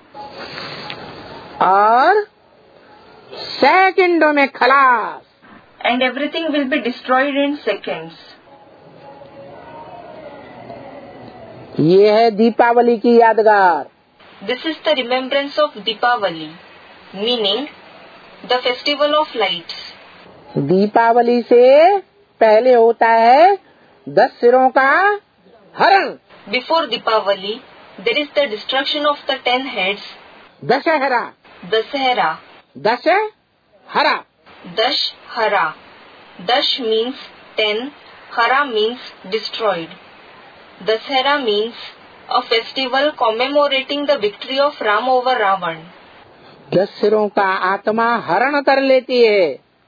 और सेकंडों में खलास। And everything will be destroyed in seconds. ये है दीपावली की यादगार। this is the remembrance of Deepavali, meaning the festival of lights. Deepawali से पहले होता है 10 सिरों का हरण, Before Deepavali, there is the destruction of the 10 heads, Dussehra, Dasahara. Dussehra. Dashhara. Dash means 10, Hara means destroyed. Dasahara means a festival commemorating the victory of Ram over Ravan. 10 सिरों का आत्मा हरण कर लेती है।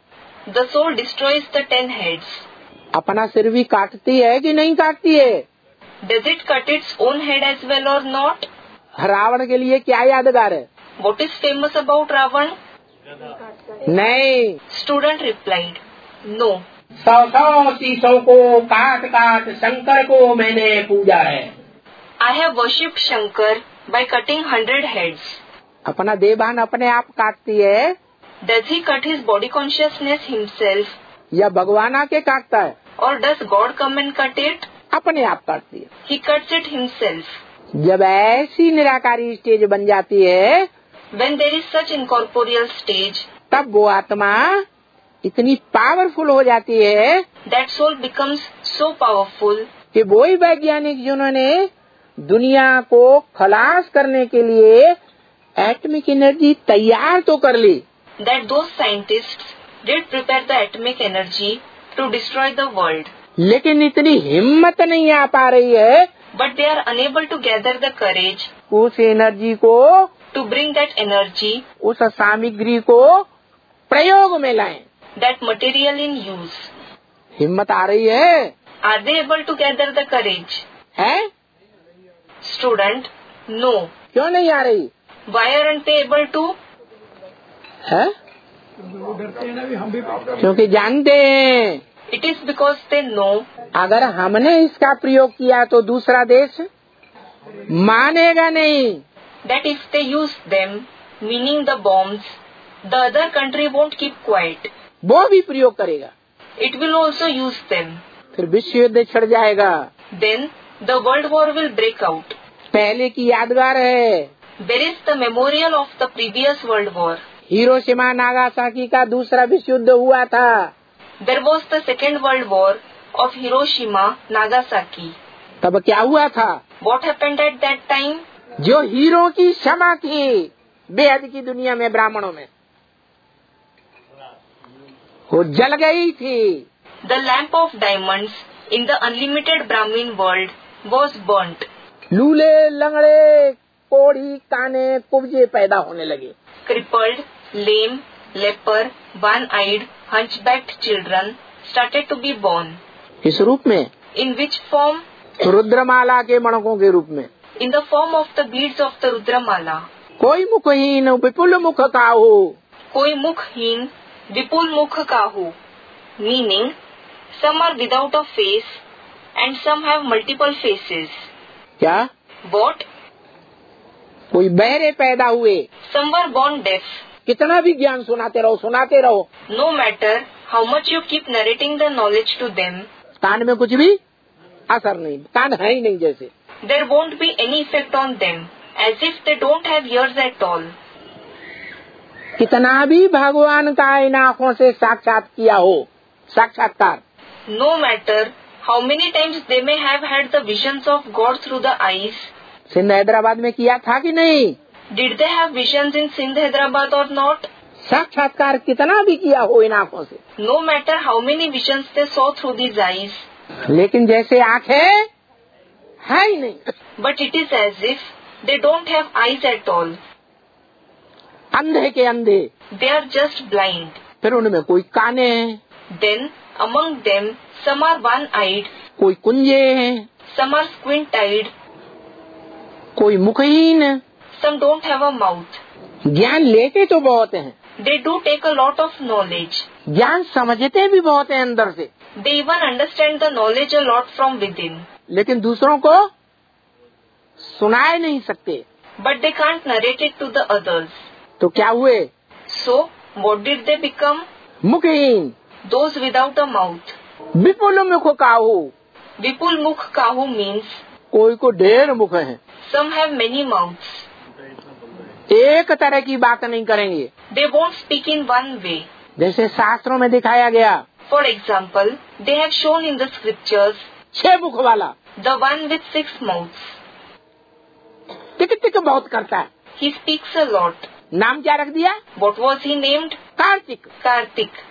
The soul destroys the 10 heads. अपना सिर भी काटती है कि नहीं काटती है? Does it cut its own head as well or not? Ravan के लिए क्या यादगार है? What is famous about Ravan? नहीं, Student replied, no. 100 शीशों को काट काट शंकर को मैंने पूजा है। I have worshipped Shankar by cutting 100 heads. अपना देवान अपने आप काटती है Does he cut his body consciousness himself, या भगवान आके काटता है? or does God come and cut it? अपने आप काटती है। He cuts it himself. जब ऐसी निराकारी स्टेज बन जाती है When there is such incorporeal stage, तब वो आत्मा इतनी पावरफुल हो जाती है that soul becomes so powerful कि वही वैज्ञानिक जिन्होंने दुनिया को खलास करने के लिए एटॉमिक एनर्जी तैयार तो कर ली, that those scientists did prepare the atomic energy to destroy the world, लेकिन इतनी हिम्मत नहीं आ पा रही है but they are unable to gather the courage उस एनर्जी को, to bring that energy, उस सामग्री को प्रयोग में लाएं। that material in use. हिम्मत आ रही है? Are they able to gather the courage? है? Student, no. क्यों नहीं आ रही? Why aren't they able to? है? क्योंकि जानते हैं It is because they know अगर हमने इसका प्रयोग किया तो दूसरा देश मानेगा नहीं। that if they use them, meaning the bombs, the other country won't keep quiet. वो भी प्रयोग करेगा, It will also use them. फिर विश्व युद्ध छिड़ जाएगा। Then the world war will break out. पहले की यादगार है, There is the memorial of the previous world war. Hiroshima Nagasaki का दूसरा विश्व युद्ध हुआ था। There was the second world war of Hiroshima, Nagasaki. तब क्या हुआ था? What happened at that time? जो हीरो की क्षमा थी बेहद की दुनिया में, ब्राह्मणों में, वो जल गई थी। The lamp of diamonds in the unlimited Brahmin world was burnt. लूले लंगड़े कोढ़ी काने कुब्जे पैदा होने लगे। Crippled, lame, leper, one-eyed, hunchbacked children started to be born. किस रूप में? In which form? रुद्रमाला के मणकों के रूप में। In the form of the beads of the Rudramala. कोई मुखहीन विपुल मुख काहू, कोई मुखहीन विपुल मुख काहू, meaning some are without a face and some have multiple faces. क्या? What? कोई बहरे पैदा हुए। Some were born deaf. कितना भी ज्ञान सुनाते रहो, No matter how much you keep narrating the knowledge to them, कान में कुछ भी असर नहीं, कान है ही नहीं जैसे। there won't be any effect on them, as if they don't have ears at all. कितना भी भगवान का इन आँखों से साक्षात किया हो, साक्षात्कार, No matter how many times they may have had the visions of God through the eyes, Sindh Hyderabad में किया था कि नहीं? did they have visions in Sindh, Hyderabad or not? साक्षात्कार कितना भी किया हो इन आँखों से, No matter how many visions they saw through these eyes, लेकिन जैसे आँखें है ही नहीं, but it is as if they don't have eyes at all. अंधे के अंधे। They are just blind. फिर उनमें कोई काने हैं, Then among them some are one-eyed, कोई कुंजे हैं, some are squint-eyed, कोई मुखहीन है। some don't have a mouth. ज्ञान लेते तो बहुत हैं, They do take a lot of knowledge. ज्ञान समझते भी बहुत हैं अंदर से, They even understand the knowledge a lot from within, लेकिन दूसरों को सुनाए नहीं सकते। but they can't narrate it to the others. तो क्या हुए? So, what did they become? मुखहीन, Those without a mouth. विपुल मुख काहू, Vipul Mukh Kahu means कोई को ढेर मुख है, some have many mouths. एक तरह की बात नहीं करेंगे, They won't speak in one way. जैसे शास्त्रों में दिखाया गया। For example, they have shown in the scriptures 6 मुख वाला the one with 6 mouths. टिक टिक बहुत करता है। He speaks a lot. नाम क्या रख दिया? What was he named? Kartik. Kartik.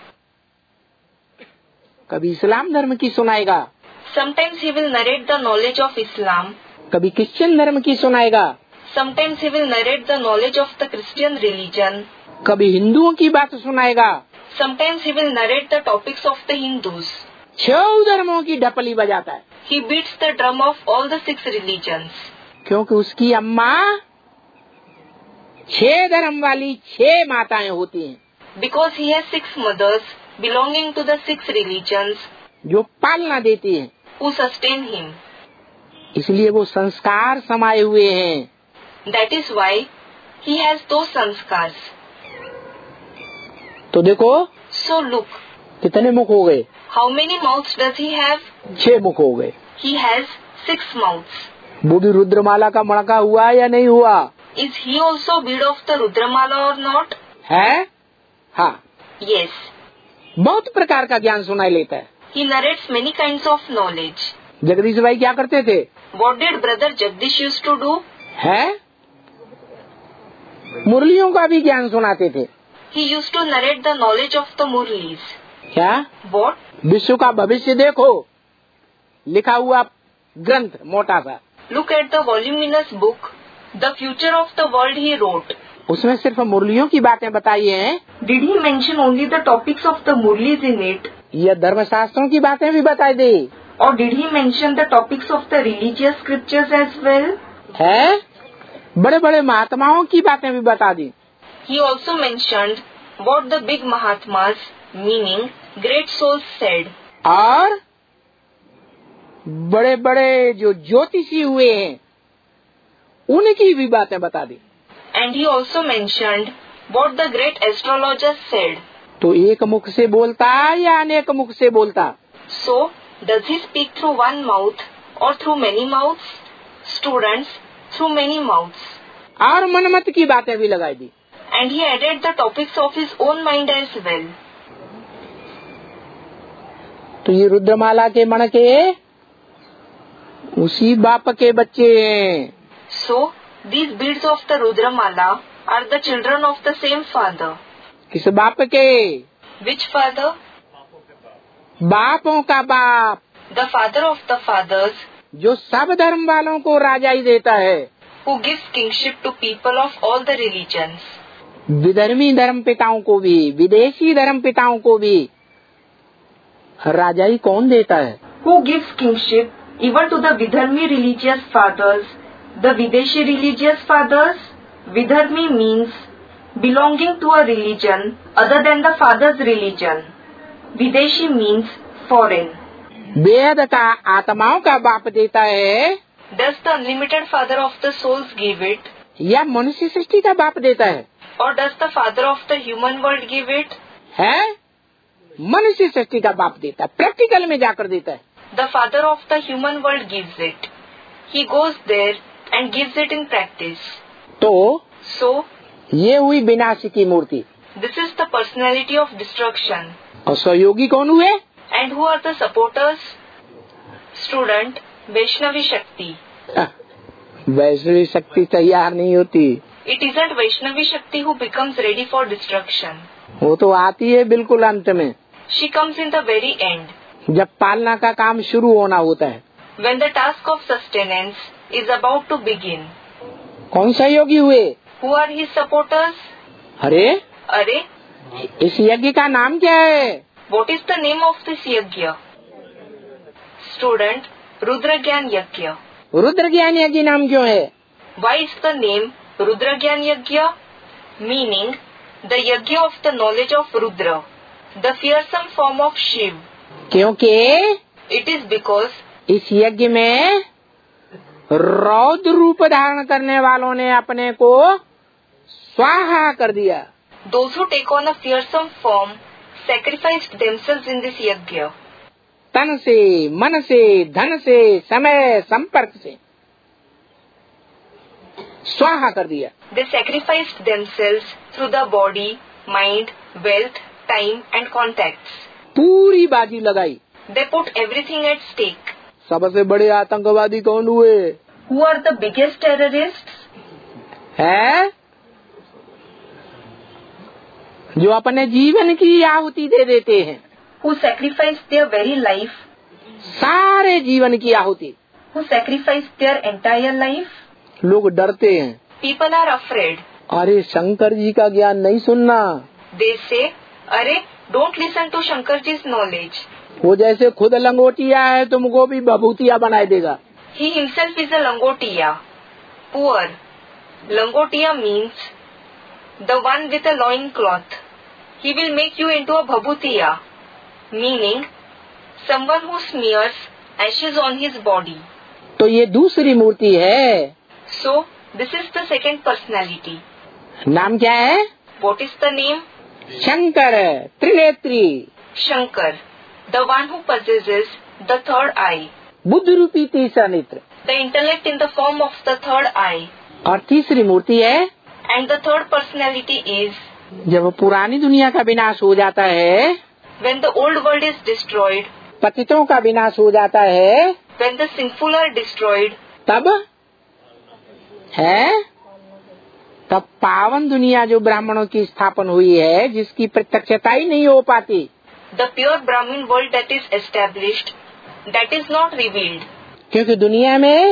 कभी इस्लाम धर्म की सुनाएगा, Sometimes he will narrate the knowledge of Islam. कभी क्रिश्चियन धर्म की सुनाएगा, Sometimes he will narrate the knowledge of the Christian religion. कभी हिंदुओं की बात सुनाएगा, Sometimes he will narrate the topics of the Hindus. 6 धर्मों की ढपली बजाता है, He beats the drum of all the 6 religions. क्योंकि उसकी अम्मा 6 धर्म वाली 6 माताएं होती हैं, Because he has 6 mothers belonging to the 6 religions जो पालना देती हैं, who sustain him. इसलिए वो संस्कार समाये हुए हैं। That is why he has those sanskars. तो देखो So look, कितने मुख हो गए, how many mouths does he have? 6 मुख हो गए। He has 6 mouths. वो भी रुद्रमाला का मणका हुआ या नहीं हुआ Is he also bead of the Rudramala or not? है? हाँ, Yes. बहुत प्रकार का ज्ञान सुनाई लेता है। He narrates many kinds of knowledge. Jagdish भाई क्या करते थे? What did brother Jagdish used to do? है? मुरलियों का भी ज्ञान सुनाते थे। He used to narrate the knowledge of the Murlis. क्या? What? विश्व का भविष्य देखो, लिखा हुआ ग्रंथ मोटा सा, Look at the voluminous book, The Future of the World he wrote. उसमें सिर्फ मुरलियों की बातें बताई हैं Did he mention only the topics of the Murlis in it? या धर्मशास्त्रों की बातें भी बताई दी? Or did he mention the topics of the religious scriptures as well? है? बड़े बड़े महात्माओं की बातें भी बता दी। He also mentioned what the big Mahatmas, meaning great souls, said. और बड़े बड़े जो ज्योतिषी हुए हैं उनकी भी बातें बता दी। And he also mentioned what the great astrologers said. तो एक मुख से बोलता या अनेक मुख से बोलता? So, does he speak through one mouth or through many mouths? Students, through many mouths. और मनमत की बातें भी लगाई दी। And he added the topics of his own mind as well. तो ये रुद्रमाला के मणके उसी बाप के बच्चे हैं। So, these beads of the Rudramala are the children of the same father. किस बाप के? Which father? बापों का बाप, The father of the fathers, जो सब धर्म वालों को राजाई देता है। who gives kingship to people of all the religions. विधर्मी धर्म पिताओं को भी, विदेशी धर्म पिताओं को भी राजाई कौन देता है? Who gives kingship even to the Vidharmi religious fathers, the Videshi religious fathers? Vidharmi means belonging to a religion other than the father's religion. Videshi means foreign. वेद का आत्माओं का बाप देता है Does the unlimited father of the souls give it? या मनुष्य सृष्टि का बाप देता है? Or does the father of the human world give it? है? मनुष्य सृष्टि का बाप देता है, प्रैक्टिकल में जाकर देता है। The father of the human world gives it. He goes there and gives it in practice. तो So, ये हुई विनाश की मूर्ति। this is the personality of destruction. और सहयोगी कौन हुए? And who are the supporters? Student, Vaishnavi Shakti. Vaishnavi शक्ति तैयार नहीं होती, It isn't Vaishnavi Shakti who becomes ready for destruction. वो तो आती है बिल्कुल अंत में, She comes in the very end, जब पालना का काम शुरू होना होता है। when the task of sustenance is about to begin. कौन सहयोगी हुए? Who are his supporters? अरे Arey, इस यज्ञ का नाम क्या है? what is the name of this yajna? Student, Rudra Gyan Yajna. Rudra ज्ञान यज्ञ नाम क्यों है? Why is the name Rudra Gyan Yajna? Meaning, the yajna of the knowledge of Rudra, the fearsome form of Shiv. क्योंकि It is because इस यज्ञ में रौद्र रूप धारण करने वालों ने अपने को स्वाहा कर दिया। those who take on a fearsome form sacrificed themselves in this yajna. तन से, मन से, धन से, समय, संपर्क से स्वाहा कर दिया। They sacrificed themselves through the body, mind, wealth, time and contacts. पूरी बाजी लगाई। They put everything at stake. सबसे बड़े आतंकवादी कौन हुए? Who are the biggest terrorists? है जो अपने जीवन की आहुति दे देते हैं, Who sacrifice their very life? सारे जीवन की आहुति। Who sacrifice their entire life? लोग डरते हैं, People are afraid. अरे शंकर जी का ज्ञान नहीं सुनना। They say, Arey, Don't listen to Shankarji's knowledge. वो जैसे खुद लंगोटिया है तुमको भी बभूतिया बना देगा। He himself is a langotiya. Poor. Langotiya means the one with a loin cloth. He will make you into a bhabutiya, meaning someone who smears ashes on his body. तो ये दूसरी मूर्ति है। So, this is the second personality. नाम क्या है? What is the name? Shankar, त्रिनेत्री। Shankar, the one who possesses the third eye. Buddha रूपी तीसरा नेत्र। The intellect in the form of the third eye. और तीसरी मूर्ति है। And the third personality is जब पुरानी दुनिया का विनाश हो जाता है, when the old world is destroyed, पतितों का विनाश हो जाता है, when the sinful are destroyed, तब पावन दुनिया जो ब्राह्मणों की स्थापन हुई है, जिसकी प्रत्यक्षता ही नहीं हो पाती, the pure Brahmin world that is established, that is not revealed. क्योंकि दुनिया में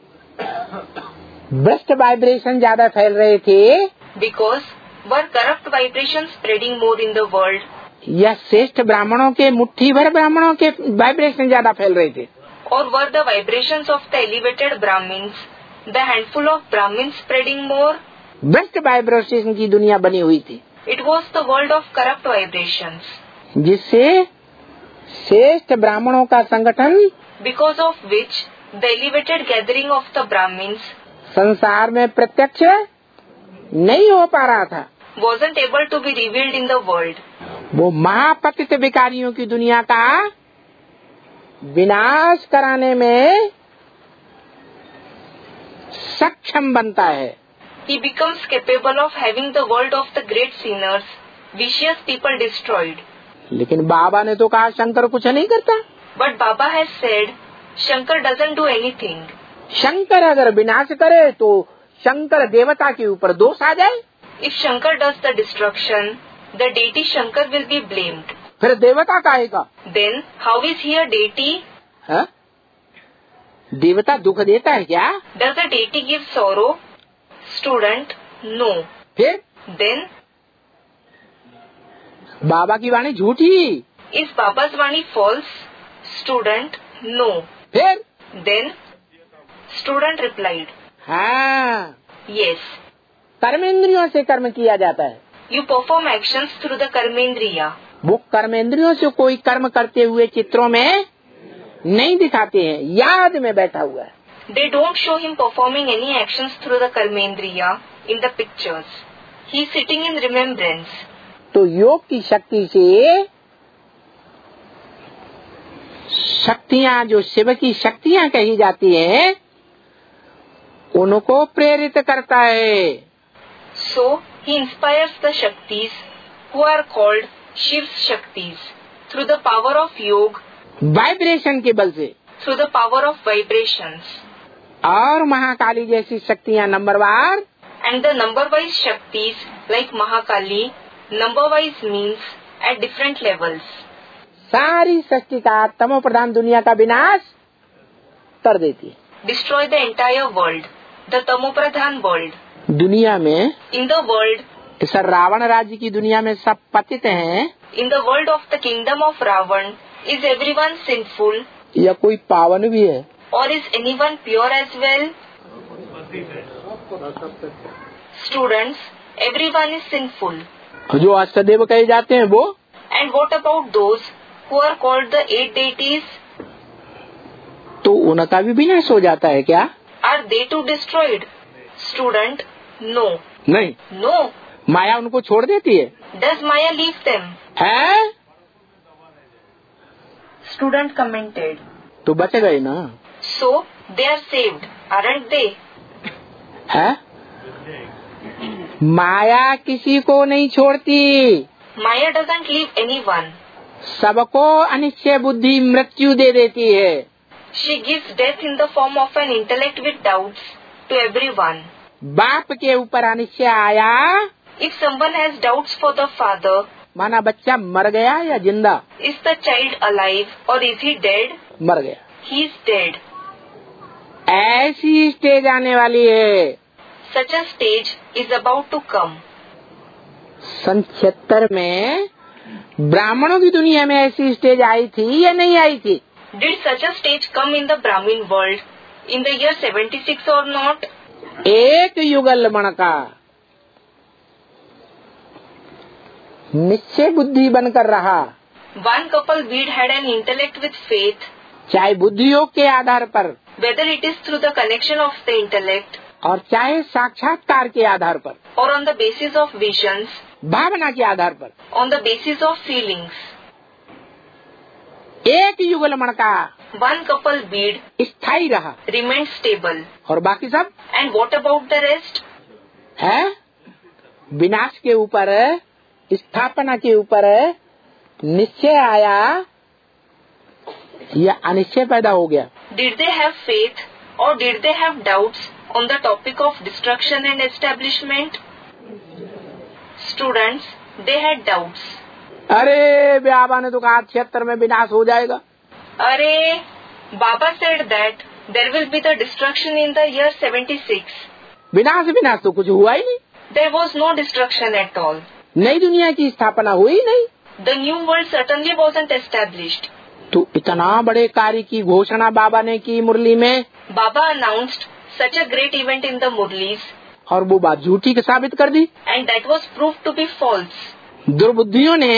भ्रष्ट वाइब्रेशन ज्यादा फैल रहे थे, because were corrupt vibrations spreading more in the world, या श्रेष्ठ ब्राह्मणों के मुट्ठी भर ब्राह्मणों के वाइब्रेशन ज्यादा फैल रहे थे, or were the vibrations of the elevated Brahmins, the handful of Brahmins spreading more? भ्रष्ट वाइब्रेशन की दुनिया बनी हुई थी। It was the world of corrupt vibrations, जिससे श्रेष्ठ ब्राह्मणों का संगठन, because of which the elevated gathering of the Brahmins संसार में प्रत्यक्ष नहीं हो पा रहा था, wasn't able to be revealed in the world. वो महापतित विकारियों की दुनिया का विनाश कराने में सक्षम बनता है। He becomes capable of having the world of the great sinners, vicious people destroyed. लेकिन बाबा ने तो कहा शंकर कुछ नहीं करता। But Baba has said, Shankar doesn't do anything. Shankar अगर विनाश करे तो शंकर देवता के ऊपर दोष आ जाए। If Shankar does the destruction, the deity Shankar will be blamed. फिर देवता काहेगा? Then how is he a deity? है? देवता दुख देता है क्या? Does the deity give sorrow? Student, no. फिर Then बाबा की वाणी झूठी। is Baba's Vani false? Student, no. फिर Then student replied, हाँ, yes. कर्मेंद्रियों से कर्म किया जाता है। You perform actions through the karmendriya. वो कर्मेंद्रियों से कोई कर्म करते हुए चित्रों में नहीं दिखाते हैं, याद में बैठा हुआ है। They don't show him performing any actions through the karmendriya in the pictures. He is sitting in remembrance. तो योग की शक्ति से शक्तियाँ, जो शिव की शक्तियाँ कही जाती हैं, उनको प्रेरित करता है। So he inspires the Shaktis who are called Shiv's Shaktis through the power of yoga, vibration के बल से। through the power of vibrations. और महाकाली जैसी शक्तियाँ नंबरवार, And the number-wise Shaktis like Mahakali, number-wise means at different levels. सारी सृष्टि का तमो प्रधान दुनिया का विनाश कर देती है। Destroy the entire world, the Tamopradhan world. दुनिया में, In the world, इस रावण राज्य की दुनिया में सब पतित हैं, in the world of the kingdom of Ravan, is everyone sinful या कोई पावन भी है? or is anyone pure as well? Students, everyone is sinful. जो अष्टदेव कहे जाते हैं वो, And what about those who are called the 8 deities? तो उनका भी विनाश हो जाता है क्या? Are they too destroyed? Student, no. नहीं, No. माया उनको छोड़ देती है। Does Maya leave them? है? Student commented. तो बच गए ना? So, they are saved, aren't they? है? माया किसी को नहीं छोड़ती, Maya doesn't leave anyone. सबको अनिश्चय बुद्धि मृत्यु दे देती है। She gives death in the form of an intellect with doubts to everyone. बाप के ऊपर अनिश्चय आया, If someone has doubts for the father, माना बच्चा मर गया या जिंदा? is the child alive or is he dead? मर गया। He is dead. ऐसी स्टेज आने वाली है। Such a stage is about to come. सन 76 में ब्राह्मणों की दुनिया में ऐसी स्टेज आई थी या नहीं आई थी? Did such a stage come in the Brahmin world in the year 76 or not? एक युगल मण का निश्चय बुद्धि बनकर रहा, One couple bead had an intellect with faith, चाहे बुद्धि योग के आधार पर whether it is through the connection of the intellect और चाहे साक्षात्कार के आधार पर, or on the basis of visions, भावना के आधार पर, on the basis of feelings. एक युगल मण का One couple bead स्थायी रहा remained stable. और बाकी सब And what about the rest? है विनाश के ऊपर, स्थापना के ऊपर निश्चय आया या अनिश्चय पैदा हो गया? Did they have faith or did they have doubts on the topic of destruction and establishment? Students, they had doubts. अरे बाबा ने तो कहा 76 में विनाश हो जाएगा। Arey, Baba said that there will be the destruction in the year 76. विनाश तो कुछ हुआ ही नहीं, There was no destruction at all. नई दुनिया की स्थापना हुई नहीं। The new world certainly wasn't established. तो इतना बड़े कार्य की घोषणा बाबा ने की मुरली में, Baba announced such a great event in the Murlis, और वो बात झूठी के साबित कर दी। and that was proved to be false. दुर्बुद्धियों ने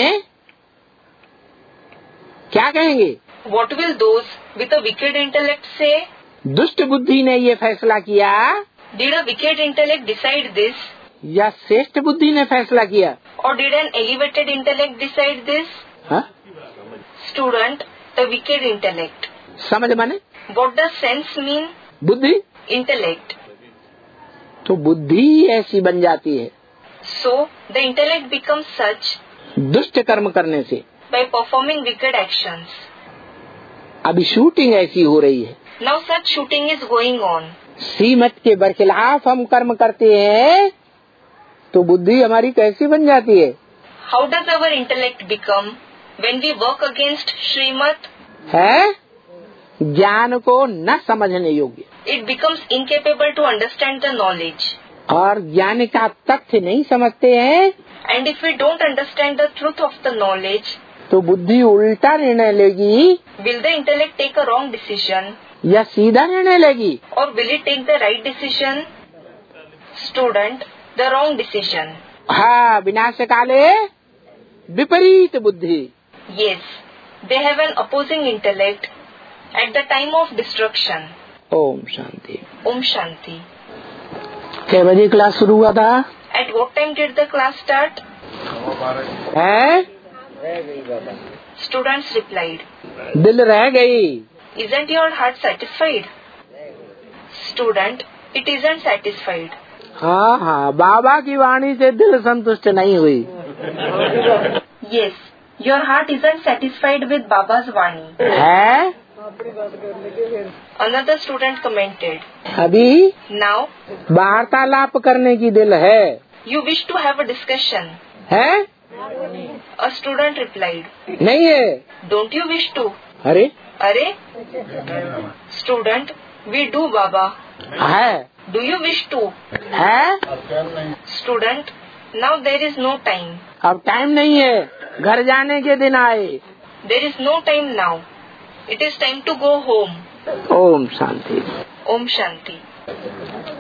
क्या कहेंगे? What will those with a wicked intellect say? दुष्ट बुद्धि ने ये फैसला किया Did a wicked intellect decide this? या श्रेष्ठ बुद्धि ने फैसला किया? Or did an elevated intellect decide this? हा? Student, the wicked intellect. समझ माने What does sense mean? बुद्धि, Intellect. तो बुद्धि ऐसी बन जाती है So, the intellect becomes such दुष्ट कर्म करने से। by performing wicked actions. अभी शूटिंग ऐसी हो रही है, Now such shooting is going on. श्रीमत के बरखिलाफ हम कर्म करते हैं तो बुद्धि हमारी कैसी बन जाती है? How does our intellect become when we work against Srimad? है ज्ञान को न समझने योग्य, It becomes incapable to understand the knowledge. और ज्ञान का तथ्य नहीं समझते हैं And if we don't understand the truth of the knowledge, तो बुद्धि उल्टा निर्णय लेगी will the intellect take a wrong decision या सीधा निर्णय लेगी? or will it take the right decision? Student, the wrong decision. हाँ, विनाश काले विपरीत बुद्धि। Yes, they have an opposing intellect at the time of destruction. Om Shanti. Om Shanti. कै बजे क्लास शुरू हुआ था? At what time did the class start? है Students replied, दिल रह गई। Isn't your heart satisfied? Student, it isn't satisfied. हाँ हाँ, बाबा की वाणी से दिल संतुष्ट नहीं हुई। Yes, your heart isn't satisfied with Baba's Vani. है Another student commented, अभी Now, वार्तालाप करने की दिल है। you wish to have a discussion. है A student replied, नहीं है? Don't you wish to? अरे Arey? Student, we do, Baba. है Do you wish to? है Student, now there is no time. अब टाइम नहीं है, घर जाने के दिन आए। There is no time now. It is time to go home. Om Shanti. Om Shanti.